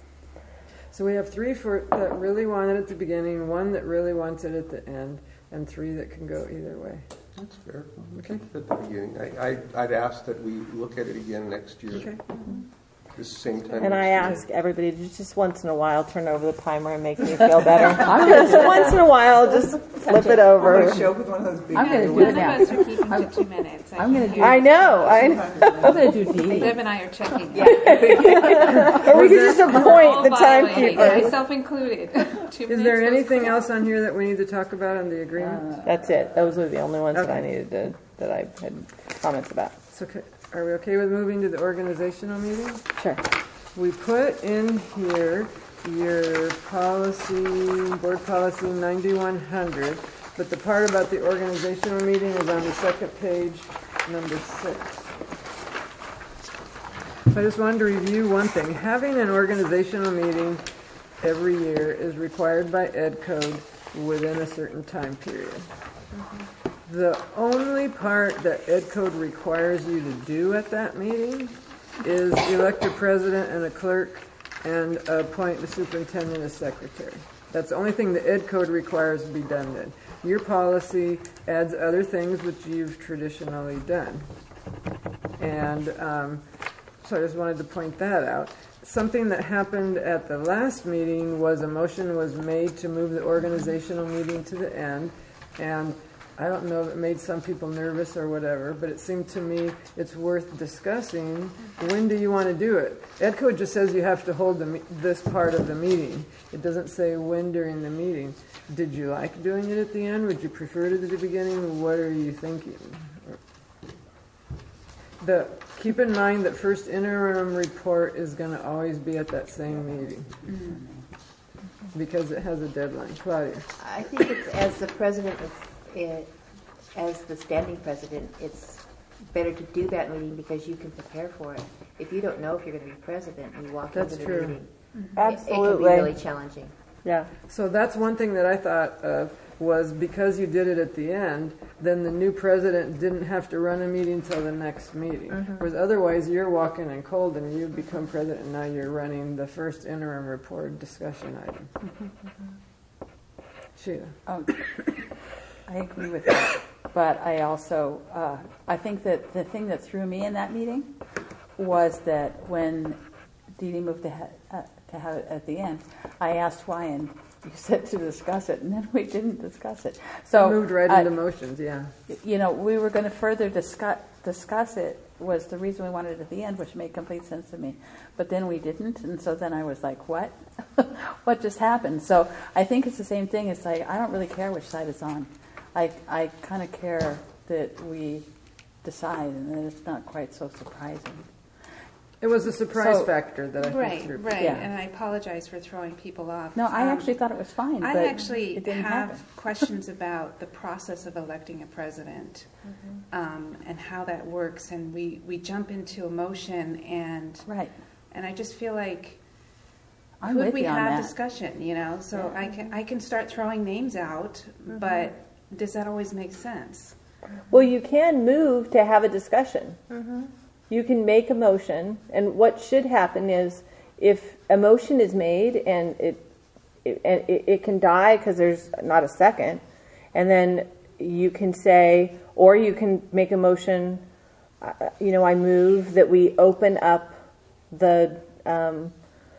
So we have three for, that really want it at the beginning, one that really wants it at the end, and three that can go either way. That's fair. Okay. At the beginning, I, I, I'd ask that we look at it again next year. Okay. This same time. and I next ask everybody to just once in a while turn over the timer and make me feel better. Just once in a while, just flip it I'm over. going to show with one of those big. I'm gonna do None it of now. us are keeping to two minutes. I'm gonna do- I know. I know. I'm going to do T Deb V. and I are checking. Or we could just appoint the timekeeper. Myself included. Two Is minutes there was anything clear. else on here that we need to talk about on the agreement? That's it. Those were the only ones that I Okay. needed to that I had comments about. It's okay. Are we okay with moving to the organizational meeting? Sure. We put in here your policy, board policy ninety-one hundred, but the part about the organizational meeting is on the second page, number six. So I just wanted to review one thing. Having an organizational meeting every year is required by Ed Code within a certain time period. The only part that Ed Code requires you to do at that meeting is elect a president and a clerk and appoint the superintendent as secretary. That's the only thing the Ed Code requires to be done then. Your policy adds other things which you've traditionally done. And um, so I just wanted to point that out. Something that happened at the last meeting was a motion was made to move the organizational meeting to the end, and I don't know if it made some people nervous or whatever, but it seemed to me it's worth discussing. When do you want to do it? Ed Code just says you have to hold the, me- this part of the meeting. It doesn't say when during the meeting. Did you like doing it at the end? Would you prefer it at the beginning? What are you thinking? The, keep in mind that first interim report is going to always be at that same meeting. because it has a deadline. Claudia. I think it's as the president of it, as the standing president, it's better to do that meeting because you can prepare for it. If you don't know if you're going to be president and you walk That's into the true. meeting, Mm-hmm. it- Absolutely. it can be really challenging. Yeah. So that's one thing that I thought of was because you did it at the end, then the new president didn't have to run a meeting till the next meeting. Mm-hmm. Whereas otherwise you're walking in cold and you become president and now you're running the first interim report discussion item. Sheila. Um, I agree with that, but I also, uh, I think that the thing that threw me in that meeting was that when Dee Dee moved to, ha- uh, to have it at the end, I asked why, and you said to discuss it, and then we didn't discuss it. So Moved right uh, into motions, yeah. You know, we were going to further discuss discuss it was the reason we wanted it at the end, which made complete sense to me. But then we didn't, and so then I was like, what? What just happened? So I think it's the same thing. It's like, I don't really care which side it's on. I, I kind of care that we decide, and that it's not quite so surprising. It was a surprise So- factor that I Right, think threw. right, Yeah. and I apologize for throwing people off. No, I Um, actually thought it was fine, I but actually it didn't have happen. questions about the process of electing a president um, and how that works. And we, we jump into a motion, and Right. and I just feel like I'm could with we you on have that. discussion? You know, so Yeah. I can I can start throwing names out, but does that always make sense? Well, you can move to have a discussion. You can make a motion, and what should happen is if a motion is made and it it, and it, it can die because there's not a second, and then you can say, or you can make a motion. Uh, you know, I move that we open up the um,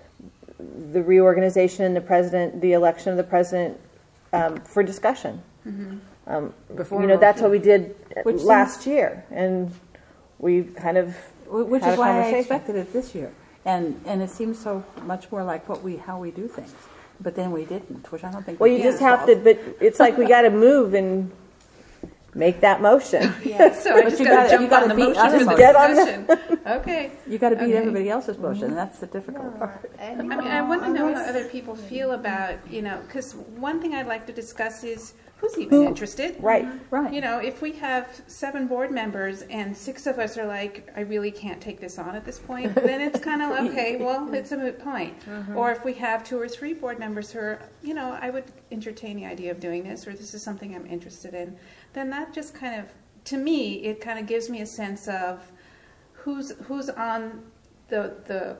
the reorganization and the president, the election of the president um, for discussion. Um, Before you know, that's motion. what we did Which last seems- year, and we kind of Which had is a why I conversation. expected it this year. And and it seems so much more like what we how we do things. But then we didn't, which I don't think Well, we you did. just have to, but it's like we got to move and make that motion. Yeah, so I But just you got gotta- to jump you gotta on the beat motion other for the Get on the- discussion. Okay. You got to beat Okay. everybody else's motion, and that's the difficult part. I mean, I want to know how other people feel about, you know, because one thing I'd like to discuss is who's even interested. Right. Right. You know, if we have seven board members and six of us are like, I really can't take this on at this point, then it's kind of, okay, well, it's a moot point. Or if we have two or three board members who are, you know, I would entertain the idea of doing this, or this is something I'm interested in, then that just kind of, to me, it kind of gives me a sense of who's who's on the the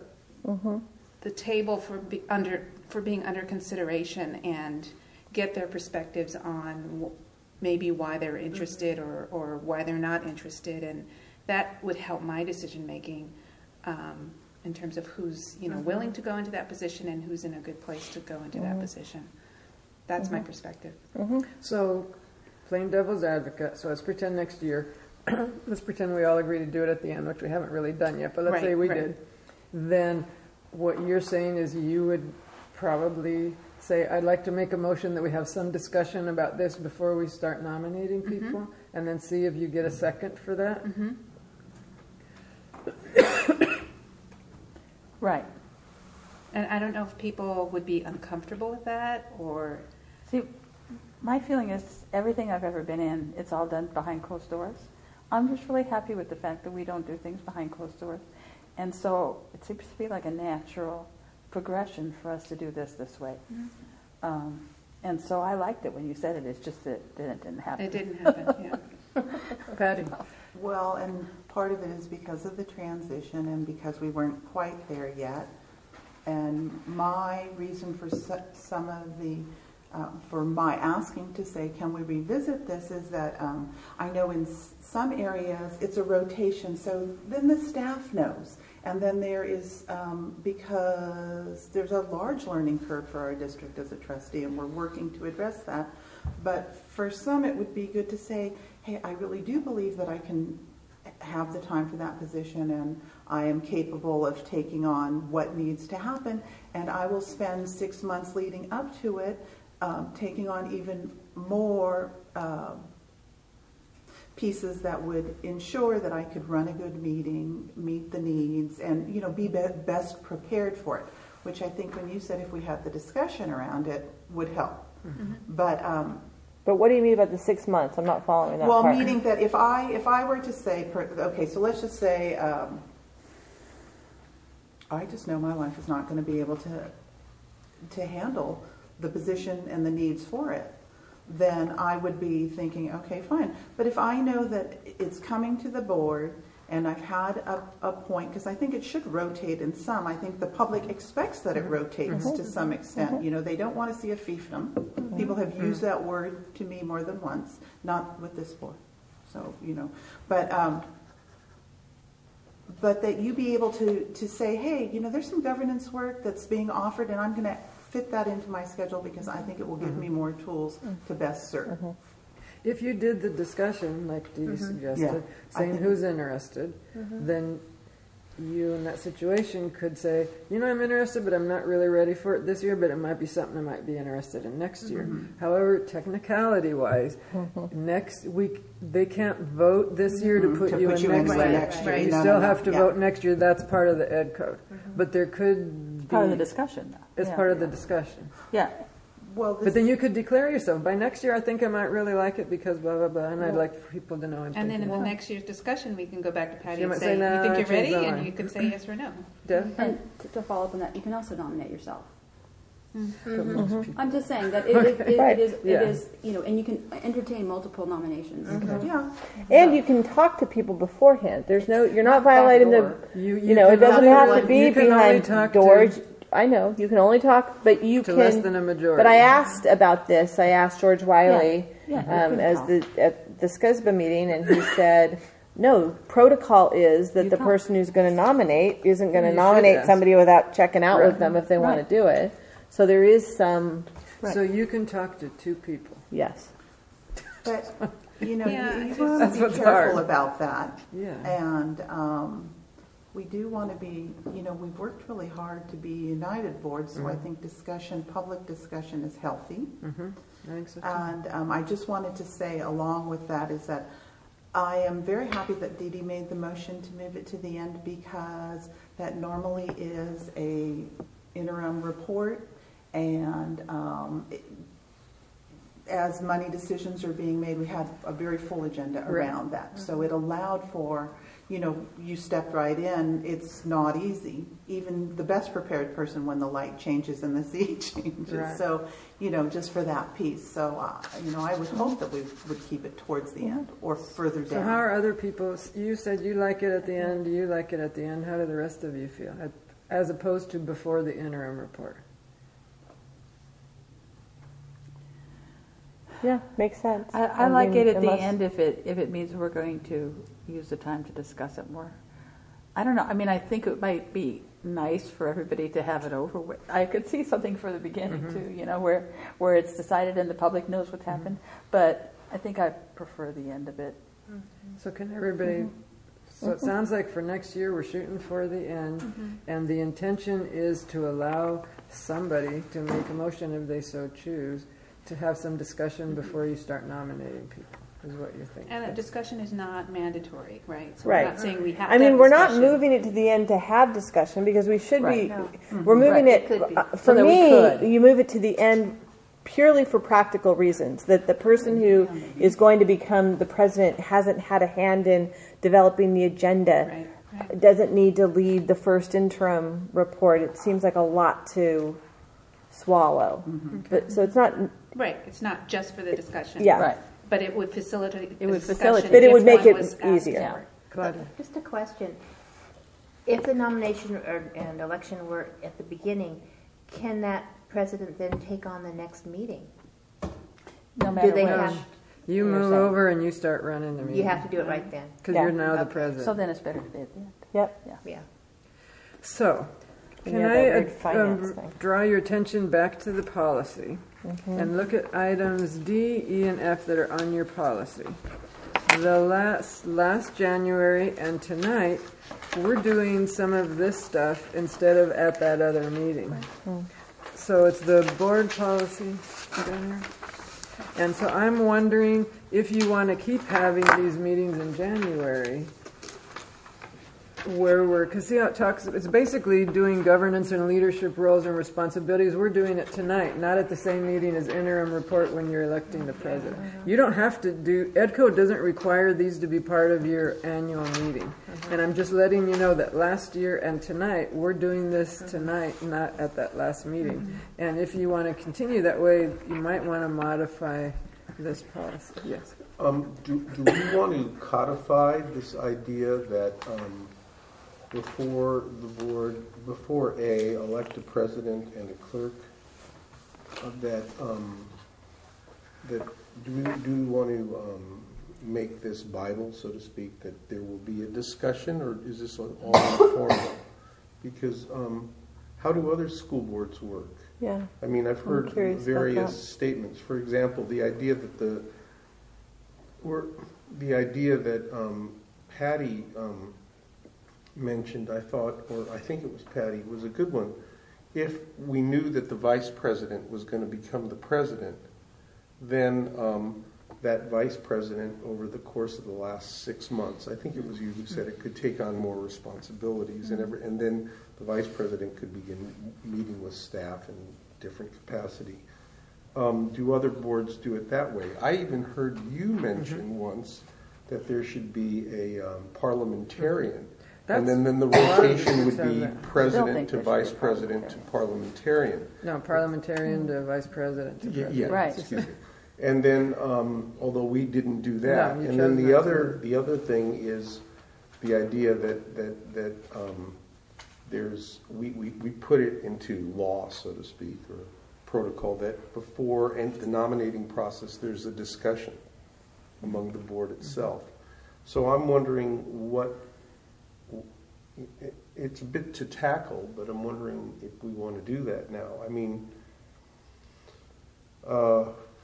the table for be under for being under consideration, and get their perspectives on w- maybe why they're interested or, or why they're not interested, and that would help my decision making um, in terms of who's you know willing to go into that position and who's in a good place to go into that position. That's my perspective. So, plain devil's advocate, so let's pretend next year, let's pretend we all agree to do it at the end, which we haven't really done yet, but let's Right, say we right. did. Then what you're saying is you would probably say, I'd like to make a motion that we have some discussion about this before we start nominating people, and then see if you get a second for that? Right. And I don't know if people would be uncomfortable with that, or See, my feeling is everything I've ever been in, it's all done behind closed doors. I'm just really happy with the fact that we don't do things behind closed doors. And so it seems to be like a natural progression for us to do this this way. Um, and so I liked it when you said it. It's just that, that it didn't happen. it didn't happen. Yeah. Patty? Well, and part of it is because of the transition and because we weren't quite there yet. And my reason for so- some of the, uh, for my asking to say, can we revisit this, is that um, I know in s- some areas it's a rotation, so then the staff knows. And then there is, um, because there's a large learning curve for our district as a trustee, and we're working to address that. But for some, it would be good to say, hey, I really do believe that I can have the time for that position, and I am capable of taking on what needs to happen, and I will spend six months leading up to it, um, taking on even more uh, pieces that would ensure that I could run a good meeting, meet the needs, and you know be, be best prepared for it. which I think when you said if we had the discussion around it would help. Mm-hmm. But um, But what do you mean about the six months? I'm not following that well, part. meaning that if I if I were to say, per, okay, so let's just say um, I just know my life is not going to be able to to handle the position and the needs for it, then I would be thinking, okay, fine. But if I know that it's coming to the board and I've had a, a point, because I think it should rotate in some. I think the public expects that it rotates Mhm. to some extent. Mhm. You know, they don't want to see a fiefdom. Mhm. People have Mhm. used that word to me more than once, not with this board. So, you know, but um, but that you be able to, to say, hey, you know, there's some governance work that's being offered and I'm going to fit that into my schedule because I think it will give Mhm. me more tools to best serve. Mm-hmm. If you did the discussion, like Dee Dee Mhm. suggested, Yeah. I saying think- who's interested, Mhm. then you in that situation could say, you know, I'm interested, but I'm not really ready for it this year, but it might be something I might be interested in next year. Mhm. However, technicality-wise, Mm-hmm. next week, they can't vote this year to Mhm. put To you put in you in next for year. next year. You No, no, still no. have to Yeah. vote next year. That's part of the ed code. But there could be... Part of the discussion, though. It's Yeah. part of the discussion. Yeah. Well, But then you could declare yourself, by next year I think I might really like it because blah, blah, blah, and I'd Well- like for people to know I'm And then in thinking the about it. next year's discussion, we can go back to Patty She and might say, say, you "No, think I you're ready? changed my And mind." you can say yes or no. Deb? And to, to follow up on that, you can also nominate yourself. Mhm. I'm just saying that it, it, it, Right. it is, Yeah. it is, you know, and you can entertain multiple nominations. Mhm. Yeah. And you can talk to people beforehand. There's no, you're not violating the, You- you, you know, it can doesn't only- have to be you can only behind talk to- doors. I know, you can only talk, but you To can. less than a majority. But I asked about this. I asked George Wiley Yeah, yeah, you um, can as talk. the at the SCUSBA meeting, and he said, "No, protocol is that You the talk. person who's going to nominate isn't going You to should nominate ask. somebody without checking out Right. with them if they want Right. to do it." So there is some, So you can talk to two people. yes. But, you know, Yeah, you, I you just- want That's to be what's careful hard. about that. Yeah. And um, we do want to be, you know, we've worked really hard to be united board, so I Mhm. think discussion, public discussion is healthy. Mm-hmm. I think so too. And um, I just wanted to say along with that is that I am very happy that Dee Dee made the motion to move it to the end because that normally is a interim report and um, it, as money decisions are being made, we had a very full agenda Right. around that. So it allowed for, you know, you stepped right in. It's not easy. Even the best prepared person when the light changes and the sea changes. Right. So, you know, just for that piece. So, uh, you know, I would hope that we would keep it towards the end or further So down. how are other people, you said you like it at the end, do you like it at the end? How do the rest of you feel? At- As opposed to before the interim report? Yeah, makes sense. I, I like mean, it at the unless- end if it if it means we're going to use the time to discuss it more. I don't know. I mean, I think it might be nice for everybody to have it over with. I could see something for the beginning Mhm. too, you know, where where it's decided and the public knows what's happened. But I think I prefer the end of it. So can everybody, so it Mhm. sounds like for next year, we're shooting for the end, Mhm. and the intention is to allow somebody to make a motion if they so choose, to have some discussion before you start nominating people, is what you're thinking. And that discussion is not mandatory, right? So Right. we're not saying we have I to mean, have we're not discussion. moving it to the end to have discussion because we should Right. be. No. We're Mhm. moving Right. it. It could be. uh, So for that we me, could. you move it to the end purely for practical reasons. That the person who is going to become the president hasn't had a hand in developing the agenda. Right, right. Doesn't need to lead the first interim report. It seems like a lot to swallow. Mm-hmm. But so it's not. Right, it's not just for the discussion. Yeah. Right. But it would facilitate It the would discussion facilitate. But it if would make one it was asked easier. for it. Claudia? Just a question. If the nomination or an election were at the beginning, can that president then take on the next meeting? No matter Do they what. have, You You're move saying- over and you start running the meeting. you have to do it right then? Because Yeah. you're now the Okay. president. So then it's better to be at the end. Yep. Yeah. So, And can you have I that weird uh, finance um, thing. draw your attention back to the policy Mhm. and look at items D, E, and F that are on your policy. The last last January and tonight, we're doing some of this stuff instead of at that other meeting. Mm. So it's the board policy down here. And so I'm wondering if you want to keep having these meetings in January, where we're, because see how it talks, it's basically doing governance and leadership roles and responsibilities. We're doing it tonight, not at the same meeting as interim report when you're electing the president. You don't have to do, Ed Code doesn't require these to be part of your annual meeting. And I'm just letting you know that last year and tonight, we're doing this tonight, not at that last meeting. And if you want to continue that way, you might want to modify this policy. Yes. Um, do, do we want to codify this idea that um, before the board, before A, elect a president and a clerk, uh, that um, that do we do we want to um, make this Bible, so to speak, that there will be a discussion, or is this all informal? Because um, how do other school boards work? Yeah. I mean, I've heard various statements. For example, the idea that the Or the idea that um, Patty um, mentioned, I thought, or I think it was Patty, was a good one. If we knew that the vice president was going to become the president, then um, that vice president, over the course of the last six months, I think it was you who said it, could take on more responsibilities, and every, and then the vice president could begin meeting with staff in different capacity. Um, do other boards do it that way? I even heard you mention mm-hmm. once that there should be a um, parliamentarian, That's and then, then the rotation would be president to vice president to parliamentarian. No, parliamentarian to vice president to president. Yeah, right. Excuse me. And then, um, although we didn't do that, no, and then the other the other thing is the idea that that that um, there's we, we we put it into law, so to speak, or protocol that before and the nominating process there's a discussion among the board itself. So I'm wondering what it, it's a bit to tackle, but I'm wondering if we want to do that now. I mean, uh,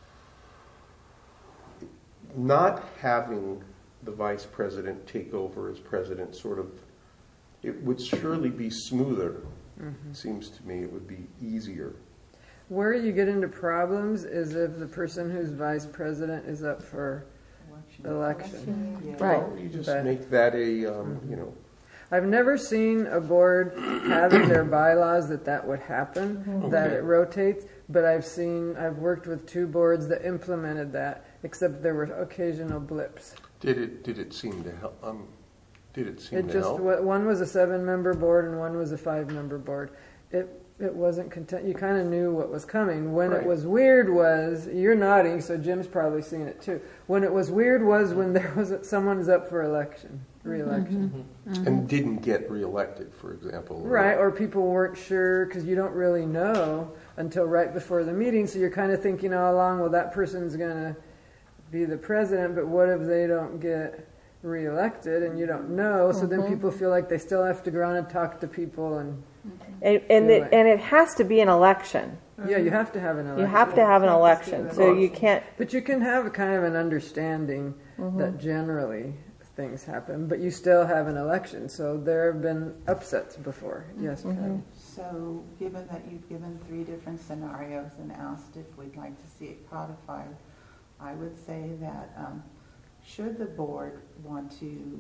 not having the vice president take over as president sort of, it would surely be smoother. Mm-hmm. It seems to me it would be easier. Where you get into problems is if the person who's vice president is up for election. election. Yeah. Right. Well, you just but, make that a, um, you know. I've never seen a board have in their bylaws that that would happen, mm-hmm. that okay. it rotates, but I've seen, I've worked with two boards that implemented that, except there were occasional blips. Did it, did it seem to help? Um, did it seem it to just, help? One was a seven-member board and one was a five-member board. It It wasn't content. You kind of knew what was coming. When right. it was weird was, you're nodding, so Jim's probably seen it too. When it was weird was when there was a, someone's up for election, re-election, mm-hmm. Mm-hmm. and didn't get re-elected, for example. Or, right, or people weren't sure because you don't really know until right before the meeting. So you're kind of thinking all along, well, that person's going to be the president, but what if they don't get re-elected and you don't know? So mm-hmm. then people feel like they still have to go around and talk to people and. And and it, and it has to be an election. Yeah, you have to have an election. You have to have an election, so you can't. But you can have a kind of an understanding mm-hmm. that generally things happen, but you still have an election. So there have been upsets before. Yes, mm-hmm. So given that you've given three different scenarios and asked if we'd like to see it codified, I would say that um, should the board want to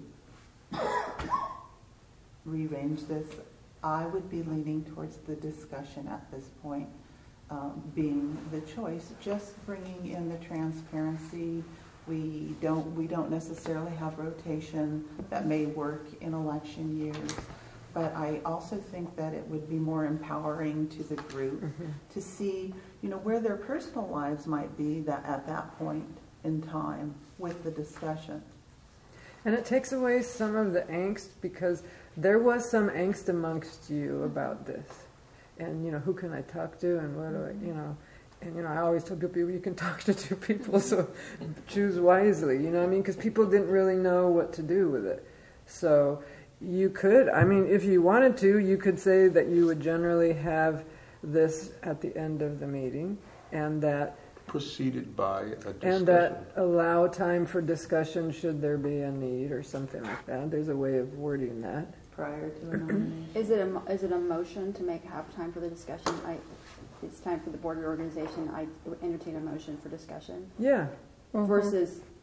rearrange this, I would be leaning towards the discussion at this point um, being the choice, just bringing in the transparency. We don't we don't necessarily have rotation that may work in election years, but I also think that it would be more empowering to the group mm-hmm. to see, you know, where their personal lives might be that at that point in time with the discussion. And it takes away some of the angst, because there was some angst amongst you about this. And, you know, who can I talk to and what do I, you know, and, you know, I always tell people, you can talk to two people, so choose wisely, you know what I mean? Because people didn't really know what to do with it. So you could, I mean, if you wanted to, you could say that you would generally have this at the end of the meeting, and that preceded by a discussion. And that allow time for discussion should there be a need or something like that. There's a way of wording that. Prior to a nomination. Is it a, is it a motion to make have time for the discussion? I, it's time for the board reorganization. I entertain a motion for discussion. Yeah. Mm-hmm. Versus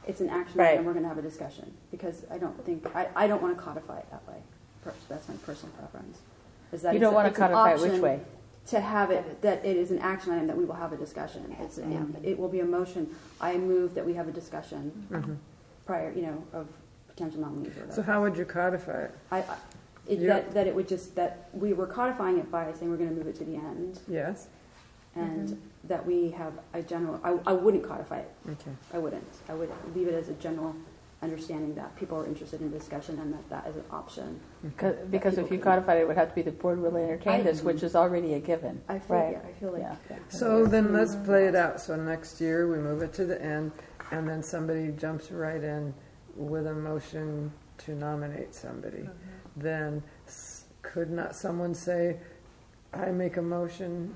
it's an action Right. item, and we're going to have a discussion. Because I don't think, I, I don't want to codify it that way. Per- That's my personal preference. Is that You it's don't a- want to it's an codify it which option way? To have it, that it is an action item that we will have a discussion. It's, you know, it will be a motion. I move that we have a discussion Mhm. prior, you know, of potential nominees or whatever. So how would you codify it? I, I, it, You- that, that it would just, that we were codifying it by saying we're going to move it to the end. Yes. And Mhm. that we have a general, I, I wouldn't codify it. Okay. I wouldn't. I would leave it as a general understanding that people are interested in discussion and that that is an option. Because, that because if people you can- codified it, it would have to be the board will entertain I- this, which is already a given. I feel, Right. yeah, I feel like. Yeah. yeah. So then let's play it out. So next year we move it to the end, and then somebody jumps right in with a motion to nominate somebody. Then s- could not someone say, I make a motion,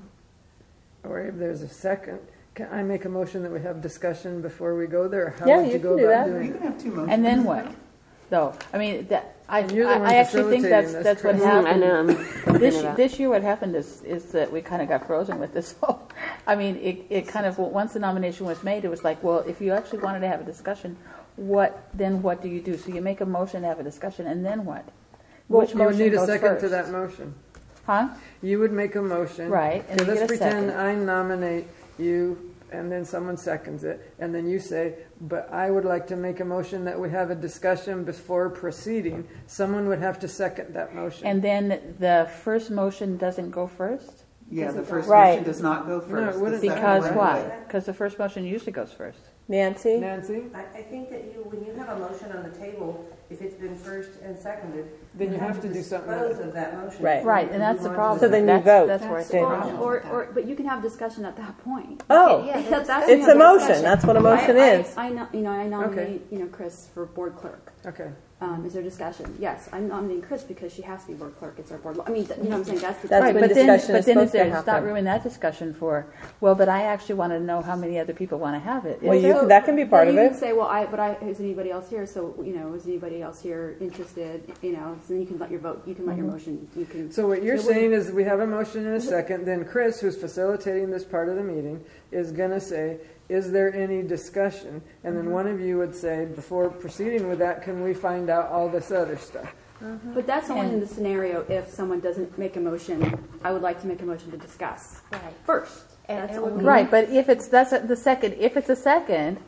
or if there's a second, can I make a motion that we have discussion before we go there? How Yeah, would you you go can do about that. doing You it? can have two motions. And then what? Though, I mean, that, I, And you're the I, one I actually think that's, facilitating that's this, what Chris. happened. I know, I'm thinking This, about- this year what happened is, is that we kind of got frozen with this whole, I mean, it, it kind of, once the nomination was made, it was like, well, if you actually wanted to have a discussion, what, then what do you do? So you make a motion to have a discussion, and then what? Well, Which you would motion need a goes second to first? that motion. Huh? You would make a motion. Right, and Okay, you let's get a pretend second. I nominate you, and then someone seconds it, and then you say, but I would like to make a motion that we have a discussion before proceeding. Someone would have to second that motion. And then the first motion doesn't go first? Yeah, the first Right. motion does not go first. No, it The wouldn't. second Because one why? would. Because the first motion usually goes first. Nancy? Nancy, I, I think that you, when you have a motion on the table, if it's been first and seconded, then you have to do something. dispose of that motion. Right. Right, and that's the problem. So then you That's- vote. That's where it's Then- the Or, problem. or, or, but you can have discussion at that point. Oh, Yeah, that- that's it's you a know, motion. discussion. That's what a motion I, I, is. I, no- you know, I nominate, Okay. you know, Chris for board clerk. Okay. Um, is there discussion? Yes, I'm nominating Chris because she has to be board clerk. It's our board. I mean, th- you know what I'm saying? That's the That's Right, when but then, discussion but is then supposed if to there's not happen. room in that discussion for, well, but I actually want to know how many other people want to have it. Well, Is you there- can- that can be part then of you it. can say, well, I, but I, is anybody else here? So, you know, is anybody else here interested? You know, so then you can let your vote, you can let your motion, you can. So what you're it wouldn't- saying is we have a motion in a second, then Chris, who's facilitating this part of the meeting, is going to say, is there any discussion? And then one of you would say, before proceeding with that, can we find out all this other stuff? But that's only in And- the scenario if someone doesn't make a motion. I would like to make a motion to discuss Right. first. And- That's and only. Right, but if it's, that's the second, if it's a second,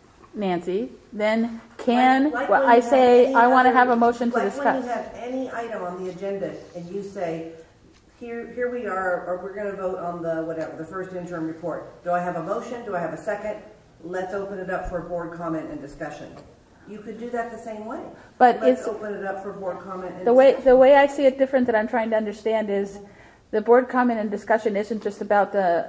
Nancy, then can, Like- like well, when I you have say, any I want to other- have a motion to Like when discuss. you have any item on the agenda and you say, here, here we are, or we're gonna vote on the, whatever, the first interim report. Do I have a motion? Do I have a second? Let's open it up for board comment and discussion. You could do that the same way. But Let's it's- open it up for board comment and The way, discussion. the way I see it different that I'm trying to understand is the board comment and discussion isn't just about the,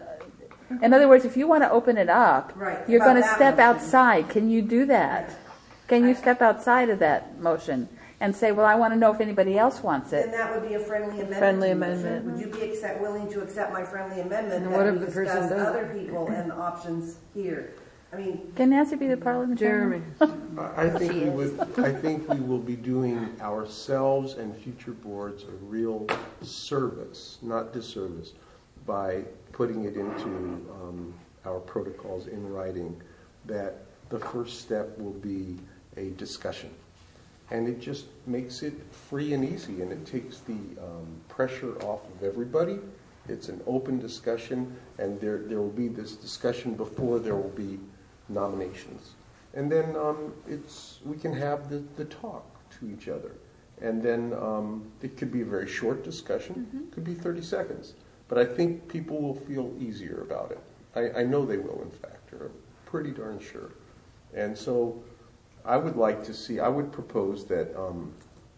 in other words, if you want to open it up, Right, you're about going to that step motion. outside. Can you do that? Can you step outside of that motion and say, well, I want to know if anybody else wants Then it? that would be a friendly amendment. Friendly to the motion. amendment. Would you be accept, willing to accept my friendly amendment And that what if we the person discuss doesn't? other people and the options here? I mean, Can Nancy be the parliamentarian? Jeremy. I think we would, I think we will be doing ourselves and future boards a real service, not disservice, by putting it into um, our protocols in writing, that the first step will be a discussion. And it just makes it free and easy, and it takes the um, pressure off of everybody. It's an open discussion, and there, there will be this discussion before there will be nominations. And then um, it's we can have the, the talk to each other. And then um, it could be a very short discussion, Mm-hmm. could be thirty seconds. But I think people will feel easier about it. I, I know they will, in fact, or I'm pretty darn sure. And so I would like to see, I would propose that um,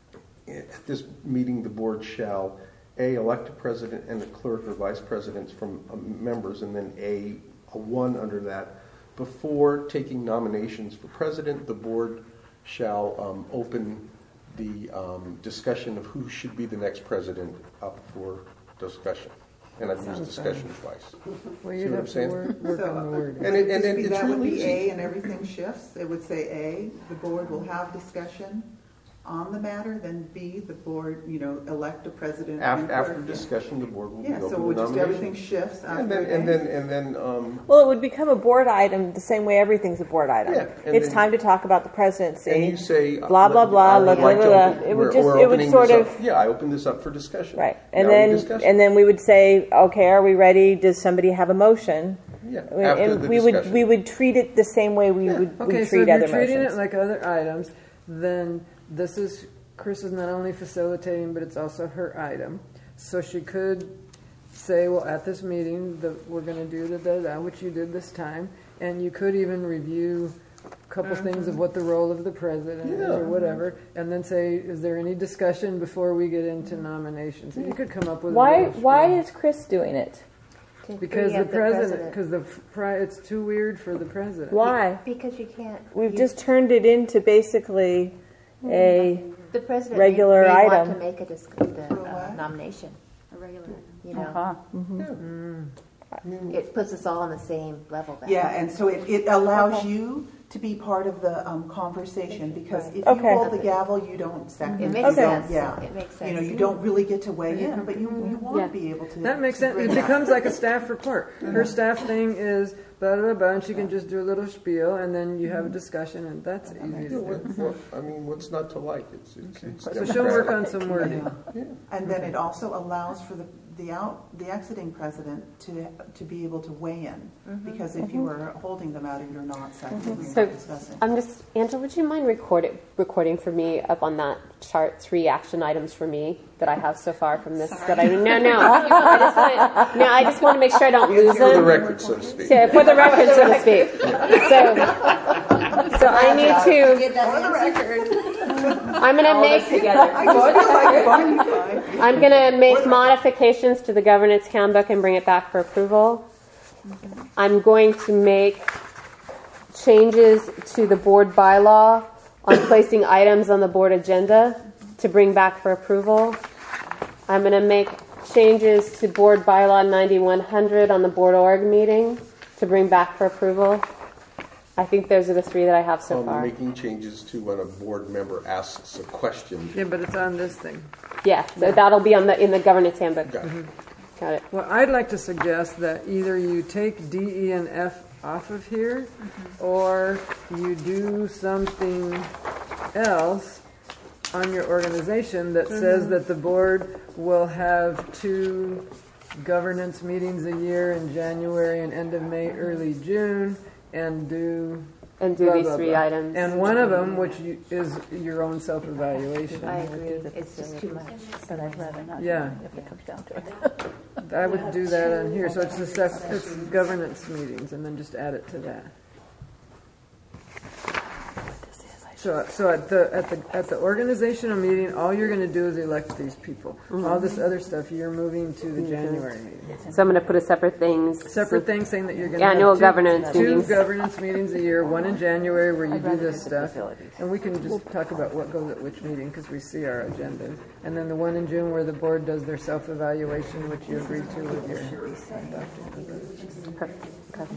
at this meeting the board shall A, elect a president and a clerk or vice presidents from um, members, and then A, a one under that. Before taking nominations for president, the board shall um, open the um, discussion of who should be the next president up for discussion. And I've used Sounds discussion twice. Well, See you'd what have I'm to saying? work, work So, on the word. And it- and would it- be- it's that would really be easy. A and everything shifts. It would say A, the board will have discussion on the matter, then B, the board, you know, elect a president. After, and after clerk. discussion, the board will Yeah, be so open we'll to just, nomination. everything shifts after And then, a and day. then, and then, um, Well, it would become a board item the same way everything's a board item. Yeah, and It's then- time to talk about the presidency. and you say. uh, blah, blah, let- blah, I would blah, like blah, to blah. open- It would we're- just- we're it would opening sort this of- up- Yeah, I opened this up for discussion. Right. And Now we then, discuss it. and then we would say, okay, are we ready? Does somebody have a motion? Yeah, And after the we would, discussion. we would treat it the same way we would we Okay, so treat if you're other treating motions. it like other items, then this is, Chris is not only facilitating, but it's also her item. So she could say, well, at this meeting, the, we're going to do the, da, da, which you did this time, and you could even review a couple things of what the role of the president is Yeah. or whatever, and then say, is there any discussion before we get into nominations? And you could come up with a Why, little why spiel. is Chris doing it? Because Free the up the president, president. because the f- pri- it's too weird for the president. Why? Because you can't. We've you- just turned it into basically a The president regular may, may item. want to make a dis- the uh, nomination. A regular item. You know, Uh-huh. it puts us all on the same level. Then. Yeah, and so it, it allows Okay. you to be part of the um, conversation, because if you Okay. hold the gavel, you don't second. It you makes don't- sense. Yeah. It makes You know, sense. you don't really get to weigh in, but you, you want Yeah. to be able to. That makes to sense. bring It that. becomes like a staff report. Her staff thing is blah, blah, blah, and she can just do a little spiel, and then you have a discussion, and that's easy Yeah, to what, do. what, I mean, what's not to like? It's, it's, it's So she'll work on some wording. Yeah. And then it also allows for the, the out, the exiting president to, to be able to weigh in, because if you were holding the matter, you're not seconding, you're So not discussing. I'm just, Angela, would you mind recording recording for me up on that chart three action items for me that I have so far from this? That I no no I just want no I just want to make sure I don't lose For the them. record, so to speak. Yeah, for the record, so to speak. So, so I need to. Get that on the record. I'm going to make. I'm going to make modifications to the governance handbook and bring it back for approval. I'm going to make changes to the board bylaw on placing items on the board agenda to bring back for approval. I'm going to make changes to board bylaw ninety-one hundred on the board org meeting to bring back for approval. I think those are the three that I have so Um, far. making changes to when a board member asks a question. Yeah, but it's on this thing. Yeah, so that'll be on the in the governance handbook. Got it. Got it. Well, I'd like to suggest that either you take D, E, and F off of here, or you do something else on your organization that says that the board will have two governance meetings a year in January and end of May, early June, and do And do blah, these blah, three blah. items. And one of them, which you, is your own self-evaluation. I agree. It's just too much. But I'd rather not. Yeah. If it comes down to it. I would do that on here, so it's the sep- it's governance meetings, and then just add it to that. So, so at the at the at the organizational meeting, all you're going to do is elect these people. All this other stuff you're moving to the January meeting. So I'm going to put a separate things. Separate thing saying that you're going to Annual have two, governance two meetings. governance meetings a year, one in January where you do this stuff, and we can just talk about what goes at which meeting because we see our agenda, and then the one in June where the board does their self-evaluation, which you agreed to with your Perfect.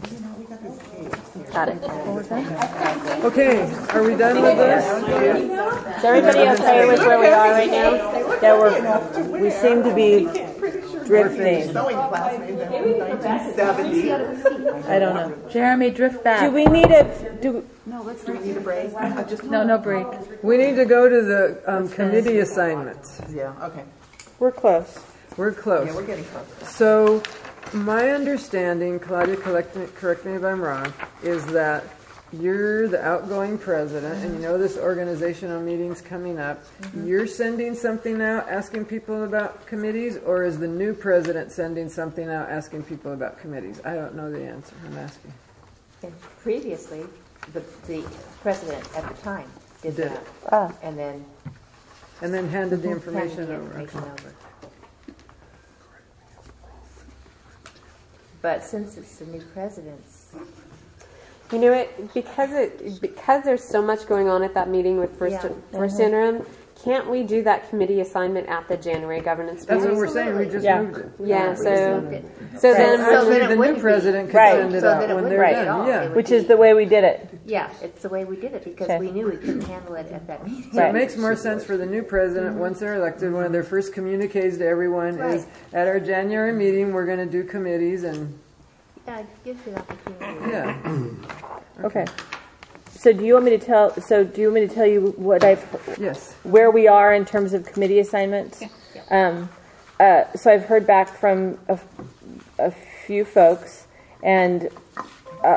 Got it. Okay, are we done with this? Is everybody okay with where we are right now? Yeah, we're, we seem to be drifting. Sewing class made them in nineteen seventy. I don't know. Jeremy, drift back. Do we need a, do, No, let's do we need a break? Uh, just No, no break. We need to go to the um, committee assignments. Yeah. Okay. we're close. We're close. Yeah, we're getting close. So, my understanding, Claudia, correct me, correct me if I'm wrong, is that you're the outgoing president, and you know this organizational meeting's coming up. You're sending something out asking people about committees, or is the new president sending something out asking people about committees? I don't know the answer. I'm asking. And previously, the, the president at the time did, Did that. it. Ah. And then And then handed the handed information the over. information over. But since it's the new president's, You know it because it because there's so much going on at that meeting with first Yeah. first Mhm. interim. Can't we do that committee assignment at the January governance That's meeting? what we're saying. We just Yeah. moved it. Yeah. we So just moved it. so Right. then So Actually, then it the new wouldn't be. president could Right. send it So out then it when wouldn't they're be at done. all. Yeah. It would Which is the way we did it. Yeah, it's the way we did it because Okay. we knew we couldn't handle it at that meeting. So it makes more sense for the new president, once they're elected, one of their first communiques to everyone is, Right. at our January meeting, we're going to do committees and, Yeah, it gives you the opportunity. yeah. Okay. So do you want me to tell, so do you want me to tell you what I've, Yes. where we are in terms of committee assignments? Um, uh, so I've heard back from a, a few folks, and uh,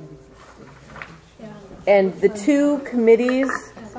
and the two committees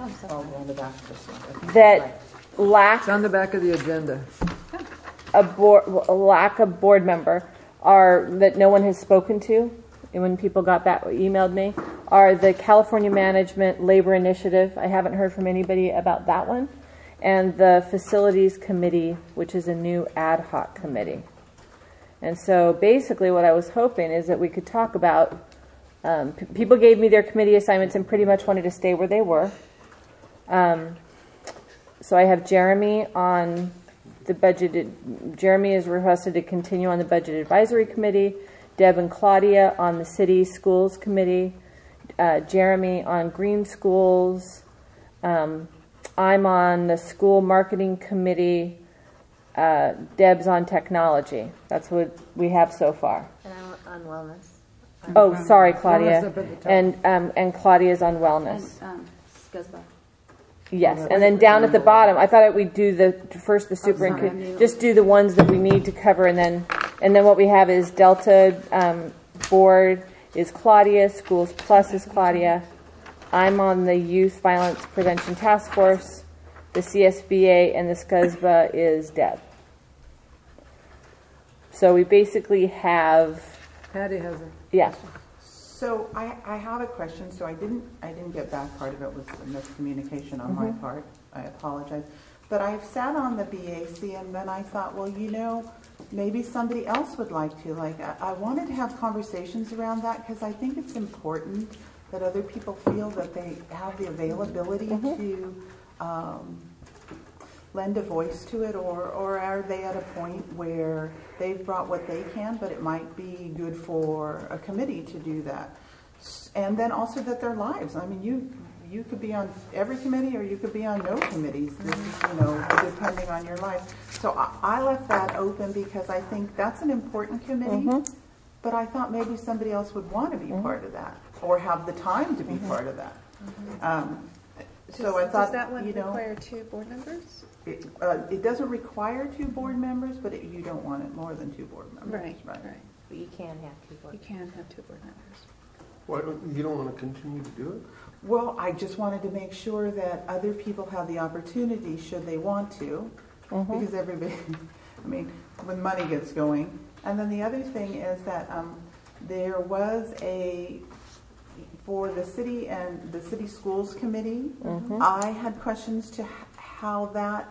that lack It's on the back of the agenda. a board, a lack of board member are that no one has spoken to, and when people got back emailed me, are the California Management Labor Initiative. I haven't heard from anybody about that one, and the Facilities Committee, which is a new ad hoc committee. And so basically what I was hoping is that we could talk about, um, p- people gave me their committee assignments and pretty much wanted to stay where they were. Um, so I have Jeremy on the budgeted, Jeremy is requested to continue on the Budget Advisory Committee, Deb and Claudia on the City Schools Committee, uh, Jeremy on Green Schools, um, I'm on the School Marketing Committee, uh, Deb's on Technology. That's what we have so far. And I'm on wellness. Oh, sorry, Wellness Claudia. up at the top. And um, and Claudia's on wellness. And, um, SCUSBA. Yes, and then down at the bottom, I thought we'd do the first the superintendent, just do the ones that we need to cover, and then and then what we have is Delta um, board is Claudia, Schools Plus is Claudia. I'm on the Youth Violence Prevention Task Force, the C S B A, and the SCUSBA is Deb. So we basically have, Patty has a yeah. So I, I have a question. So I didn't I didn't get that part of it. Was a miscommunication on my Mhm. part. I apologize. But I've sat on the B A C, and then I thought, well, you know, maybe somebody else would like to. Like I, I wanted to have conversations around that because I think it's important that other people feel that they have the availability to um, lend a voice to it, or, or are they at a point where they've brought what they can, but it might be good for a committee to do that. S- And then also that their lives, I mean, you you could be on every committee or you could be on no committees, this is, you know, depending on your life. So I, I left that open because I think that's an important committee, Mhm. but I thought maybe somebody else would want to be part of that or have the time to be part of that. Um, so I thought, Does that one you know, require two board members? it, uh, it doesn't require two board members, but it, you don't want it more than two board members. Right, Right. right. But you can have two board. You can have two board members. Why don't, you don't want to continue to do it? Well, I just wanted to make sure that other people have the opportunity, should they want to, Mhm. because everybody, I mean, when money gets going. And then the other thing is that um, there was a, for the city and the city schools committee, Mhm. I had questions to h- how that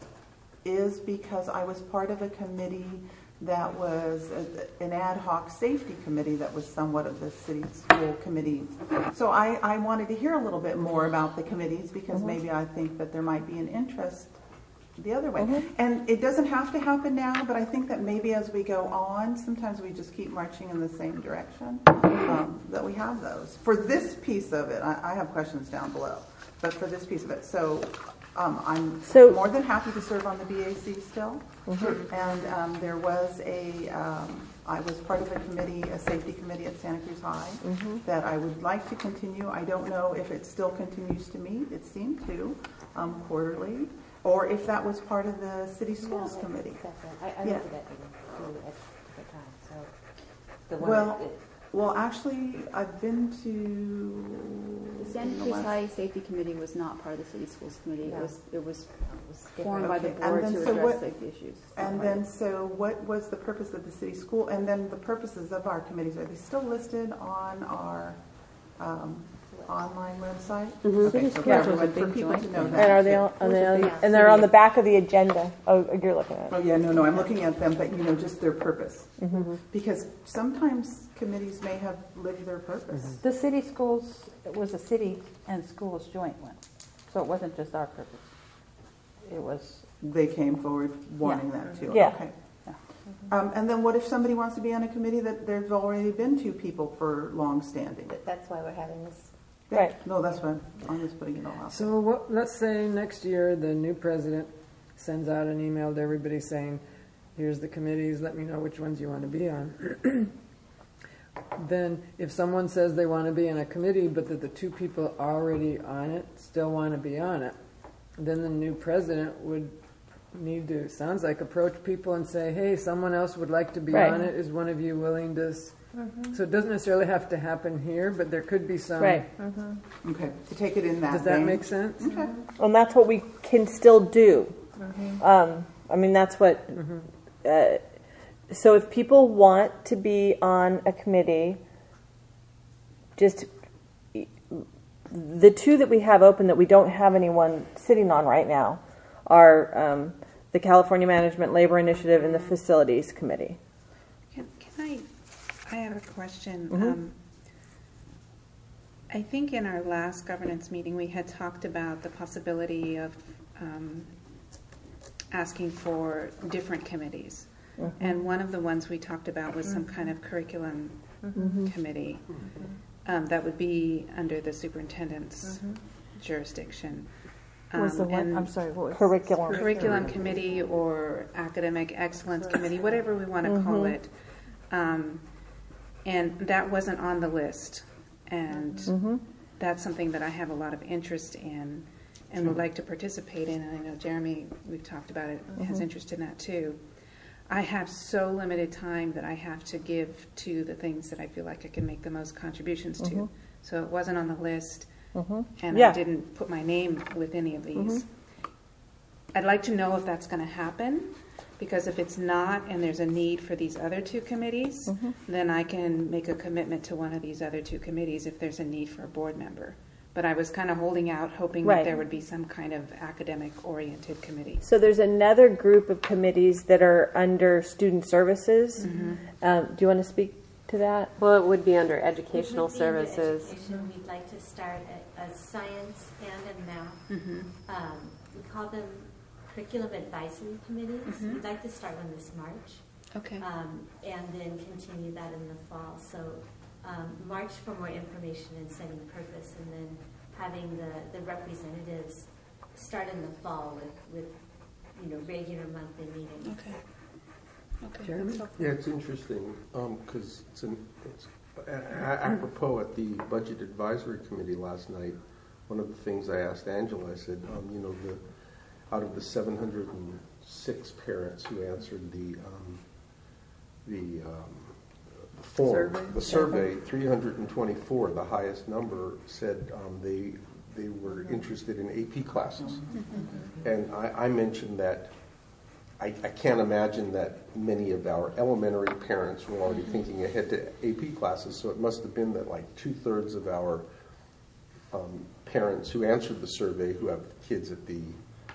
is because I was part of a committee that was a, an ad hoc safety committee that was somewhat of the city school committees. So I, I wanted to hear a little bit more about the committees because Mhm. maybe I think that there might be an interest the other way. Mhm. And it doesn't have to happen now, but I think that maybe as we go on, sometimes we just keep marching in the same direction, um, that we have those. For this piece of it, I, I have questions down below, but for this piece of it, so um, I'm So- more than happy to serve on the B A C still. Mhm. And um, there was a, um, I was part of a committee, a safety committee at Santa Cruz High, Mhm. that I would like to continue. I don't know if it still continues to meet, it seemed to, um, quarterly, or if that was part of the city schools No, committee. that's it. I, I Yeah. remember that meeting too at different times, so. The one Well, that- well, actually, I've been to. The Santa in the Cruz last- High Safety Committee was not part of the city schools committee. It No. was, it was different. formed by the Okay, and board then to so address what- safety issues. And then, so what was the purpose of the city school, and then the purposes of our committees, are they still listed on our um, online website? Mhm. Okay, City so for schools was a everyone, for big people joint to know thing. that. And are they too. on, are they on, Yeah. and they're on the back of the agenda? Oh, you're looking at Oh, it. yeah, no, no, I'm looking at them, but you know, just their purpose. Mhm. Because sometimes committees may have lived their purpose. The city schools, it was a city and schools joint one, so it wasn't just our purpose. It was, They came forward wanting that too. Yeah. Okay. Um, and then what if somebody wants to be on a committee that there's already been two people for long standing? That- That's why we're having this Right. No, that's fine. I'm just putting it all out. So what, let's say next year the new president sends out an email to everybody saying, here's the committees, let me know which ones you want to be on. Then if someone says they want to be in a committee but that the two people already on it still want to be on it, then the new president would need to, sounds like, approach people and say, hey, someone else would like to be Right. on it. Is one of you willing to... S-? Mhm. So it doesn't necessarily have to happen here, but there could be some... Right. Mhm. Okay, to take it in that Does that vein. make sense? Okay. And that's what we can still do. Mhm. Um, I mean, that's what. Uh, so if people want to be on a committee, just the two that we have open that we don't have anyone sitting on right now are um, the California Management Labor Initiative and the Facilities Committee. Can, can I, I have a question. Mhm. Um, I think in our last governance meeting, we had talked about the possibility of um, asking for different committees. Mhm. And one of the ones we talked about was some kind of curriculum Mhm. committee um, that would be under the superintendent's Mhm. jurisdiction. Was the Um, what? and I'm sorry, what was- Curriculum. Curriculum committee or academic excellence committee, whatever we want to call Mhm. it. Um, and that wasn't on the list. And Mhm. that's something that I have a lot of interest in and would like to participate in. And I know Jeremy, we've talked about it, has Mhm. interest in that too. I have so limited time that I have to give to the things that I feel like I can make the most contributions to. Mhm. So it wasn't on the list, Mhm. and Yeah. I didn't put my name with any of these. Mhm. I'd like to know if that's going to happen, because if it's not and there's a need for these other two committees, Mhm. then I can make a commitment to one of these other two committees if there's a need for a board member. But I was kind of holding out, hoping Right. that there would be some kind of academic-oriented committee. So there's another group of committees that are under student services. Mhm. Um, do you want to speak to that? Well, it would be under educational It would be in the services. education. We'd like to start a, a science and a math. Mhm. Um, we call them curriculum advisory committees. Mhm. We'd like to start one this March. Okay. Um, and then continue that in the fall. So um, March for more information and setting purpose, and then having the, the representatives start in the fall with, with you know, regular monthly meetings. Okay. Okay. Jeremy? Yeah, it's interesting, because it's an, it's, a- a- apropos at the Budget Advisory Committee last night, one of the things I asked Angela, I said, um, you know, the, out of the seven hundred six parents who answered the, um, the, um, the form, Survey? the survey, three hundred twenty-four, the highest number, said um, they, they were interested in A P classes. And I, I mentioned that I, I can't imagine that many of our elementary parents were already thinking ahead to A P classes, so it must have been that like two-thirds of our um, parents who answered the survey who have kids at the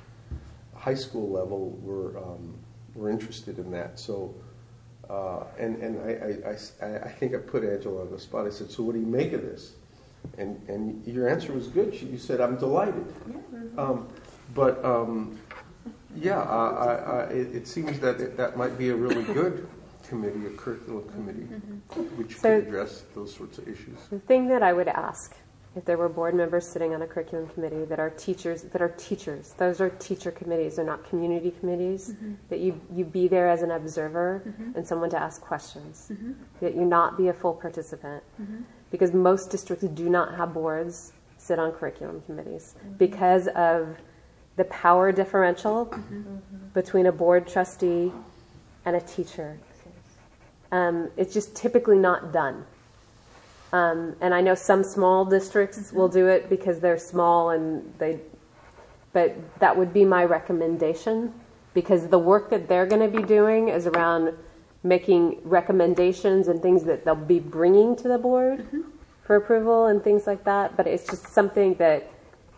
high school level were um, were interested in that. So, uh, and and I, I, I, I think I put Angela on the spot. I said, so what do you make of this? And and your answer was good. She, you said, I'm delighted. Um, but um, yeah, I, I, I, it, it seems that it, that might be a really good committee, a curriculum committee, which So- could address those sorts of issues. The thing that I would ask, if there were board members sitting on a curriculum committee that are teachers, that are teachers, those are teacher committees, they're not community committees, Mhm. that you, you be there as an observer Mhm. and someone to ask questions, Mhm. that you not be a full participant. Mhm. Because most districts do not have boards sit on curriculum committees because of the power differential between a board trustee and a teacher. Um, it's just typically not done. Um, and I know some small districts will do it because they're small and they, but that would be my recommendation, because the work that they're going to be doing is around making recommendations and things that they'll be bringing to the board for approval and things like that. But it's just something that,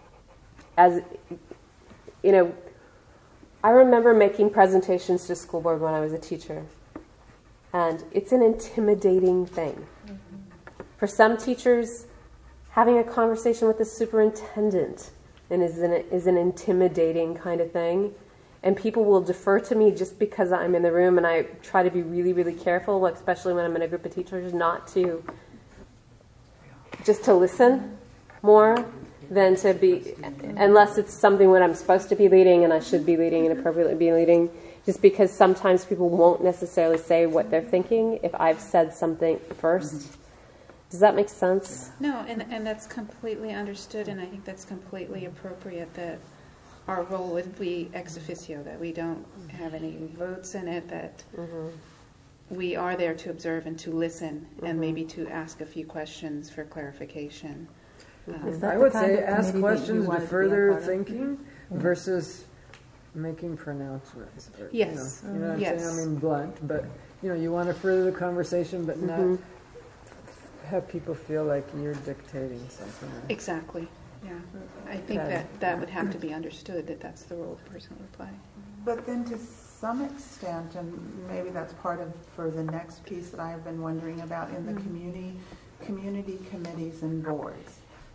as you know, I remember making presentations to school board when I was a teacher, and it's an intimidating thing. For some teachers, having a conversation with the superintendent and is an, is an intimidating kind of thing. And people will defer to me just because I'm in the room, and I try to be really, really careful, especially when I'm in a group of teachers, not to just to listen. more than to be, unless it's something when I'm supposed to be leading and I should be leading and appropriately be leading, just because sometimes people won't necessarily say what they're thinking if I've said something first. Does that make sense? No, and, and that's completely understood, and I think that's completely appropriate, that our role would be ex officio, that we don't have any votes in it, that mm-hmm. we are there to observe and to listen, mm-hmm. and maybe to ask a few questions for clarification. Um, I would say ask questions to further thinking mm-hmm. versus making pronouncements. Or, yes. You know, you know what I'm yes. saying? I mean blunt, but you know, you want to further the conversation, but mm-hmm. not have people feel like you're dictating something. Exactly. Yeah. I think Okay. that that would have to be understood, that that's the role the person would play. But then to some extent, and maybe that's part of for the next piece that I've been wondering about in the Mm-hmm. community community committees and boards.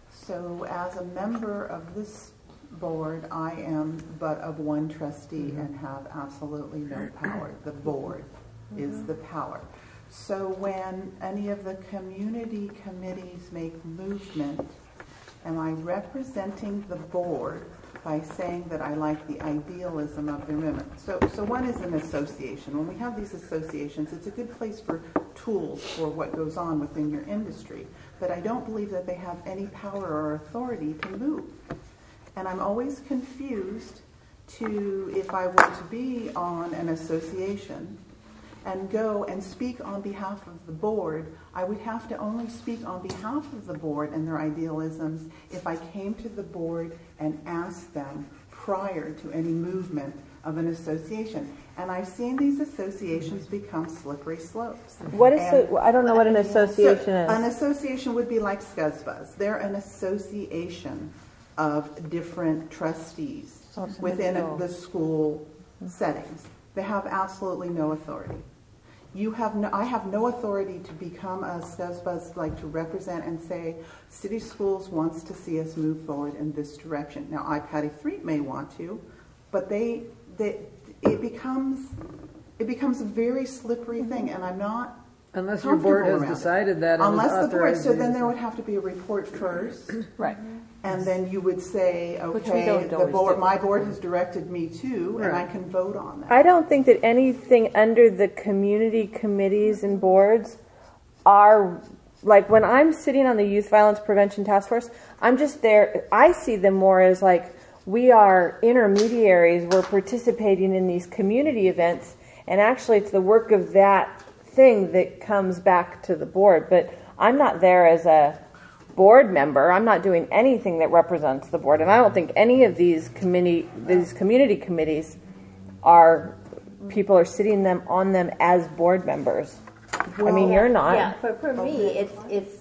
So as a member of this board, I am but of one trustee mm-hmm. and have absolutely no power. The board mm-hmm. is the power. So when any of the community committees make movement, am I representing the board by saying that I like the idealism of the women? So, so one is an association. When we have these associations, it's a good place for tools for what goes on within your industry. But I don't believe that they have any power or authority to move. And I'm always confused to, if I were to be on an association and go and speak on behalf of the board, I would have to only speak on behalf of the board and their idealisms if I came to the board and asked them prior to any movement of an association. And I've seen these associations become slippery slopes. What is And the, I don't know what an association so is. An association would be like SCUSBUS. They're an association of different trustees So it's within individual. the school settings. They have absolutely no authority. You have no, I have no authority to become a SCUSBUS, like to represent and say, City Schools wants to see us move forward in this direction. Now, I, Patty Threet, may want to, but they, they, it becomes, it becomes a very slippery thing, and I'm not Unless your board has around it. decided that. Unless and the board, so then authorized there would have to be a report first. Right. And then you would say, Which we okay, don't the always board, do. my board has directed me to, and I Right. can vote on that. I don't think that anything under the community committees and boards are, like when I'm sitting on the Youth Violence Prevention Task Force, I'm just there, I see them more as like, we are intermediaries, we're participating in these community events, and actually it's the work of that thing that comes back to the board. But I'm not there as a board member. I'm not doing anything that represents the board, and I don't think any of these committee, these community committees, are people are sitting them on them as board members. I mean, you're not. Yeah, for, for me, it's it's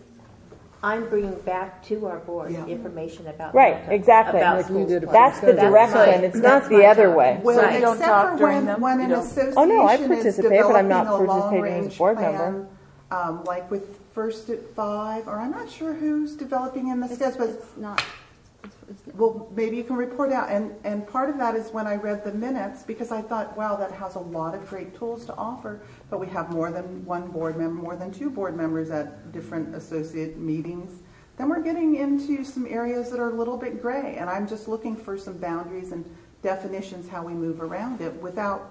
I'm bringing back to our board Yeah. information about Right, mental- exactly. about Like you schools. did for That's the That's- direction. It's not that's the my other job. way. Well, So you except don't talk for during when, them? when You an don't- association Oh, no, I is participate, but I'm not developing a participating as a long-range board plan, member. um, like with First at Five, or I'm not sure who's developing in the SCUS, but It's not. well, maybe you can report out. And, and part of that is when I read the minutes, because I thought, wow, that has a lot of great tools to offer, but we have more than one board member, more than two board members at different associate meetings. Then we're getting into some areas that are a little bit gray, and I'm just looking for some boundaries and definitions how we move around it without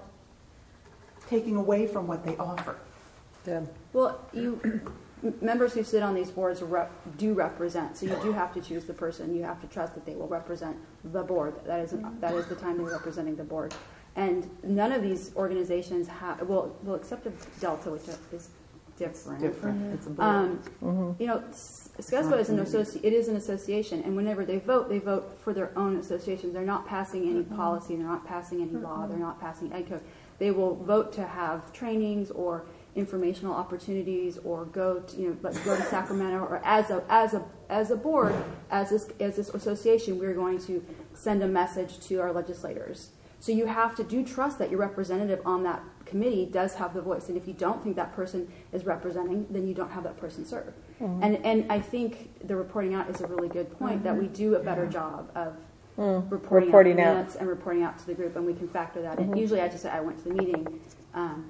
taking away from what they offer. Deb. Well, you m- members who sit on these boards rep, do represent, so you do have to choose the person. You have to trust that they will represent the board. That is an, that is the time they're representing the board. And none of these organizations have well, well, except of Delta, which is different. Different. Mm-hmm. It's a board. Um, Mm-hmm. You know, SCUSBA is an associ- It is an association, and whenever they vote, they vote for their own association. They're not passing any Mm-hmm. policy. They're not passing any law. They're not passing ed code. They will vote to have trainings or informational opportunities, or go to you know, like go to Sacramento, or as a as a as a board, as this as this association, we're going to send a message to our legislators. So you have to do trust that your representative on that committee does have the voice, and if you don't think that person is representing, then you don't have that person serve. Mm-hmm. And and I think the reporting out is a really good point, that we do a better job of Mm. reporting, Reporting out out. the minutes and reporting out to the group, and we can factor that in. Usually, I just say I went to the meeting, um,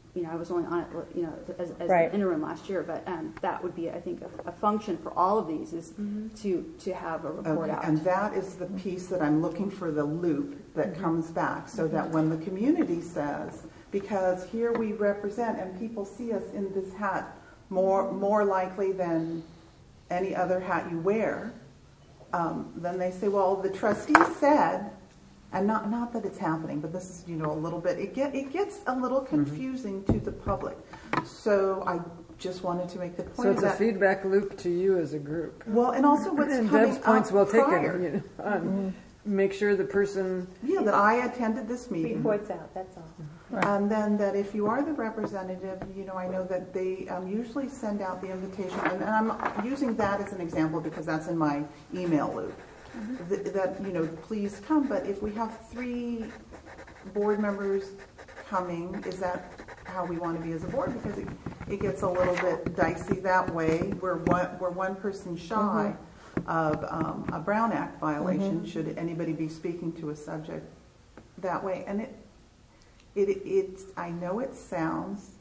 you know, I was only on it, you know, as, as Right. an interim last year, but um, that would be, I think, a, a function for all of these is to to have a report Okay, out. and that is the piece that I'm looking for, the loop that comes back, so that when the community says, because here we represent and people see us in this hat more more likely than any other hat you wear, um, then they say, well, the trustees said, and not not that it's happening, but this is, you know, a little bit, it get it gets a little confusing to the public. So I just wanted to make the point So it's that a feedback loop to you as a group. well, and also what's And coming Deb's point's up well taken, prior. you know, on make sure the person, Yeah, that I attended this meeting. Reports out, that's all. And then that if you are the representative, you know, I know that they um, usually send out the invitation, and, and I'm using that as an example because that's in my email loop. Th- that, you know, please come, but if we have three board members coming, is that how we want to be as a board? Because it, it gets a little bit dicey that way. We're one, we're one person shy of um, a Brown Act violation, should anybody be speaking to a subject that way. And it, it, it's, I know it sounds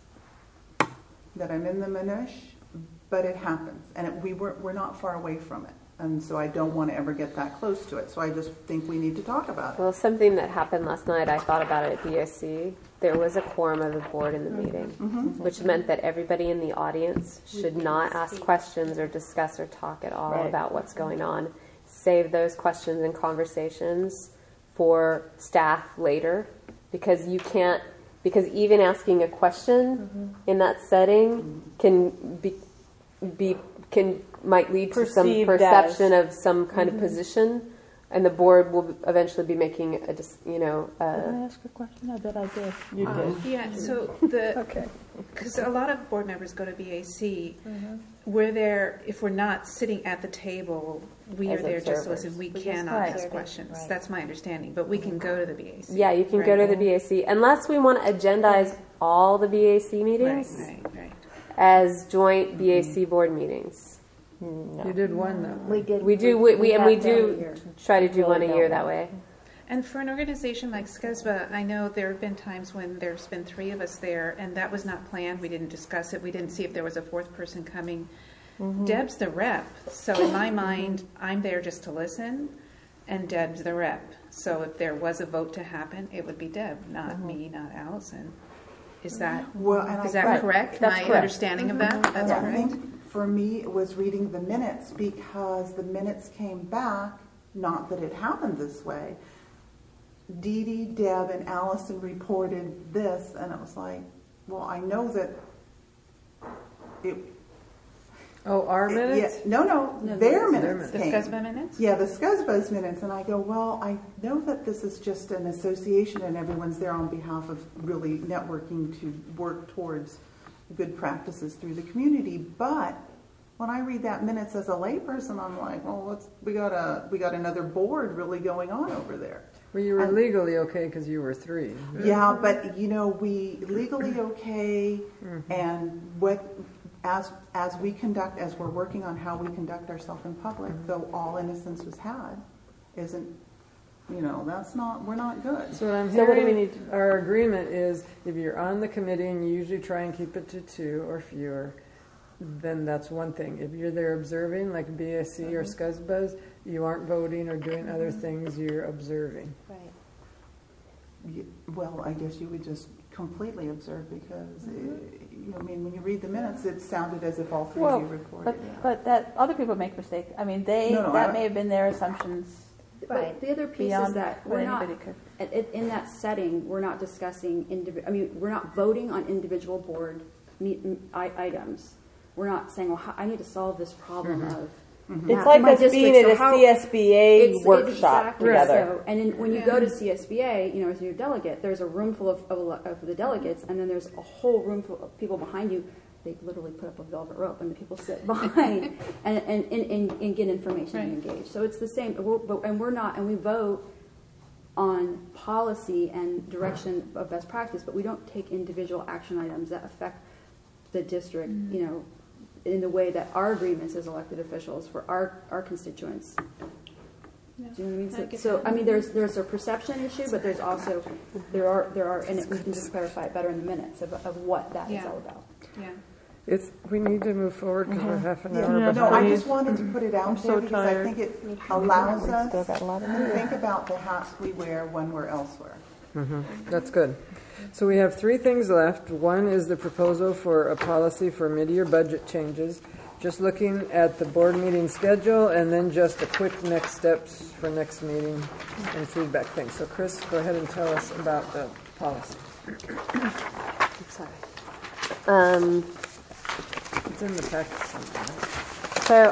that I'm in the minush, but it happens. And it, we were, we're not far away from it. And so I don't want to ever get that close to it. So I just think we need to talk about it. Well, something that happened last night, I thought about it at B O C. There was a quorum of the board in the meeting, Mhm. which meant that everybody in the audience should not ask questions or discuss or talk at all Right. about what's going on. Save those questions and conversations for staff later, because you can't, because even asking a question in that setting can be, be can might lead to some Perceived perception as. of some kind of position, and the board will eventually be making a dis- you know Did I uh, ask a question? I bet I did. You Um, did. Yeah, so the, Okay. because a lot of board members go to B A C, we're there, if we're not sitting at the table, we As are there just to observers. listen. We We just cannot observe ask it, questions. right. That's my understanding, but we can go to the B A C. yeah, you can go Right. to the B A C unless we want to agendize all the B A C meetings Right, right, right. as joint B A C board meetings. you did one though. We did. We do we, we and we have done a do year. try to do Really one a don't year know. that way. And for an organization like SCUSBA, I know there have been times when there's been three of us there, and that was not planned. We didn't discuss it. We didn't see if there was a fourth person coming. Deb's the rep, so in my mind, I'm there just to listen, and Deb's the rep. So if there was a vote to happen, it would be Deb, not me, not Allison. Is that Well, and is I, that Right. correct? That's My correct. understanding of that? That's and I correct. think for me it was reading the minutes, because the minutes came back, not that it happened this way. Dee Dee, Deb, and Allison reported this, and it was like, well, I know that it. Oh, our it- minutes? yeah, no, no, No, their their minutes The came. SCUSBA minutes? Yeah, the SCUSBA's minutes, and I go, well, I know that this is just an association and everyone's there on behalf of really networking to work towards good practices through the community, but when I read that minutes as a layperson, I'm like, well, what's, we got a, we got another board really going on over there. Well, you were And- legally okay because you were three. Yeah, but you know, we legally okay, and what, as, as we conduct, as we're working on how we conduct ourselves in public, though all innocence was had, isn't, you know, that's not, we're not good. So what I'm So what do hearing, we need our agreement is if you're on the committee and you usually try and keep it to two or fewer, then that's one thing. If you're there observing, like B S C or SCUSBA's, you aren't voting or doing other things, you're observing. Right. Y- Well, I guess you would just completely observe, because, uh, you know, I mean, when you read the minutes, it sounded as if all three Well, of you reported. But, but that, other people make mistakes. I mean, they, No, no, that I- may have been their assumptions But the other piece beyond is that what we're not, anybody could. in- in in that setting, we're not discussing, indivi- I mean, we're not voting on individual board meet- m- i- items. We're not saying, well, how- I need to solve this problem of. It's math like in my us being district, at so a how- C S B A It's- it's workshop exactly together. So, and then when you go to C S B A, you know, as your delegate, there's a room full of, of, of the delegates, and then there's a whole room full of people behind you. They literally put up a velvet rope, and the people sit behind and, and, and, and, and get information and engage. So it's the same, we're, but, and we're not, and we vote on policy and direction of best practice, but we don't take individual action items that affect the district, you know, in the way that our agreements as elected officials for our, our constituents Yeah. Do you know what I mean? So, I get so that. I mean, there's there's a perception issue, but there's also there are there are, and we can just clarify it better in the minutes of, of what that Yeah. is all about. Yeah. It's, we need to move forward because we're half an Yeah. hour No, I behind. just wanted to put it out I'm there so because tired. I think it allows We've us still got a lot of to meetings. think about the hats we wear when we're elsewhere. Mhm. That's good. So we have three things left. One is the proposal for a policy for mid-year budget changes. Just looking at the board meeting schedule and then just a quick next steps for next meeting and feedback things. So Chris, go ahead and tell us about the policy. I'm sorry. Um, It's in the packet somewhere. so,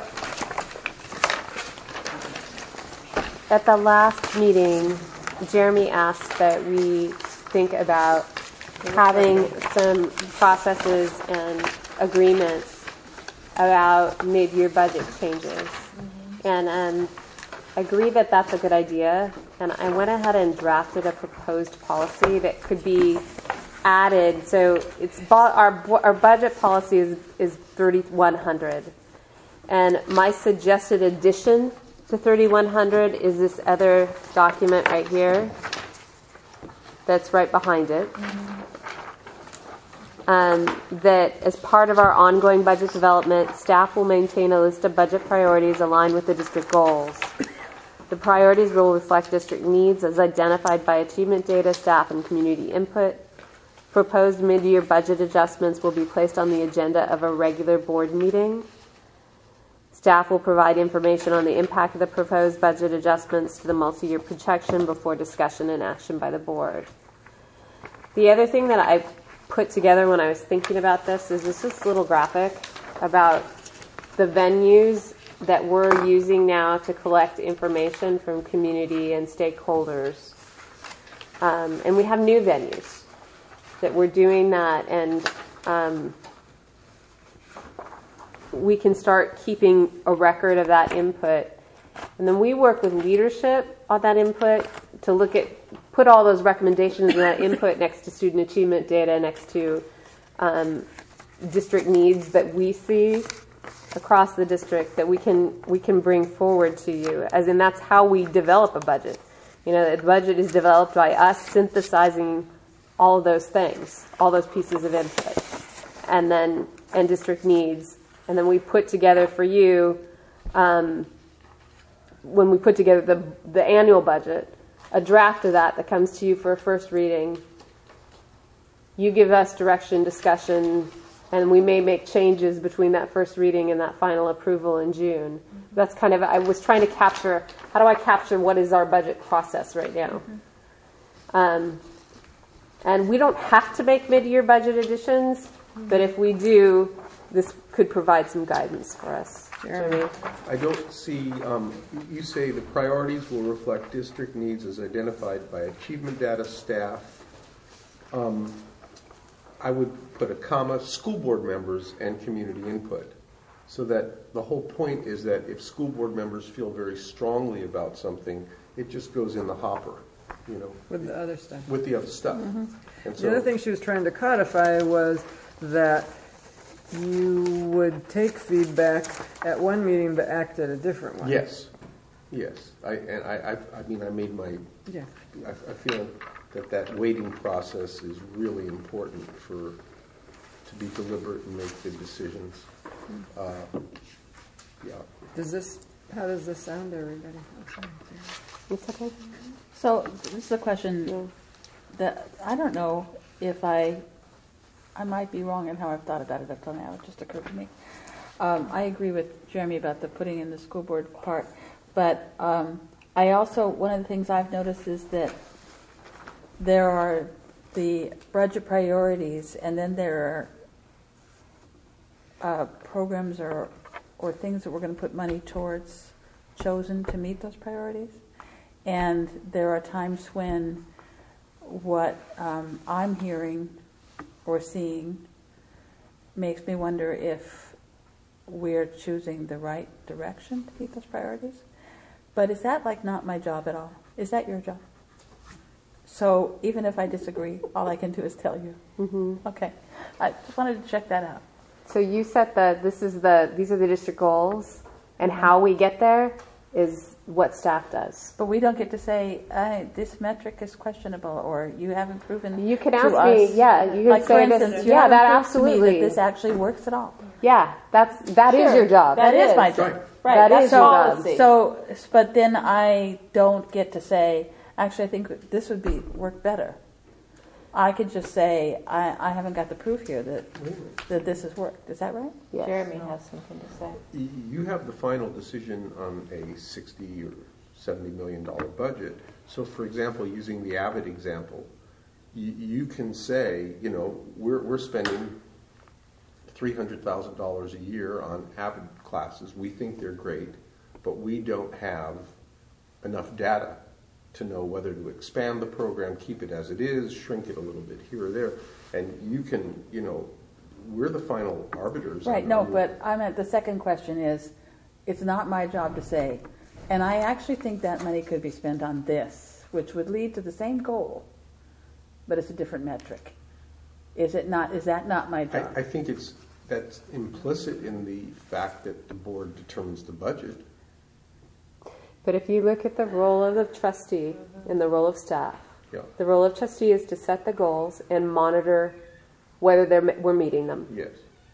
at the last meeting, Jeremy asked that we think about having some processes and agreements about mid-year budget changes. Mm-hmm. And um, I agree that that's a good idea. And I went ahead and drafted a proposed policy that could be added. So it's bu- our our budget policy is is thirty-one hundred, and my suggested addition to thirty-one hundred is this other document right here. That's right behind it. Mm-hmm. Um, that as part of our ongoing budget development, staff will maintain a list of budget priorities aligned with the district goals. The priorities will reflect district needs as identified by achievement data, staff, and community input. Proposed mid-year budget adjustments will be placed on the agenda of a regular board meeting. Staff will provide information on the impact of the proposed budget adjustments to the multi-year projection before discussion and action by the board. The other thing that I put together when I was thinking about this is this, this little graphic about the venues that we're using now to collect information from community and stakeholders. Um, and we have new venues that we're doing that, and um, we can start keeping a record of that input. And then we work with leadership on that input to look at, put all those recommendations and that input next to student achievement data, next to um, district needs that we see across the district that we can we can bring forward to you. As in, that's how we develop a budget. You know, the budget is developed by us synthesizing all of those things, all those pieces of input, and then and district needs, and then we put together for you. Um, when we put together the the annual budget, a draft of that that comes to you for a first reading. You give us direction, discussion, and we may make changes between that first reading and that final approval in June. Mm-hmm. That's kind of, I was trying to capture, how do I capture what is our budget process right now? Mm-hmm. Um, and we don't have to make mid-year budget additions, mm-hmm. but if we do, this could provide some guidance for us. Jeremy? I don't see, um, you say the priorities will reflect district needs as identified by achievement data, staff. Um, I would put a comma, school board members and community input. So that the whole point is that if school board members feel very strongly about something, it just goes in the hopper, you know. With the other stuff. With the other stuff. Mm-hmm. And so, the other thing she was trying to codify was that you would take feedback at one meeting but act at a different one. Yes, yes. I and I, I, I mean, I made my. Yeah. I, I feel that that weighting process is really important for to be deliberate and make good decisions. Uh, yeah. Does this? How does this sound to everybody? It's okay. So this is a question yeah. that I don't know if I. I might be wrong in how I've thought about it up till now. It just occurred to me. Um, I agree with Jeremy about the putting in the school board part, but um, I also, one of the things I've noticed is that there are the budget priorities, and then there are uh, programs or or things that we're going to put money towards chosen to meet those priorities. And there are times when what um, I'm hearing or seeing makes me wonder if we're choosing the right direction to meet those priorities. But is that like not my job at all? Is that your job? So even if I disagree, all I can do is tell you. Mm-hmm. Okay. I just wanted to check that out. So you set the, this is the, these are the district goals, and how we get there is what staff does. But we don't get to say, uh, this metric is questionable, or you haven't proven You can to ask us. me, yeah, you can like say for this, instance, you yeah, haven't that proved to me absolutely. that this actually works at all. Yeah, that's, that is Sure. your job. That is my job. Right, that that's is your job. policy. So, but then I don't get to say, actually, I think this would be work better. I could just say, I, I haven't got the proof here that that this has worked. Is that right? Yes. Jeremy has something to say. Y- You have the final decision on a sixty or seventy million dollar budget. So, for example, using the Avid example, you, you can say, you know, we're we're spending three hundred thousand dollars a year on Avid classes. We think they're great, but we don't have enough data to know whether to expand the program, keep it as it is, shrink it a little bit here or there. And you can, you know, we're the final arbiters. Right, on- no, on- but I meant the second question is, it's not my job to say, and I actually think that money could be spent on this, which would lead to the same goal, but it's a different metric. Is it not, is that not my job? I, I think it's, that's implicit in the fact that the board determines the budget. But if you look at the role of the trustee and the role of staff, Yeah. the role of trustee is to set the goals and monitor whether they're, we're meeting them. Yes.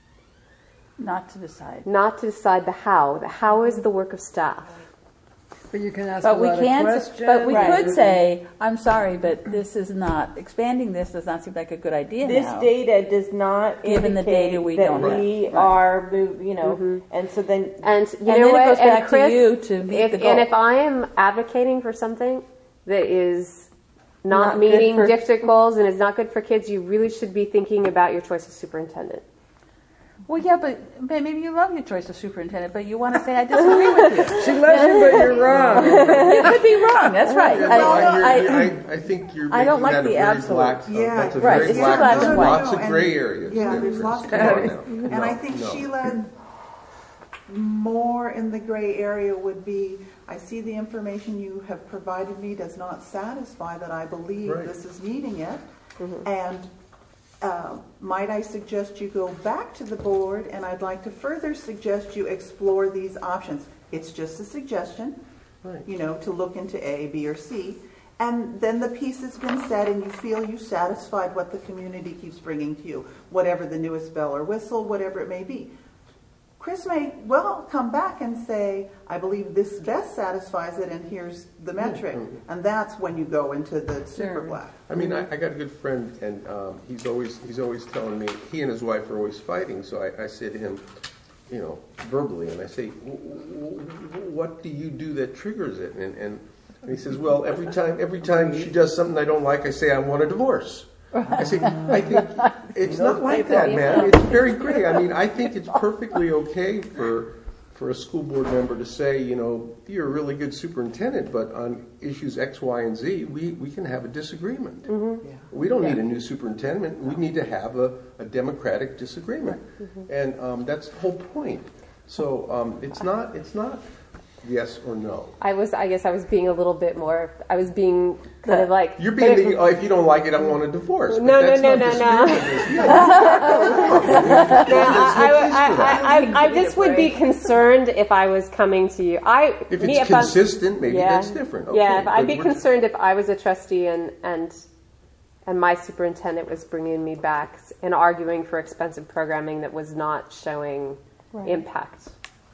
Not to decide. Not to decide the how. The how is the work of staff. But you can ask But a we lot can, of questions. but we Right. could say, I'm sorry, but this is not, expanding this does not seem like a good idea This now. data does not Given the indicate data we that don't have. we Right. are, move- you know, and so then And you And know then it what? goes and back to Chris, you to meet if, the goal. And if I am advocating for something that is not, Not good meeting for- district goals and is not good for kids, you really should be thinking about your choice of superintendent. Well, yeah, but but maybe you love your choice of superintendent, but you want to say, I disagree with you. She loves you, but you're wrong. You could be wrong, that's right. Yeah, I- no, I- you're- I, I think you're I don't making like that a the very absolute. black, Yeah. that's a Right, very it's black, too black and there's white. lots of And- gray areas. Yeah, there, there's Chris. lots of Come on gray. now. And No, I think no. Sheila, more in the gray area would be, I see the information you have provided me does not satisfy that I believe Right. this is meeting it. And uh, might I suggest you go back to the board, and I'd like to further suggest you explore these options. It's just a suggestion, Right. you know, to look into A, B, or C. And then the piece has been said, and you feel you satisfied what the community keeps bringing to you, whatever the newest bell or whistle, whatever it may be. Chris may well come back and say, I believe this best satisfies it, and here's the metric. And that's when you go into the super black. I mean, I, I got a good friend, and um, he's always he's always telling me, he and his wife are always fighting. So I, I say to him, you know, verbally, and I say, "W- w- w- what do you do that triggers it? And, and and he says, well, every time every time she does something I don't like, I say I want a divorce. I say, I think it's not like that, man. It's very gray. I mean, I think it's perfectly okay for for a school board member to say, you know, you're a really good superintendent, but on issues X, Y, and Z, we, we can have a disagreement. Mm-hmm. Yeah. We don't need a new superintendent. We need to have a, a democratic disagreement. And um, that's the whole point. So um, it's not it's not yes or no. I was, I guess I was being a little bit more, I was being kind of like. You're being the, oh, if you don't like it, I want a divorce. But No, no, that's no, not no, no. disagreement. No, I, I, I, I, I just would be concerned if I was coming to you. I, If me, it's I'm- consistent, maybe yeah, that's different. Okay, yeah, if I'd but be we're- concerned if I was a trustee and and and my superintendent was bringing me back and arguing for expensive programming that was not showing Right. impact.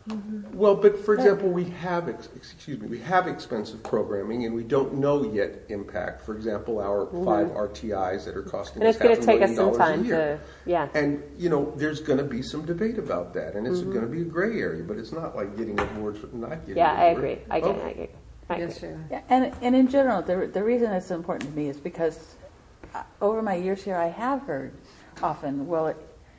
Well, but for example, we have ex- excuse me, we have expensive programming, and we don't know yet impact. For example, our five R T Is that are costing And us it's going half to a take million us some dollars a time year. to, yeah. And you know, there's going to be some debate about that, and it's Mhm. going to be a gray area. But it's not like getting a board for not getting. Yeah, a I board. agree. I agree. Okay. I agree. I agree. Yes, Sheila. Yeah, and, and in general, the, the reason it's important to me is because uh, over my years here, I have heard often, well,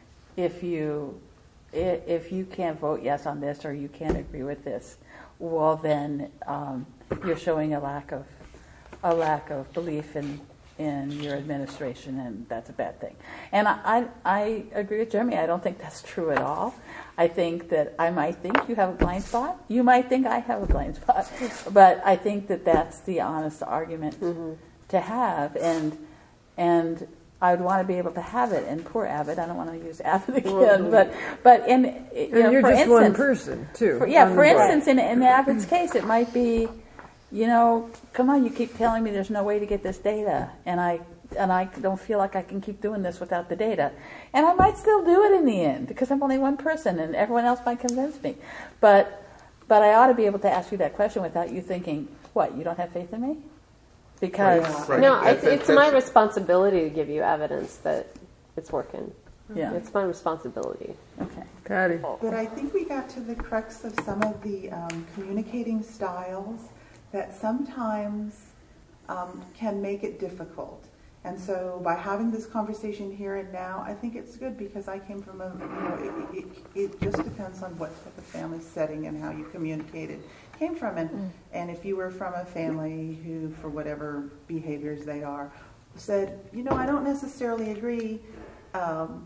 if you i- if you can't vote yes on this or you can't agree with this, well then um, you're showing a lack of a lack of belief in in your administration, and that's a bad thing. And I, I, I agree with Jeremy. I don't think that's true at all. I think that I might think you have a blind spot. You might think I have a blind spot. But I think that that's the honest argument Mm-hmm. to have. And and I would want to be able to have it. And poor Avid, I don't want to use Avid again, but but in you know, And you're for just instance, one person too. For, yeah, on for the board. instance, in in Avid's case, it might be, you know, come on, you keep telling me there's no way to get this data, and I and I don't feel like I can keep doing this without the data, and I might still do it in the end because I'm only one person, and everyone else might convince me, but but I ought to be able to ask you that question without you thinking, what, you don't have faith in me? Because Right. No, That- it's, that- it's my that's- responsibility to give you evidence that it's working. Yeah. It's my responsibility. Okay. Patty. But I think we got to the crux of some of the um, communicating styles that sometimes um, can make it difficult. And so by having this conversation here and now, I think it's good because I came from a, you know, it, it, it just depends on what type of family setting and how you communicated came from. And, mm. and if you were from a family who, for whatever behaviors they are, said, you know, I don't necessarily agree, um,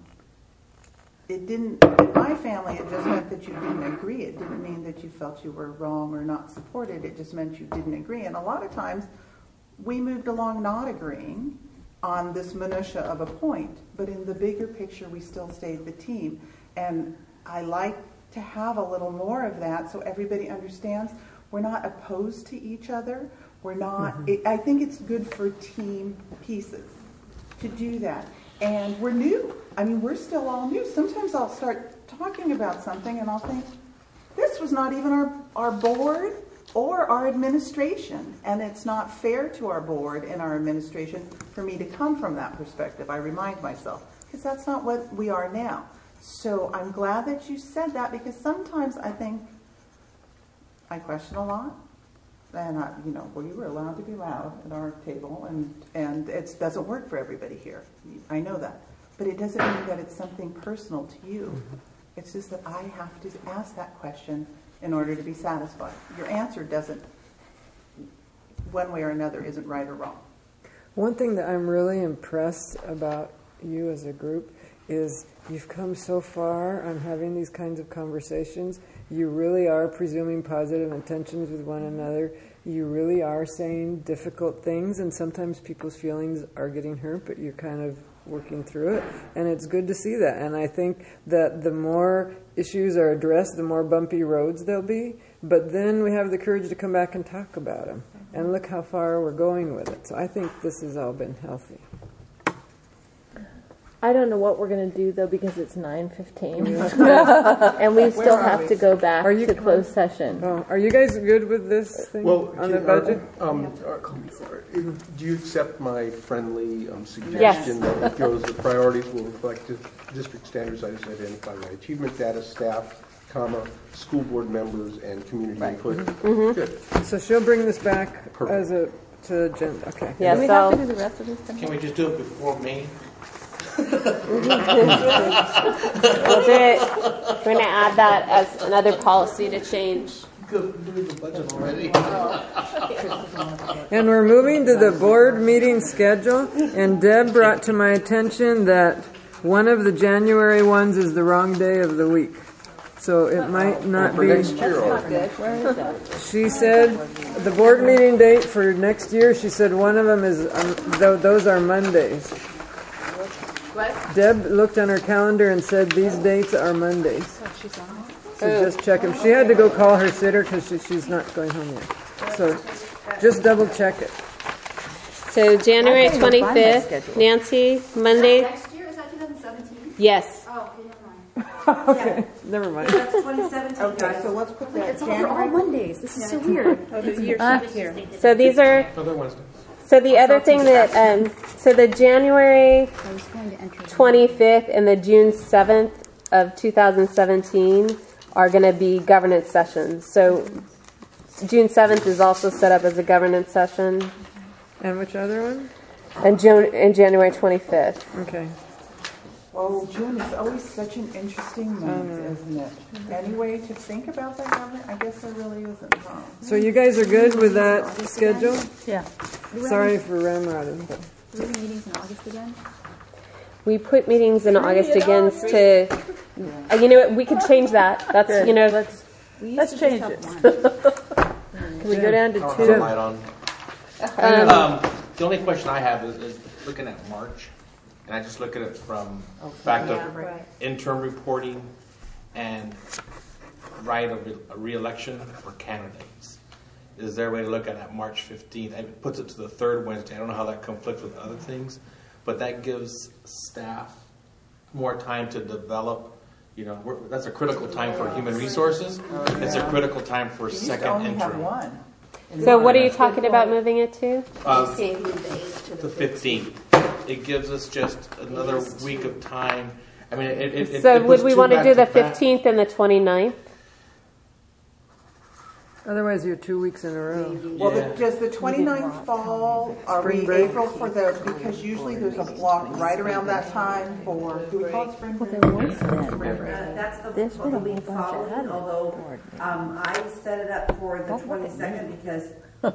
it didn't, in my family, it just meant that you didn't agree. It didn't mean that you felt you were wrong or not supported. It just meant you didn't agree. And a lot of times, we moved along not agreeing on this minutia of a point, but in the bigger picture, we still stayed the team. And I like to have a little more of that so everybody understands we're not opposed to each other. We're not, mm-hmm. it, I think it's good for team pieces to do that. And we're new. I mean, we're still all new. Sometimes I'll start talking about something and I'll think, this was not even our, our board or our administration. And it's not fair to our board and our administration for me to come from that perspective. I remind myself, because that's not what we are now. So I'm glad that you said that, because sometimes I think I question a lot. And, I, you know, well, you were allowed to be loud at our table, and, and it doesn't work for everybody here. I know that. But it doesn't mean that it's something personal to you. Mm-hmm. It's just that I have to ask that question in order to be satisfied. Your answer doesn't, one way or another, isn't right or wrong. One thing that I'm really impressed about you as a group is you've come so far on having these kinds of conversations. You really are presuming positive intentions with one another. You really are saying difficult things, and sometimes people's feelings are getting hurt, but you're kind of working through it, and it's good to see that. And I think that the more issues are addressed, the more bumpy roads there'll be, but then we have the courage to come back and talk about them, and look how far we're going with it. So I think this has all been healthy. I don't know what we're going to do, though, because it's nine fifteen. And we still have to go back to closed session. Oh, are you guys good with this thing Well, on can- the budget? Are, um, are, are, do you accept my friendly um, suggestion Yes. that it goes, the priorities will reflect the district standards as identified by achievement data, staff, comma, school board members, and community Right. input? Mm-hmm. Good. So she'll bring this back Perfect. as a to agenda. Okay. Yeah, Do we so have to do the rest of this? Can we just do it before me? we'll do it. We're going to add that as another policy to change. Good, doing the budget already. And we're moving to the board meeting schedule, and Deb brought to my attention that one of the January ones is the wrong day of the week. So it might not For be. next year, or- Where is that? She said the board meeting date for next year, she said one of them is, um, th- those are Mondays. What? Deb looked on her calendar and said these dates are Mondays. So just check them. She had to go call her sitter because she, she's not going home yet. So just double check it. So January I can't even find my twenty-fifth, schedule. Nancy, Monday. Next year, is that twenty seventeen? Yes. Oh, okay, never mind. Okay, never mind. That's twenty seventeen, Okay, guys. so let's put that It's all, they're all January. Mondays. This is so weird. Uh, so these are. Other Wednesdays. So the other thing that, um, so the January I was going to enter. twenty-fifth and the June seventh of two thousand seventeen are going to be governance sessions. So June seventh is also set up as a governance session, And which other one? and June and January twenty-fifth. Okay. Oh, June is always such an interesting month, isn't it? Any way to think about that, government? I guess there really isn't, huh? So you guys are good with that schedule? Yeah. Sorry for ramrodding, but. Do we have meetings in August again? We put meetings in August again to, uh, you know what, we could change that. That's, Good. you know, Let's, We used let's to change just it. have one. Can we go down to I'll two? have a light on. um, Um, the only question I have is, is looking at March. and I just look at it from Okay. fact Yeah, of right. interim reporting and right of re- a re-election for candidates. Is there a way to look at that March fifteenth? It puts it to the third Wednesday. I don't know how that conflicts with other things, but that gives staff more time to develop. You know, we're, that's a critical time for human resources. It's a critical time for You used to second only have interim. one. So what are you talking about moving it to? Uh, Say move the eighth to the the fifteenth. It gives us just another week of time. I mean, it, it, it So it would puts we two want to back do the back. fifteenth and the twenty-ninth? Otherwise, you're two weeks in a row. Well, Yeah. the, does the twenty-ninth fall, are we Spring break? April for the, because usually there's a block right around that time for, do we call it spring break? Uh, That's the, for the week following, although, um, I set it up for the twenty-second because,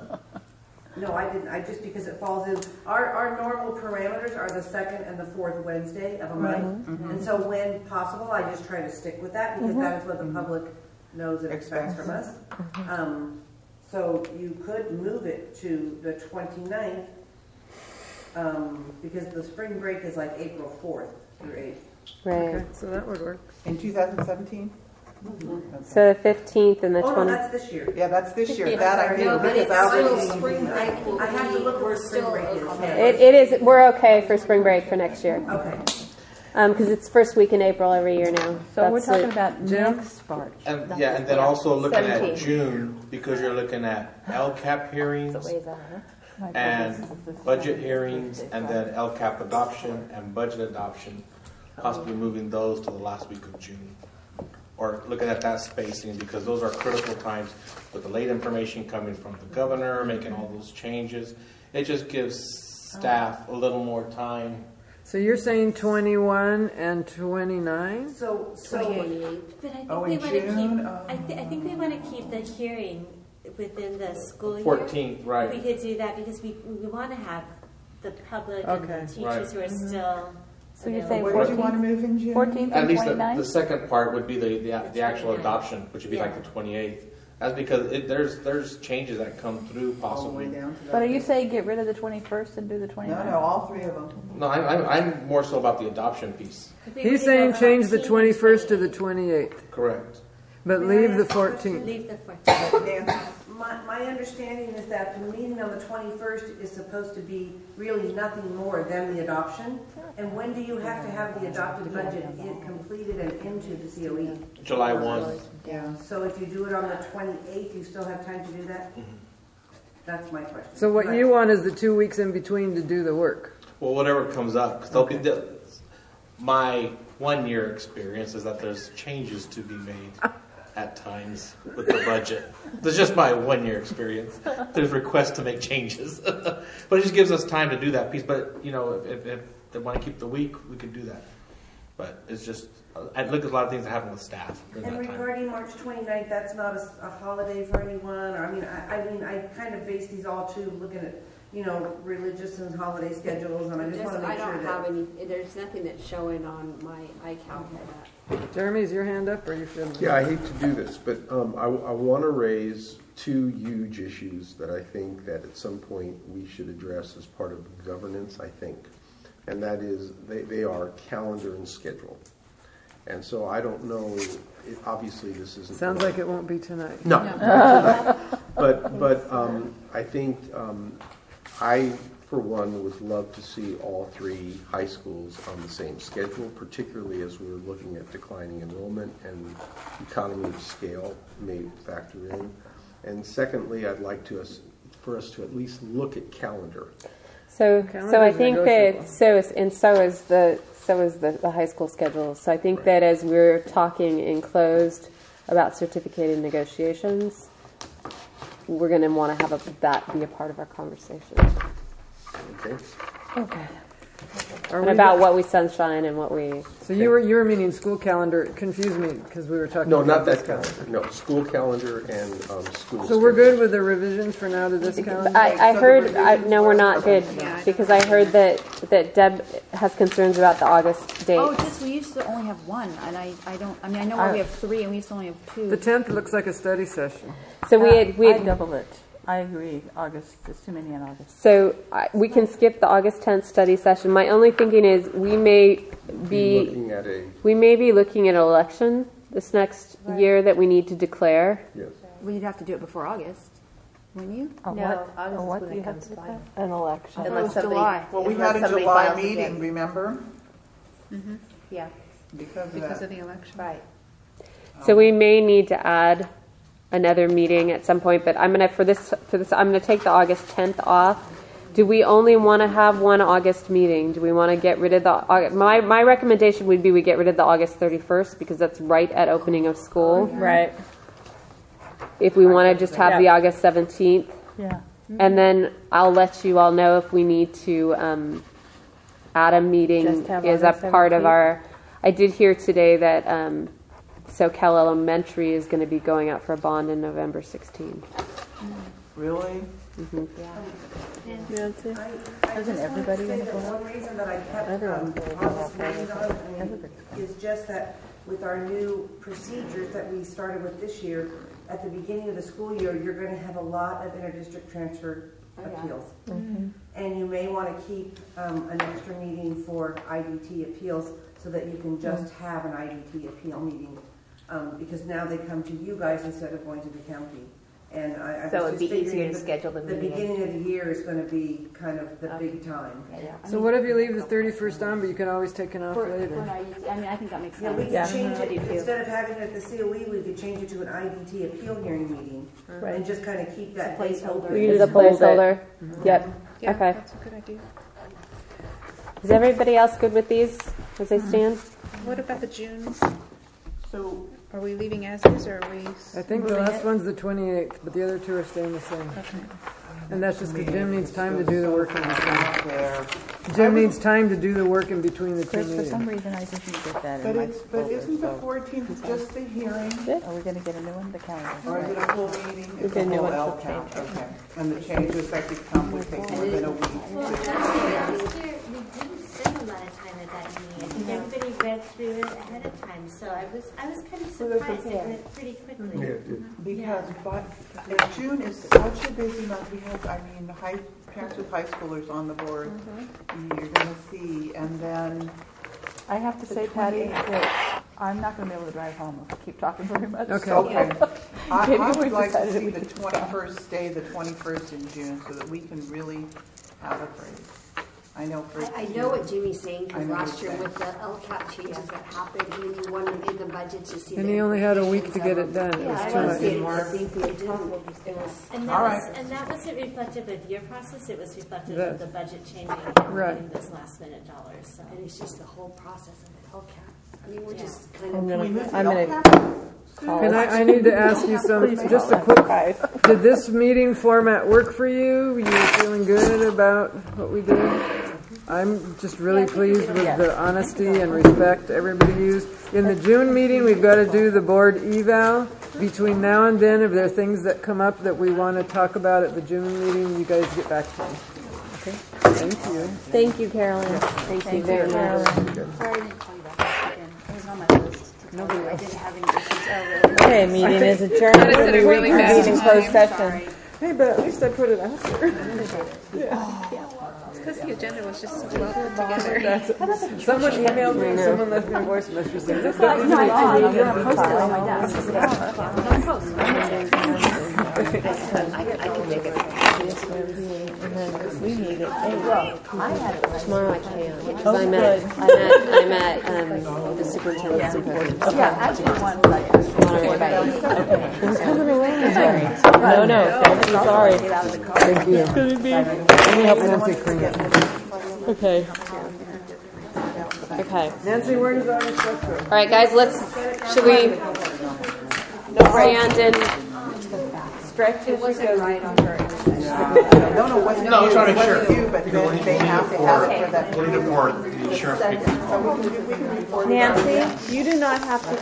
no, I didn't, I just, because it falls in, our, our normal parameters are the second and the fourth Wednesday of a month. And so when possible, I just try to stick with that because that is what the public knows and expects from us. Um, so you could move it to the twenty-ninth, um, because the spring break is like April fourth through eighth. Right. Okay, so that would work. In two thousand seventeen? So the fifteenth and the Oh, no, twenty. that's this year. Yeah, that's this year, Yeah, that I sorry. knew, No, but because it's I still was. spring break will I have to look where spring break is. It, it is. We're okay for spring break for next year. Okay. Um, because it's first week in April every year now. So we're That's talking it. about next March. And, yeah, and then also looking at seventeen. June, because you're looking at L C A P hearings and budget hearings, and then L C A P adoption and budget adoption, possibly moving those to the last week of June. Or looking at that spacing, because those are critical times with the late information coming from the governor, making all those changes. It just gives staff a little more time. So you're saying twenty-one and twenty-nine? So, so. But I think Oh, we in want to June, keep, um, I, th- I think we want to keep the hearing within the school year. fourteenth, right. We could do that because we, we want to have the public Okay. and the teachers Right. who are still. So you're available. saying What did you want to move in June? fourteenth At and least the, twenty-ninth? the second part would be the, the, the actual twenty-ninth. adoption, which would be like Yeah. the twenty-eighth. That's because it, there's there's changes that come through All the way possibly. down to that. But are you saying get rid of the twenty-first and do the No, twenty-ninth? no, all three of them. No, I'm, I'm, I'm more so about the adoption piece. If we He's could saying go change the fourteen and twenty-first to the twenty-eight. twenty-eighth, Correct. but May I leave the ask a question? fourteenth. Leave the fourteenth. Nancy, my, my understanding is that the meeting on the twenty-first is supposed to be really nothing more than the adoption. And when do you have to have the adopted budget in, completed and into the C O E? July first. Yeah. So if you do it on the twenty-eighth, you still have time to do that? That's my question. So what Right. you want is the two weeks in between to do the work. Well, whatever comes up. 'Cause they'll be the, my one year experience is that there's changes to be made at times with the budget. That's just my one year experience. There's requests to make changes. But it just gives us time to do that piece. But, you know, if, if, if they want to keep the week, we could do that. But it's just, I look at a lot of things that happen with staff during And that time. regarding March twenty-ninth, that's not a, a holiday for anyone, or, I mean, I, I mean, I kind of base these all too, looking at, you know, religious and holiday schedules, and I just There's- want to I make sure don't that. have any, there's nothing that's showing on my iCal for that. Jeremy, is your hand up or you feeling? Yeah, I hate to do this, but um, I, I want to raise two huge issues that I think that at some point we should address as part of governance, I think. And that is, they, they are calendar and schedule. And so I don't know, it, obviously this isn't. Sounds like it won't be tonight. No. But, but um, I think um, I, for one, would love to see all three high schools on the same schedule, particularly as we're looking at declining enrollment and economy of scale may factor in. And secondly, I'd like to us, for us to at least look at calendar. So, so I Calendar's think negotiable. that so is and so is the so is the, the high school schedule. So I think Right. that as we're talking in closed about certificated negotiations, we're going to want to have a, that be a part of our conversation. Okay? Okay. Are And we about go- what we sunshine and what we. So you were you were meaning school calendar. It confused me because we were talking. No, about not this that calendar. No, school calendar and um, school. So we're schedule. good with the revisions for now to this calendar. I, I heard. I, no, we're not good because I heard that that Deb has concerns about the August dates. Oh, just we used to only have one, and I, I don't. I mean, I know why we have three, and we used to only have two. The tenth looks like a study session. So we had we I had doubled it. I agree. August, there's too many in August. So I, we can skip the August tenth study session. My only thinking is we may be, looking at a we may be looking at an election this next Right. year that we need to declare. yes. Well, you'd have to do it before August, wouldn't you? Oh, No, what? August Oh, is what when do you it have comes to by. declare? An election. I thought it Unless was somebody- July. Well, we Unless had a somebody July files meeting, again. remember? Mm-hmm. Yeah, Because of Because that. of the election. right. So we may need to add another meeting at some point, but I'm gonna for this for this I'm gonna take the August tenth off. Do we only want to have one August meeting? Do we want to get rid of the August? My my recommendation would be we get rid of the August thirty-first because that's right at opening of school. Right. If we want to just have Yeah. the August seventeenth, Yeah. and then I'll let you all know if we need to um, add a meeting Just have as a August part of seventeenth? our. I did hear today that um, SoCal Elementary is going to be going out for a bond in November sixteenth. Really? Mm-hmm. Nancy? Isn't everybody going gonna to go One reason that I kept Everyone's um, gonna go all out this meeting there. on, I mean, is just that with our new procedures that we started with this year, at the beginning of the school year, you're going to have a lot of interdistrict transfer appeals. Mm-hmm. And you may want to keep um, an extra meeting for I D T appeals so that you can just have an I D T appeal meeting. Um, because now they come to you guys instead of going to the county. And I, I So was it'd just be easier figuring to the- schedule the The meeting. beginning of the year is going to be kind of the big time. So what if you leave the thirty-first on, but you can always take it off For, for later? an I D T, I mean, I think that makes Yeah, sense. we could Yeah. change I do it, too. instead of having it at the C O E, we could change it to an I D T appeal hearing meeting. And just kind of keep that It's a placeholder. placeholder. We use a Just hold it. placeholder. Yep. Yeah, Okay. that's a good idea. Is everybody else good with these as they stand? What about the June? So, Are we leaving as is, or are we? I think the last one's the twenty-eighth, but the other two are staying the same. Okay. And that's just because Jim needs time to do the work in between. out there. Jim needs time to do the work in between the two Chris, for some meetings. reason, I didn't get that But in my it's, but folder, isn't the so- fourteenth just the hearing? Are we gonna get a new one, the calendar? Or is it a full meeting? It's a a new whole one. L count, okay. And the change to effective count would take more than a week. Well, last year, we didn't spend a lot of time at that meeting. I think everybody read through it ahead of time, so I was, I was kind of surprised. It went pretty quickly. Yeah, it did. Because, but, if June is such a busy month, we have, I mean, high, parents with high schoolers on the board. You're gonna see, and then, I have to say, Patty, that I'm not gonna be able to drive home if I keep talking very much. Okay. so- okay. I, Maybe I we would like to decided see we the could stop. twenty-first stay the twenty-first in June, so that we can really have a break. I know for. I, I know what Jimmy's saying, I because know last what year you're with the L CAP changes that happened, when you wanted in the budget to see. And the he only had a week to get it implications done. of It them. was Yeah, too I much. didn't- I think we didn't, it was. And All that was, right. and that wasn't reflective of your process, it was reflective That- of the budget changing Right. and those last minute dollars, so. And it's just the whole process of the L CAP. I mean, we're Yeah. just kind I'm of. gonna, we move I'm the gonna L And I, I need to ask you some, just a quick, did this meeting format work for you? You feeling good about what we did? I'm just really pleased with the honesty and respect everybody used. In the June meeting, we've got to do the board eval. Between now and then, if there are things that come up that we want to talk about at the June meeting, you guys get back to me. Okay? Thank you. Thank you, Carolyn. Thank you very much. Sorry I didn't call you back again. It was on my list to tell you I didn't have any issues. Oh, really? Okay, meeting is adjourned. That is We'll a be really reconvening fast closed time. session. Hey, but at least I put it out there. Because the agenda was just so well put together. Someone emailed me, someone left me a voice message saying, this is No, it's not on. I'm going to post it on my desk. Don't post. I, I can make it. And then we need it. Well, I had it last Tomorrow I night. can't. Oh, Because I'm good. at, I'm at, I'm at um, the superintendent's symposium. Yeah, actually, one second. Okay. We're coming around. Sorry. No, no. Don't be sorry. thank you. Let me help Nancy clean it. Okay. Okay. Nancy, where does all this stuff go? All right, guys, let's, should we stand and stretch It wasn't right on her. No, no, wasn't No, I was you, trying to make wasn't sure. you, but Because then we they need have it to have for- it for that. we need it for the insurance people. So we can, do- we can report it. Nancy, you do not have to.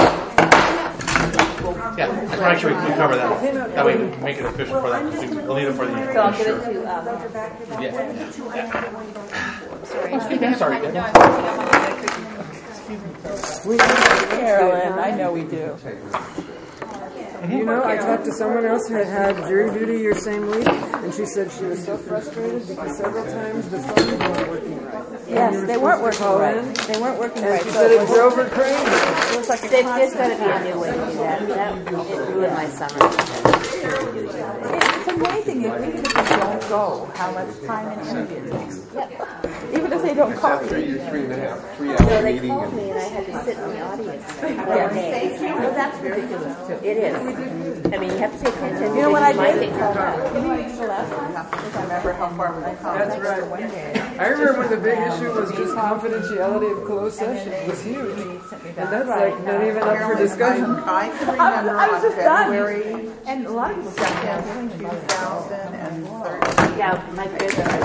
Yeah, I just want to make sure we we cover that. That way we can make it official for that. We'll need it for the So I'll give it insurance. to, um, Yeah. sorry. Sorry. No, I'm picking up my cookie. We need Carolyn, I know we do. You know, I talked to someone else who had had jury duty your same week, and she said she was so frustrated because several times the phones weren't working right. Yes, You were they supposed weren't to working call right. in, They weren't working and right. she So said it it was- drove her crazy. It was like a There- constant. There's got to be a new way to do that. That it ruined my summer. It's amazing, if, even if you don't go, how much time and energy it takes. Even if they don't call Three, you. three and a half, three No, hour they meeting. called and- me and I had to sit in the audience all day. Well, that's ridiculous too. It is. I mean, you have to pay attention. You know what I because did? might get called out. You know what the last time? Remember how far we come. That's right. I remember when the big issue was just confidentiality of closed session. It was huge. And that's like not even up for discussion. I can remember I was on just done. February And a lot of people got down. two thousand thirteen. Yeah, my kids are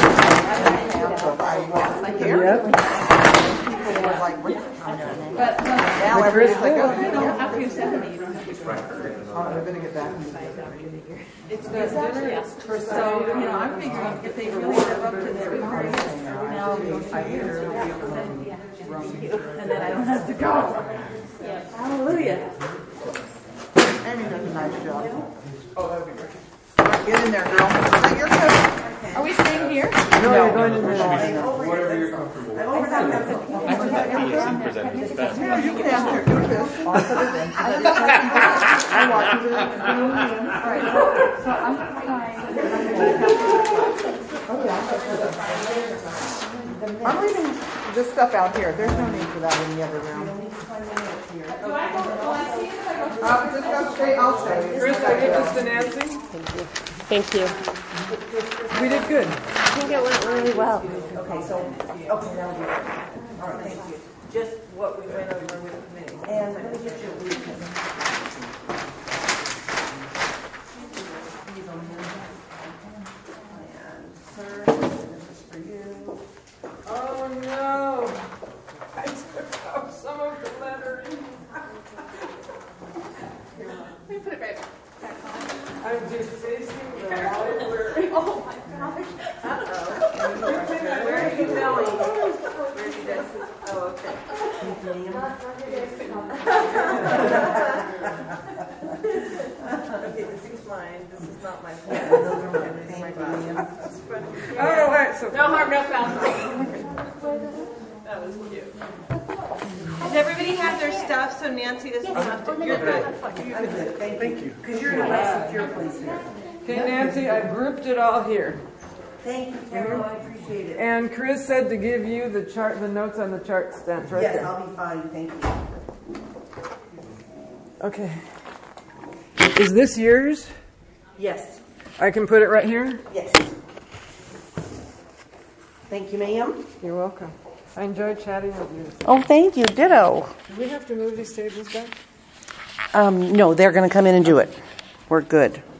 Yep. People were like, what? But Now everybody's like, okay, no, yeah. after you're seventy, you don't have to. Oh, they're gonna get back. It's good. So, you know, I'm figuring if they really live up to their requirements, now they'll five years. And then I don't have to go. Hallelujah. Amy does a nice job. Oh, that'd be great. Get in there, girl. Is that your coat? Are we staying here? No, you're going in there. Whatever you're comfortable with. I think that P A C presented is best. Yeah, you can have your coat. I'll put it in. I watch it. All right. So I'm trying. I'm leaving this stuff out here. There's no need for that in the other room. Uh, just go straight. I'll stay. Chris, I give this to Nancy. Thank you. We did good. I think it went really well. Okay, so, okay, that'll be it. All right, thank you. Just what we went over with the committee. And let me get your weekend. And sir, this is for you. Oh no! I took out some of the lettering. Let me put it right back on. I'm defacing the library. Oh my gosh. Uh-oh. Where are you going? Where are you going? Oh, okay. Okay, this is mine. This is not my pen. Those are mine. These are my glasses. Oh, all right, so No harm, no foul. That was cute. Does everybody have their stuff so Nancy doesn't have to? You're good. I'm good. Thank you. Because you're in a nice secure place here. okay, Nancy, I grouped it all here. Thank you, Carol. I appreciate it. And Chris said to give you the chart, the notes on the chart stamps right Yes, there. I'll be fine. Thank you. Okay. Is this yours? Yes. I can put it right here? Yes. Thank you, ma'am. You're welcome. I enjoyed chatting with you. Oh, thank you. Ditto. Do we have to move these tables back? Um, no, they're going to come in and do it. We're good.